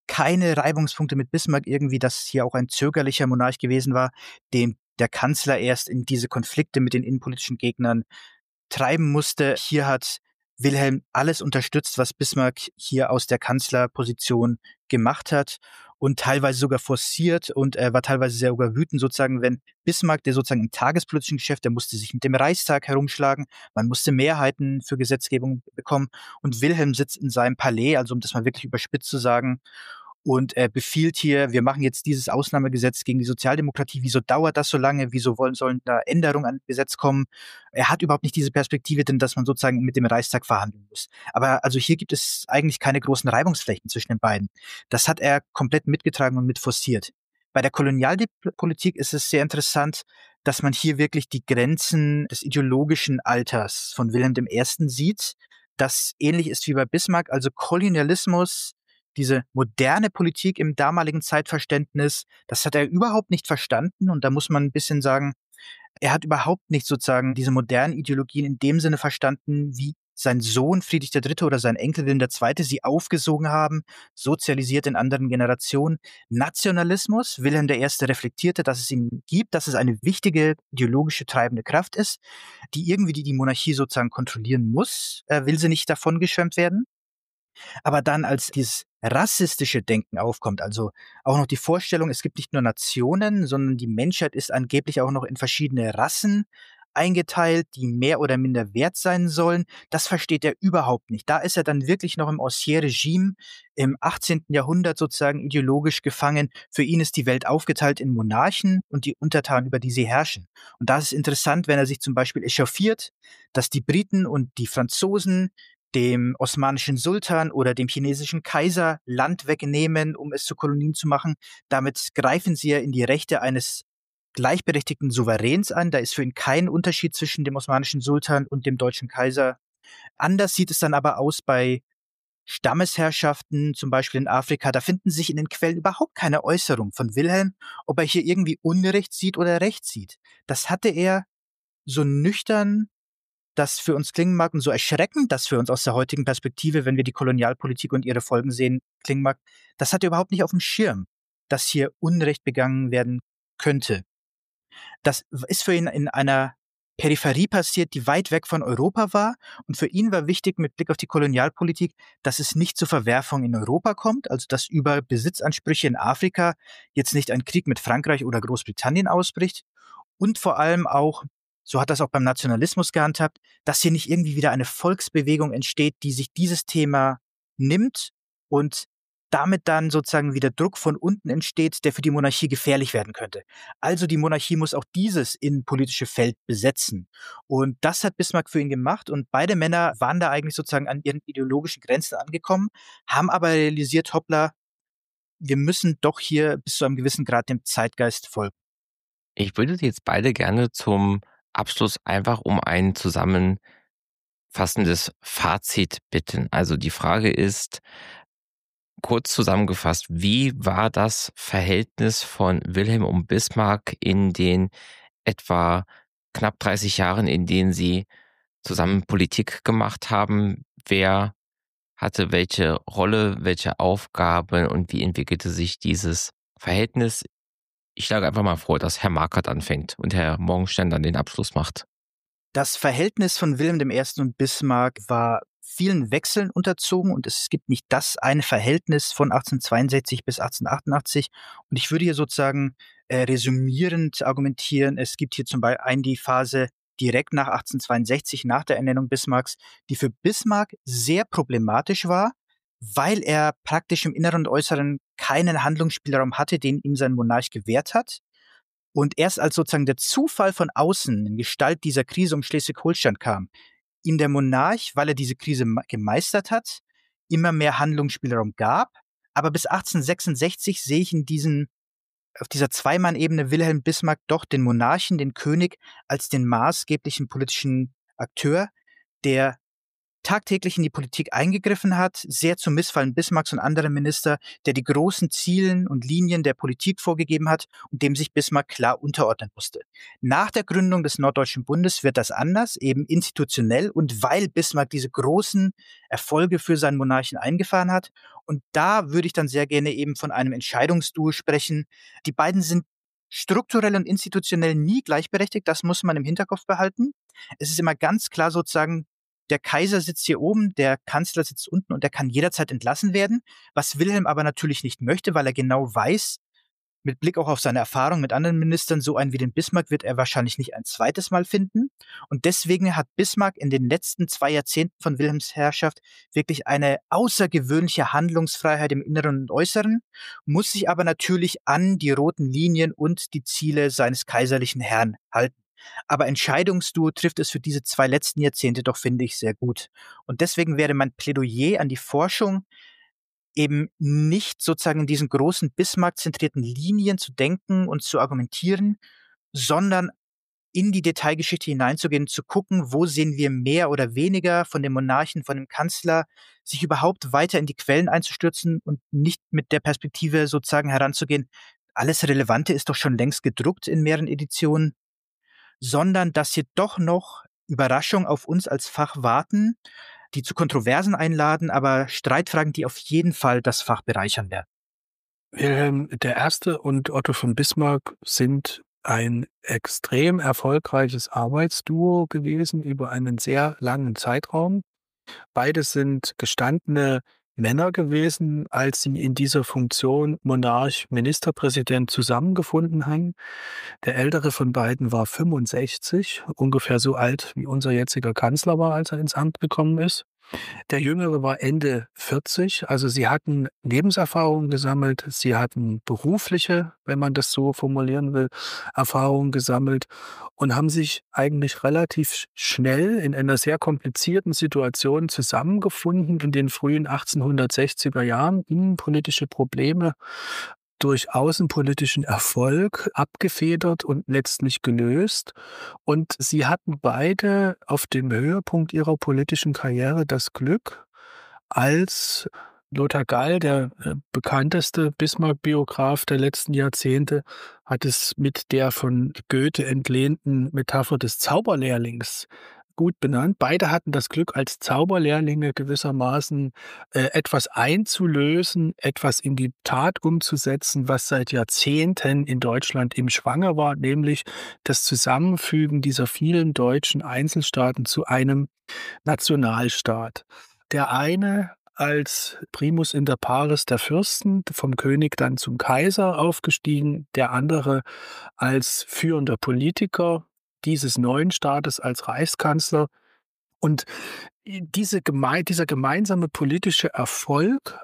keine Reibungspunkte mit Bismarck irgendwie, dass hier auch ein zögerlicher Monarch gewesen war, dem der Kanzler erst in diese Konflikte mit den innenpolitischen Gegnern treiben musste. Hier hat Wilhelm alles unterstützt, was Bismarck hier aus der Kanzlerposition gemacht hat und teilweise sogar forciert, und er war teilweise sehr wütend sozusagen, wenn Bismarck, der sozusagen im tagespolitischen Geschäft, der musste sich mit dem Reichstag herumschlagen, man musste Mehrheiten für Gesetzgebung bekommen, und Wilhelm sitzt in seinem Palais, also um das mal wirklich überspitzt zu sagen, und er befiehlt hier, wir machen jetzt dieses Ausnahmegesetz gegen die Sozialdemokratie. Wieso dauert das so lange? Wieso sollen da Änderungen an Gesetz kommen? Er hat überhaupt nicht diese Perspektive, denn dass man sozusagen mit dem Reichstag verhandeln muss. Aber also hier gibt es eigentlich keine großen Reibungsflächen zwischen den beiden. Das hat er komplett mitgetragen und mit forciert. Bei der Kolonialpolitik ist es sehr interessant, dass man hier wirklich die Grenzen des ideologischen Alters von Wilhelm I. sieht, das ähnlich ist wie bei Bismarck, also Kolonialismus, diese moderne Politik im damaligen Zeitverständnis, das hat er überhaupt nicht verstanden, und da muss man ein bisschen sagen, er hat überhaupt nicht sozusagen diese modernen Ideologien in dem Sinne verstanden, wie sein Sohn Friedrich III. Oder sein Enkel Wilhelm II. Sie aufgesogen haben, sozialisiert in anderen Generationen. Nationalismus, Wilhelm I. reflektierte, dass es ihn gibt, dass es eine wichtige ideologische treibende Kraft ist, die irgendwie die Monarchie sozusagen kontrollieren muss, will sie nicht davongeschwemmt werden. Aber dann, als dieses rassistische Denken aufkommt, also auch noch die Vorstellung, es gibt nicht nur Nationen, sondern die Menschheit ist angeblich auch noch in verschiedene Rassen eingeteilt, die mehr oder minder wert sein sollen, das versteht er überhaupt nicht. Da ist er dann wirklich noch im Ancien-Regime im 18. Jahrhundert sozusagen ideologisch gefangen. Für ihn ist die Welt aufgeteilt in Monarchen und die Untertanen, über die sie herrschen. Und da ist es interessant, wenn er sich zum Beispiel echauffiert, dass die Briten und die Franzosen dem osmanischen Sultan oder dem chinesischen Kaiser Land wegnehmen, um es zu Kolonien zu machen. Damit greifen sie ja in die Rechte eines gleichberechtigten Souveräns an. Da ist für ihn kein Unterschied zwischen dem osmanischen Sultan und dem deutschen Kaiser. Anders sieht es dann aber aus bei Stammesherrschaften, zum Beispiel in Afrika. Da finden sich in den Quellen überhaupt keine Äußerung von Wilhelm, ob er hier irgendwie Unrecht sieht oder Recht sieht. Das hatte er so nüchtern, das für uns klingen mag, und so erschreckend, das für uns aus der heutigen Perspektive, wenn wir die Kolonialpolitik und ihre Folgen sehen, klingen mag, das hat er überhaupt nicht auf dem Schirm, dass hier Unrecht begangen werden könnte. Das ist für ihn in einer Peripherie passiert, die weit weg von Europa war. Und für ihn war wichtig, mit Blick auf die Kolonialpolitik, dass es nicht zu Verwerfungen in Europa kommt, also dass über Besitzansprüche in Afrika jetzt nicht ein Krieg mit Frankreich oder Großbritannien ausbricht. Und vor allem auch, so hat das auch beim Nationalismus gehandhabt, dass hier nicht irgendwie wieder eine Volksbewegung entsteht, die sich dieses Thema nimmt und damit dann sozusagen wieder Druck von unten entsteht, der für die Monarchie gefährlich werden könnte. Also die Monarchie muss auch dieses innenpolitische Feld besetzen. Und das hat Bismarck für ihn gemacht, und beide Männer waren da eigentlich sozusagen an ihren ideologischen Grenzen angekommen, haben aber realisiert, hoppla, wir müssen doch hier bis zu einem gewissen Grad dem Zeitgeist folgen. Ich würde Sie jetzt beide gerne zum Abschluss einfach um ein zusammenfassendes Fazit bitten. Also die Frage ist, kurz zusammengefasst, wie war das Verhältnis von Wilhelm und Bismarck in den etwa knapp 30 Jahren, in denen sie zusammen Politik gemacht haben? Wer hatte welche Rolle, welche Aufgabe und wie entwickelte sich dieses Verhältnis? Ich schlage einfach mal vor, dass Herr Markert anfängt und Herr Morgenstern dann den Abschluss macht. Das Verhältnis von Wilhelm I. und Bismarck war vielen Wechseln unterzogen, und es gibt nicht das eine Verhältnis von 1862 bis 1888. Und ich würde hier sozusagen resümierend argumentieren, es gibt hier zum Beispiel die Phase direkt nach 1862, nach der Ernennung Bismarcks, die für Bismarck sehr problematisch war, weil er praktisch im Inneren und Äußeren keinen Handlungsspielraum hatte, den ihm sein Monarch gewährt hat. Und erst als sozusagen der Zufall von außen in Gestalt dieser Krise um Schleswig-Holstein kam, ihm der Monarch, weil er diese Krise gemeistert hat, immer mehr Handlungsspielraum gab. Aber bis 1866 sehe ich auf dieser Zweimann-Ebene Wilhelm Bismarck doch den Monarchen, den König, als den maßgeblichen politischen Akteur, der tagtäglich in die Politik eingegriffen hat, sehr zum Missfallen Bismarcks und anderer Minister, der die großen Zielen und Linien der Politik vorgegeben hat und dem sich Bismarck klar unterordnen musste. Nach der Gründung des Norddeutschen Bundes wird das anders, eben institutionell und weil Bismarck diese großen Erfolge für seinen Monarchen eingefahren hat. Und da würde ich dann sehr gerne eben von einem Entscheidungsduo sprechen. Die beiden sind strukturell und institutionell nie gleichberechtigt, das muss man im Hinterkopf behalten. Es ist immer ganz klar sozusagen, der Kaiser sitzt hier oben, der Kanzler sitzt unten und der kann jederzeit entlassen werden, was Wilhelm aber natürlich nicht möchte, weil er genau weiß, mit Blick auch auf seine Erfahrung mit anderen Ministern, so einen wie den Bismarck wird er wahrscheinlich nicht ein zweites Mal finden. Und deswegen hat Bismarck in den letzten 2 Jahrzehnten von Wilhelms Herrschaft wirklich eine außergewöhnliche Handlungsfreiheit im Inneren und Äußeren, muss sich aber natürlich an die roten Linien und die Ziele seines kaiserlichen Herrn halten. Aber Entscheidungsduo trifft es für diese 2 letzten Jahrzehnte doch, finde ich, sehr gut. Und deswegen wäre mein Plädoyer an die Forschung, eben nicht sozusagen in diesen großen Bismarck-zentrierten Linien zu denken und zu argumentieren, sondern in die Detailgeschichte hineinzugehen, zu gucken, wo sehen wir mehr oder weniger von dem Monarchen, von dem Kanzler, sich überhaupt weiter in die Quellen einzustürzen und nicht mit der Perspektive sozusagen heranzugehen, alles Relevante ist doch schon längst gedruckt in mehreren Editionen, sondern dass hier doch noch Überraschungen auf uns als Fach warten, die zu Kontroversen einladen, aber Streitfragen, die auf jeden Fall das Fach bereichern werden. Wilhelm I. und Otto von Bismarck sind ein extrem erfolgreiches Arbeitsduo gewesen über einen sehr langen Zeitraum. Beide sind gestandene Männer gewesen, als sie in dieser Funktion Monarch, Ministerpräsident zusammengefunden haben. Der ältere von beiden war 65, ungefähr so alt wie unser jetziger Kanzler war, als er ins Amt gekommen ist. Der Jüngere war Ende 40, also sie hatten Lebenserfahrungen gesammelt, sie hatten berufliche, wenn man das so formulieren will, Erfahrungen gesammelt und haben sich eigentlich relativ schnell in einer sehr komplizierten Situation zusammengefunden in den frühen 1860er Jahren, innenpolitische Probleme durch außenpolitischen Erfolg abgefedert und letztlich gelöst. Und sie hatten beide auf dem Höhepunkt ihrer politischen Karriere das Glück, als Lothar Gall, der bekannteste Bismarck-Biograf der letzten Jahrzehnte, hat es mit der von Goethe entlehnten Metapher des Zauberlehrlings gut benannt. Beide hatten das Glück, als Zauberlehrlinge gewissermaßen etwas einzulösen, etwas in die Tat umzusetzen, was seit Jahrzehnten in Deutschland im Schwange war, nämlich das Zusammenfügen dieser vielen deutschen Einzelstaaten zu einem Nationalstaat. Der eine als Primus inter pares der Fürsten, vom König dann zum Kaiser aufgestiegen, der andere als führender Politiker dieses neuen Staates als Reichskanzler. Und dieser gemeinsame politische Erfolg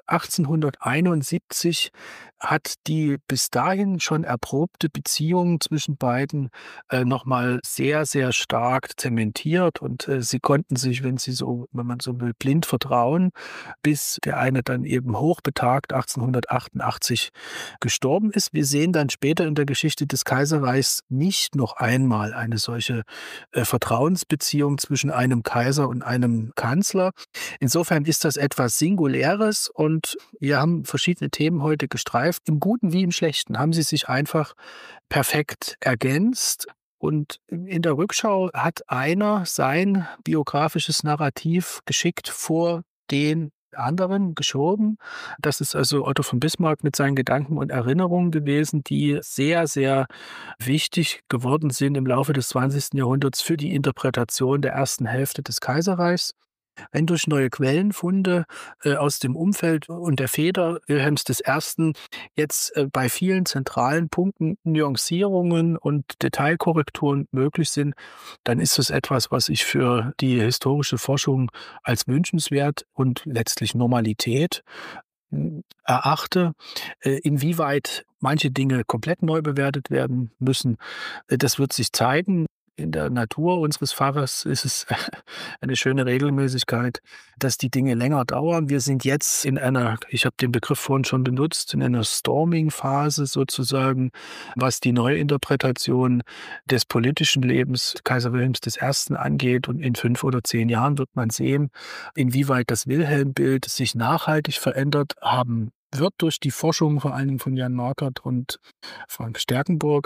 1871 hat die bis dahin schon erprobte Beziehung zwischen beiden nochmal sehr, sehr stark zementiert. Und sie konnten sich, wenn man so will, blind vertrauen, bis der eine dann eben hochbetagt 1888 gestorben ist. Wir sehen dann später in der Geschichte des Kaiserreichs nicht noch einmal eine solche Vertrauensbeziehung zwischen einem Kaiser und einem Kanzler. Insofern ist das etwas Singuläres und wir haben verschiedene Themen heute gestreift. Im Guten wie im Schlechten haben sie sich einfach perfekt ergänzt. Und in der Rückschau hat einer sein biografisches Narrativ geschickt vor den anderen geschoben. Das ist also Otto von Bismarck mit seinen Gedanken und Erinnerungen gewesen, die sehr, sehr wichtig geworden sind im Laufe des 20. Jahrhunderts für die Interpretation der ersten Hälfte des Kaiserreichs. Wenn durch neue Quellenfunde aus dem Umfeld und der Feder Wilhelms I. jetzt bei vielen zentralen Punkten Nuancierungen und Detailkorrekturen möglich sind, dann ist es etwas, was ich für die historische Forschung als wünschenswert und letztlich Normalität erachte. Inwieweit manche Dinge komplett neu bewertet werden müssen, das wird sich zeigen. in der Natur unseres Faches ist es eine schöne Regelmäßigkeit, dass die Dinge länger dauern. Wir sind jetzt in einer, ich habe den Begriff vorhin schon benutzt, in einer Storming-Phase sozusagen, was die Neuinterpretation des politischen Lebens Kaiser Wilhelms I. angeht. Und in 5 oder 10 Jahren wird man sehen, inwieweit das Wilhelm-Bild sich nachhaltig verändert haben wird durch die Forschung vor allen Dingen von Jan Markert und Frank Sterkenburg.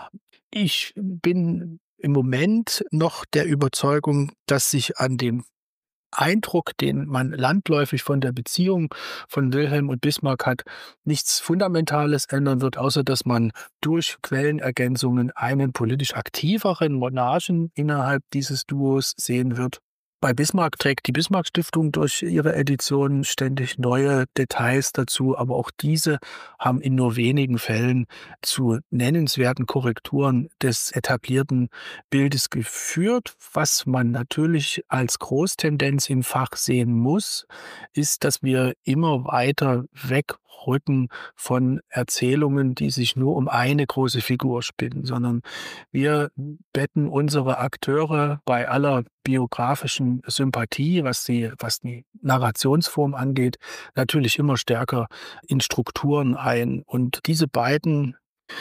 Ich bin im Moment noch der Überzeugung, dass sich an dem Eindruck, den man landläufig von der Beziehung von Wilhelm und Bismarck hat, nichts Fundamentales ändern wird, außer dass man durch Quellenergänzungen einen politisch aktiveren Monarchen innerhalb dieses Duos sehen wird. Bei Bismarck trägt die Bismarck-Stiftung durch ihre Editionen ständig neue Details dazu, aber auch diese haben in nur wenigen Fällen zu nennenswerten Korrekturen des etablierten Bildes geführt. Was man natürlich als Großtendenz im Fach sehen muss, ist, dass wir immer weiter wegrücken von Erzählungen, die sich nur um eine große Figur spinnen, sondern wir betten unsere Akteure bei aller biografischen Sympathie, was die Narrationsform angeht, natürlich immer stärker in Strukturen ein. Und diese beiden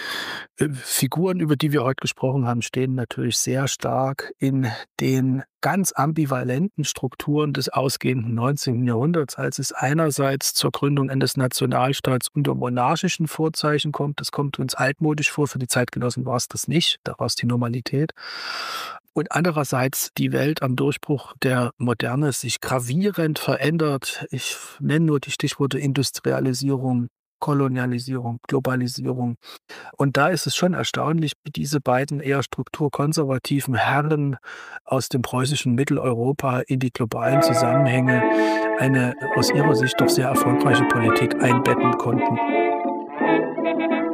Figuren, über die wir heute gesprochen haben, stehen natürlich sehr stark in den ganz ambivalenten Strukturen des ausgehenden 19. Jahrhunderts, als es einerseits zur Gründung eines Nationalstaats unter monarchischen Vorzeichen kommt. Das kommt uns altmodisch vor, für die Zeitgenossen war es das nicht, da war es die Normalität. Und andererseits die Welt am Durchbruch der Moderne sich gravierend verändert. Ich nenne nur die Stichworte Industrialisierung, Kolonialisierung, Globalisierung. Und da ist es schon erstaunlich, wie diese beiden eher strukturkonservativen Herren aus dem preußischen Mitteleuropa in die globalen Zusammenhänge eine aus ihrer Sicht doch sehr erfolgreiche Politik einbetten konnten.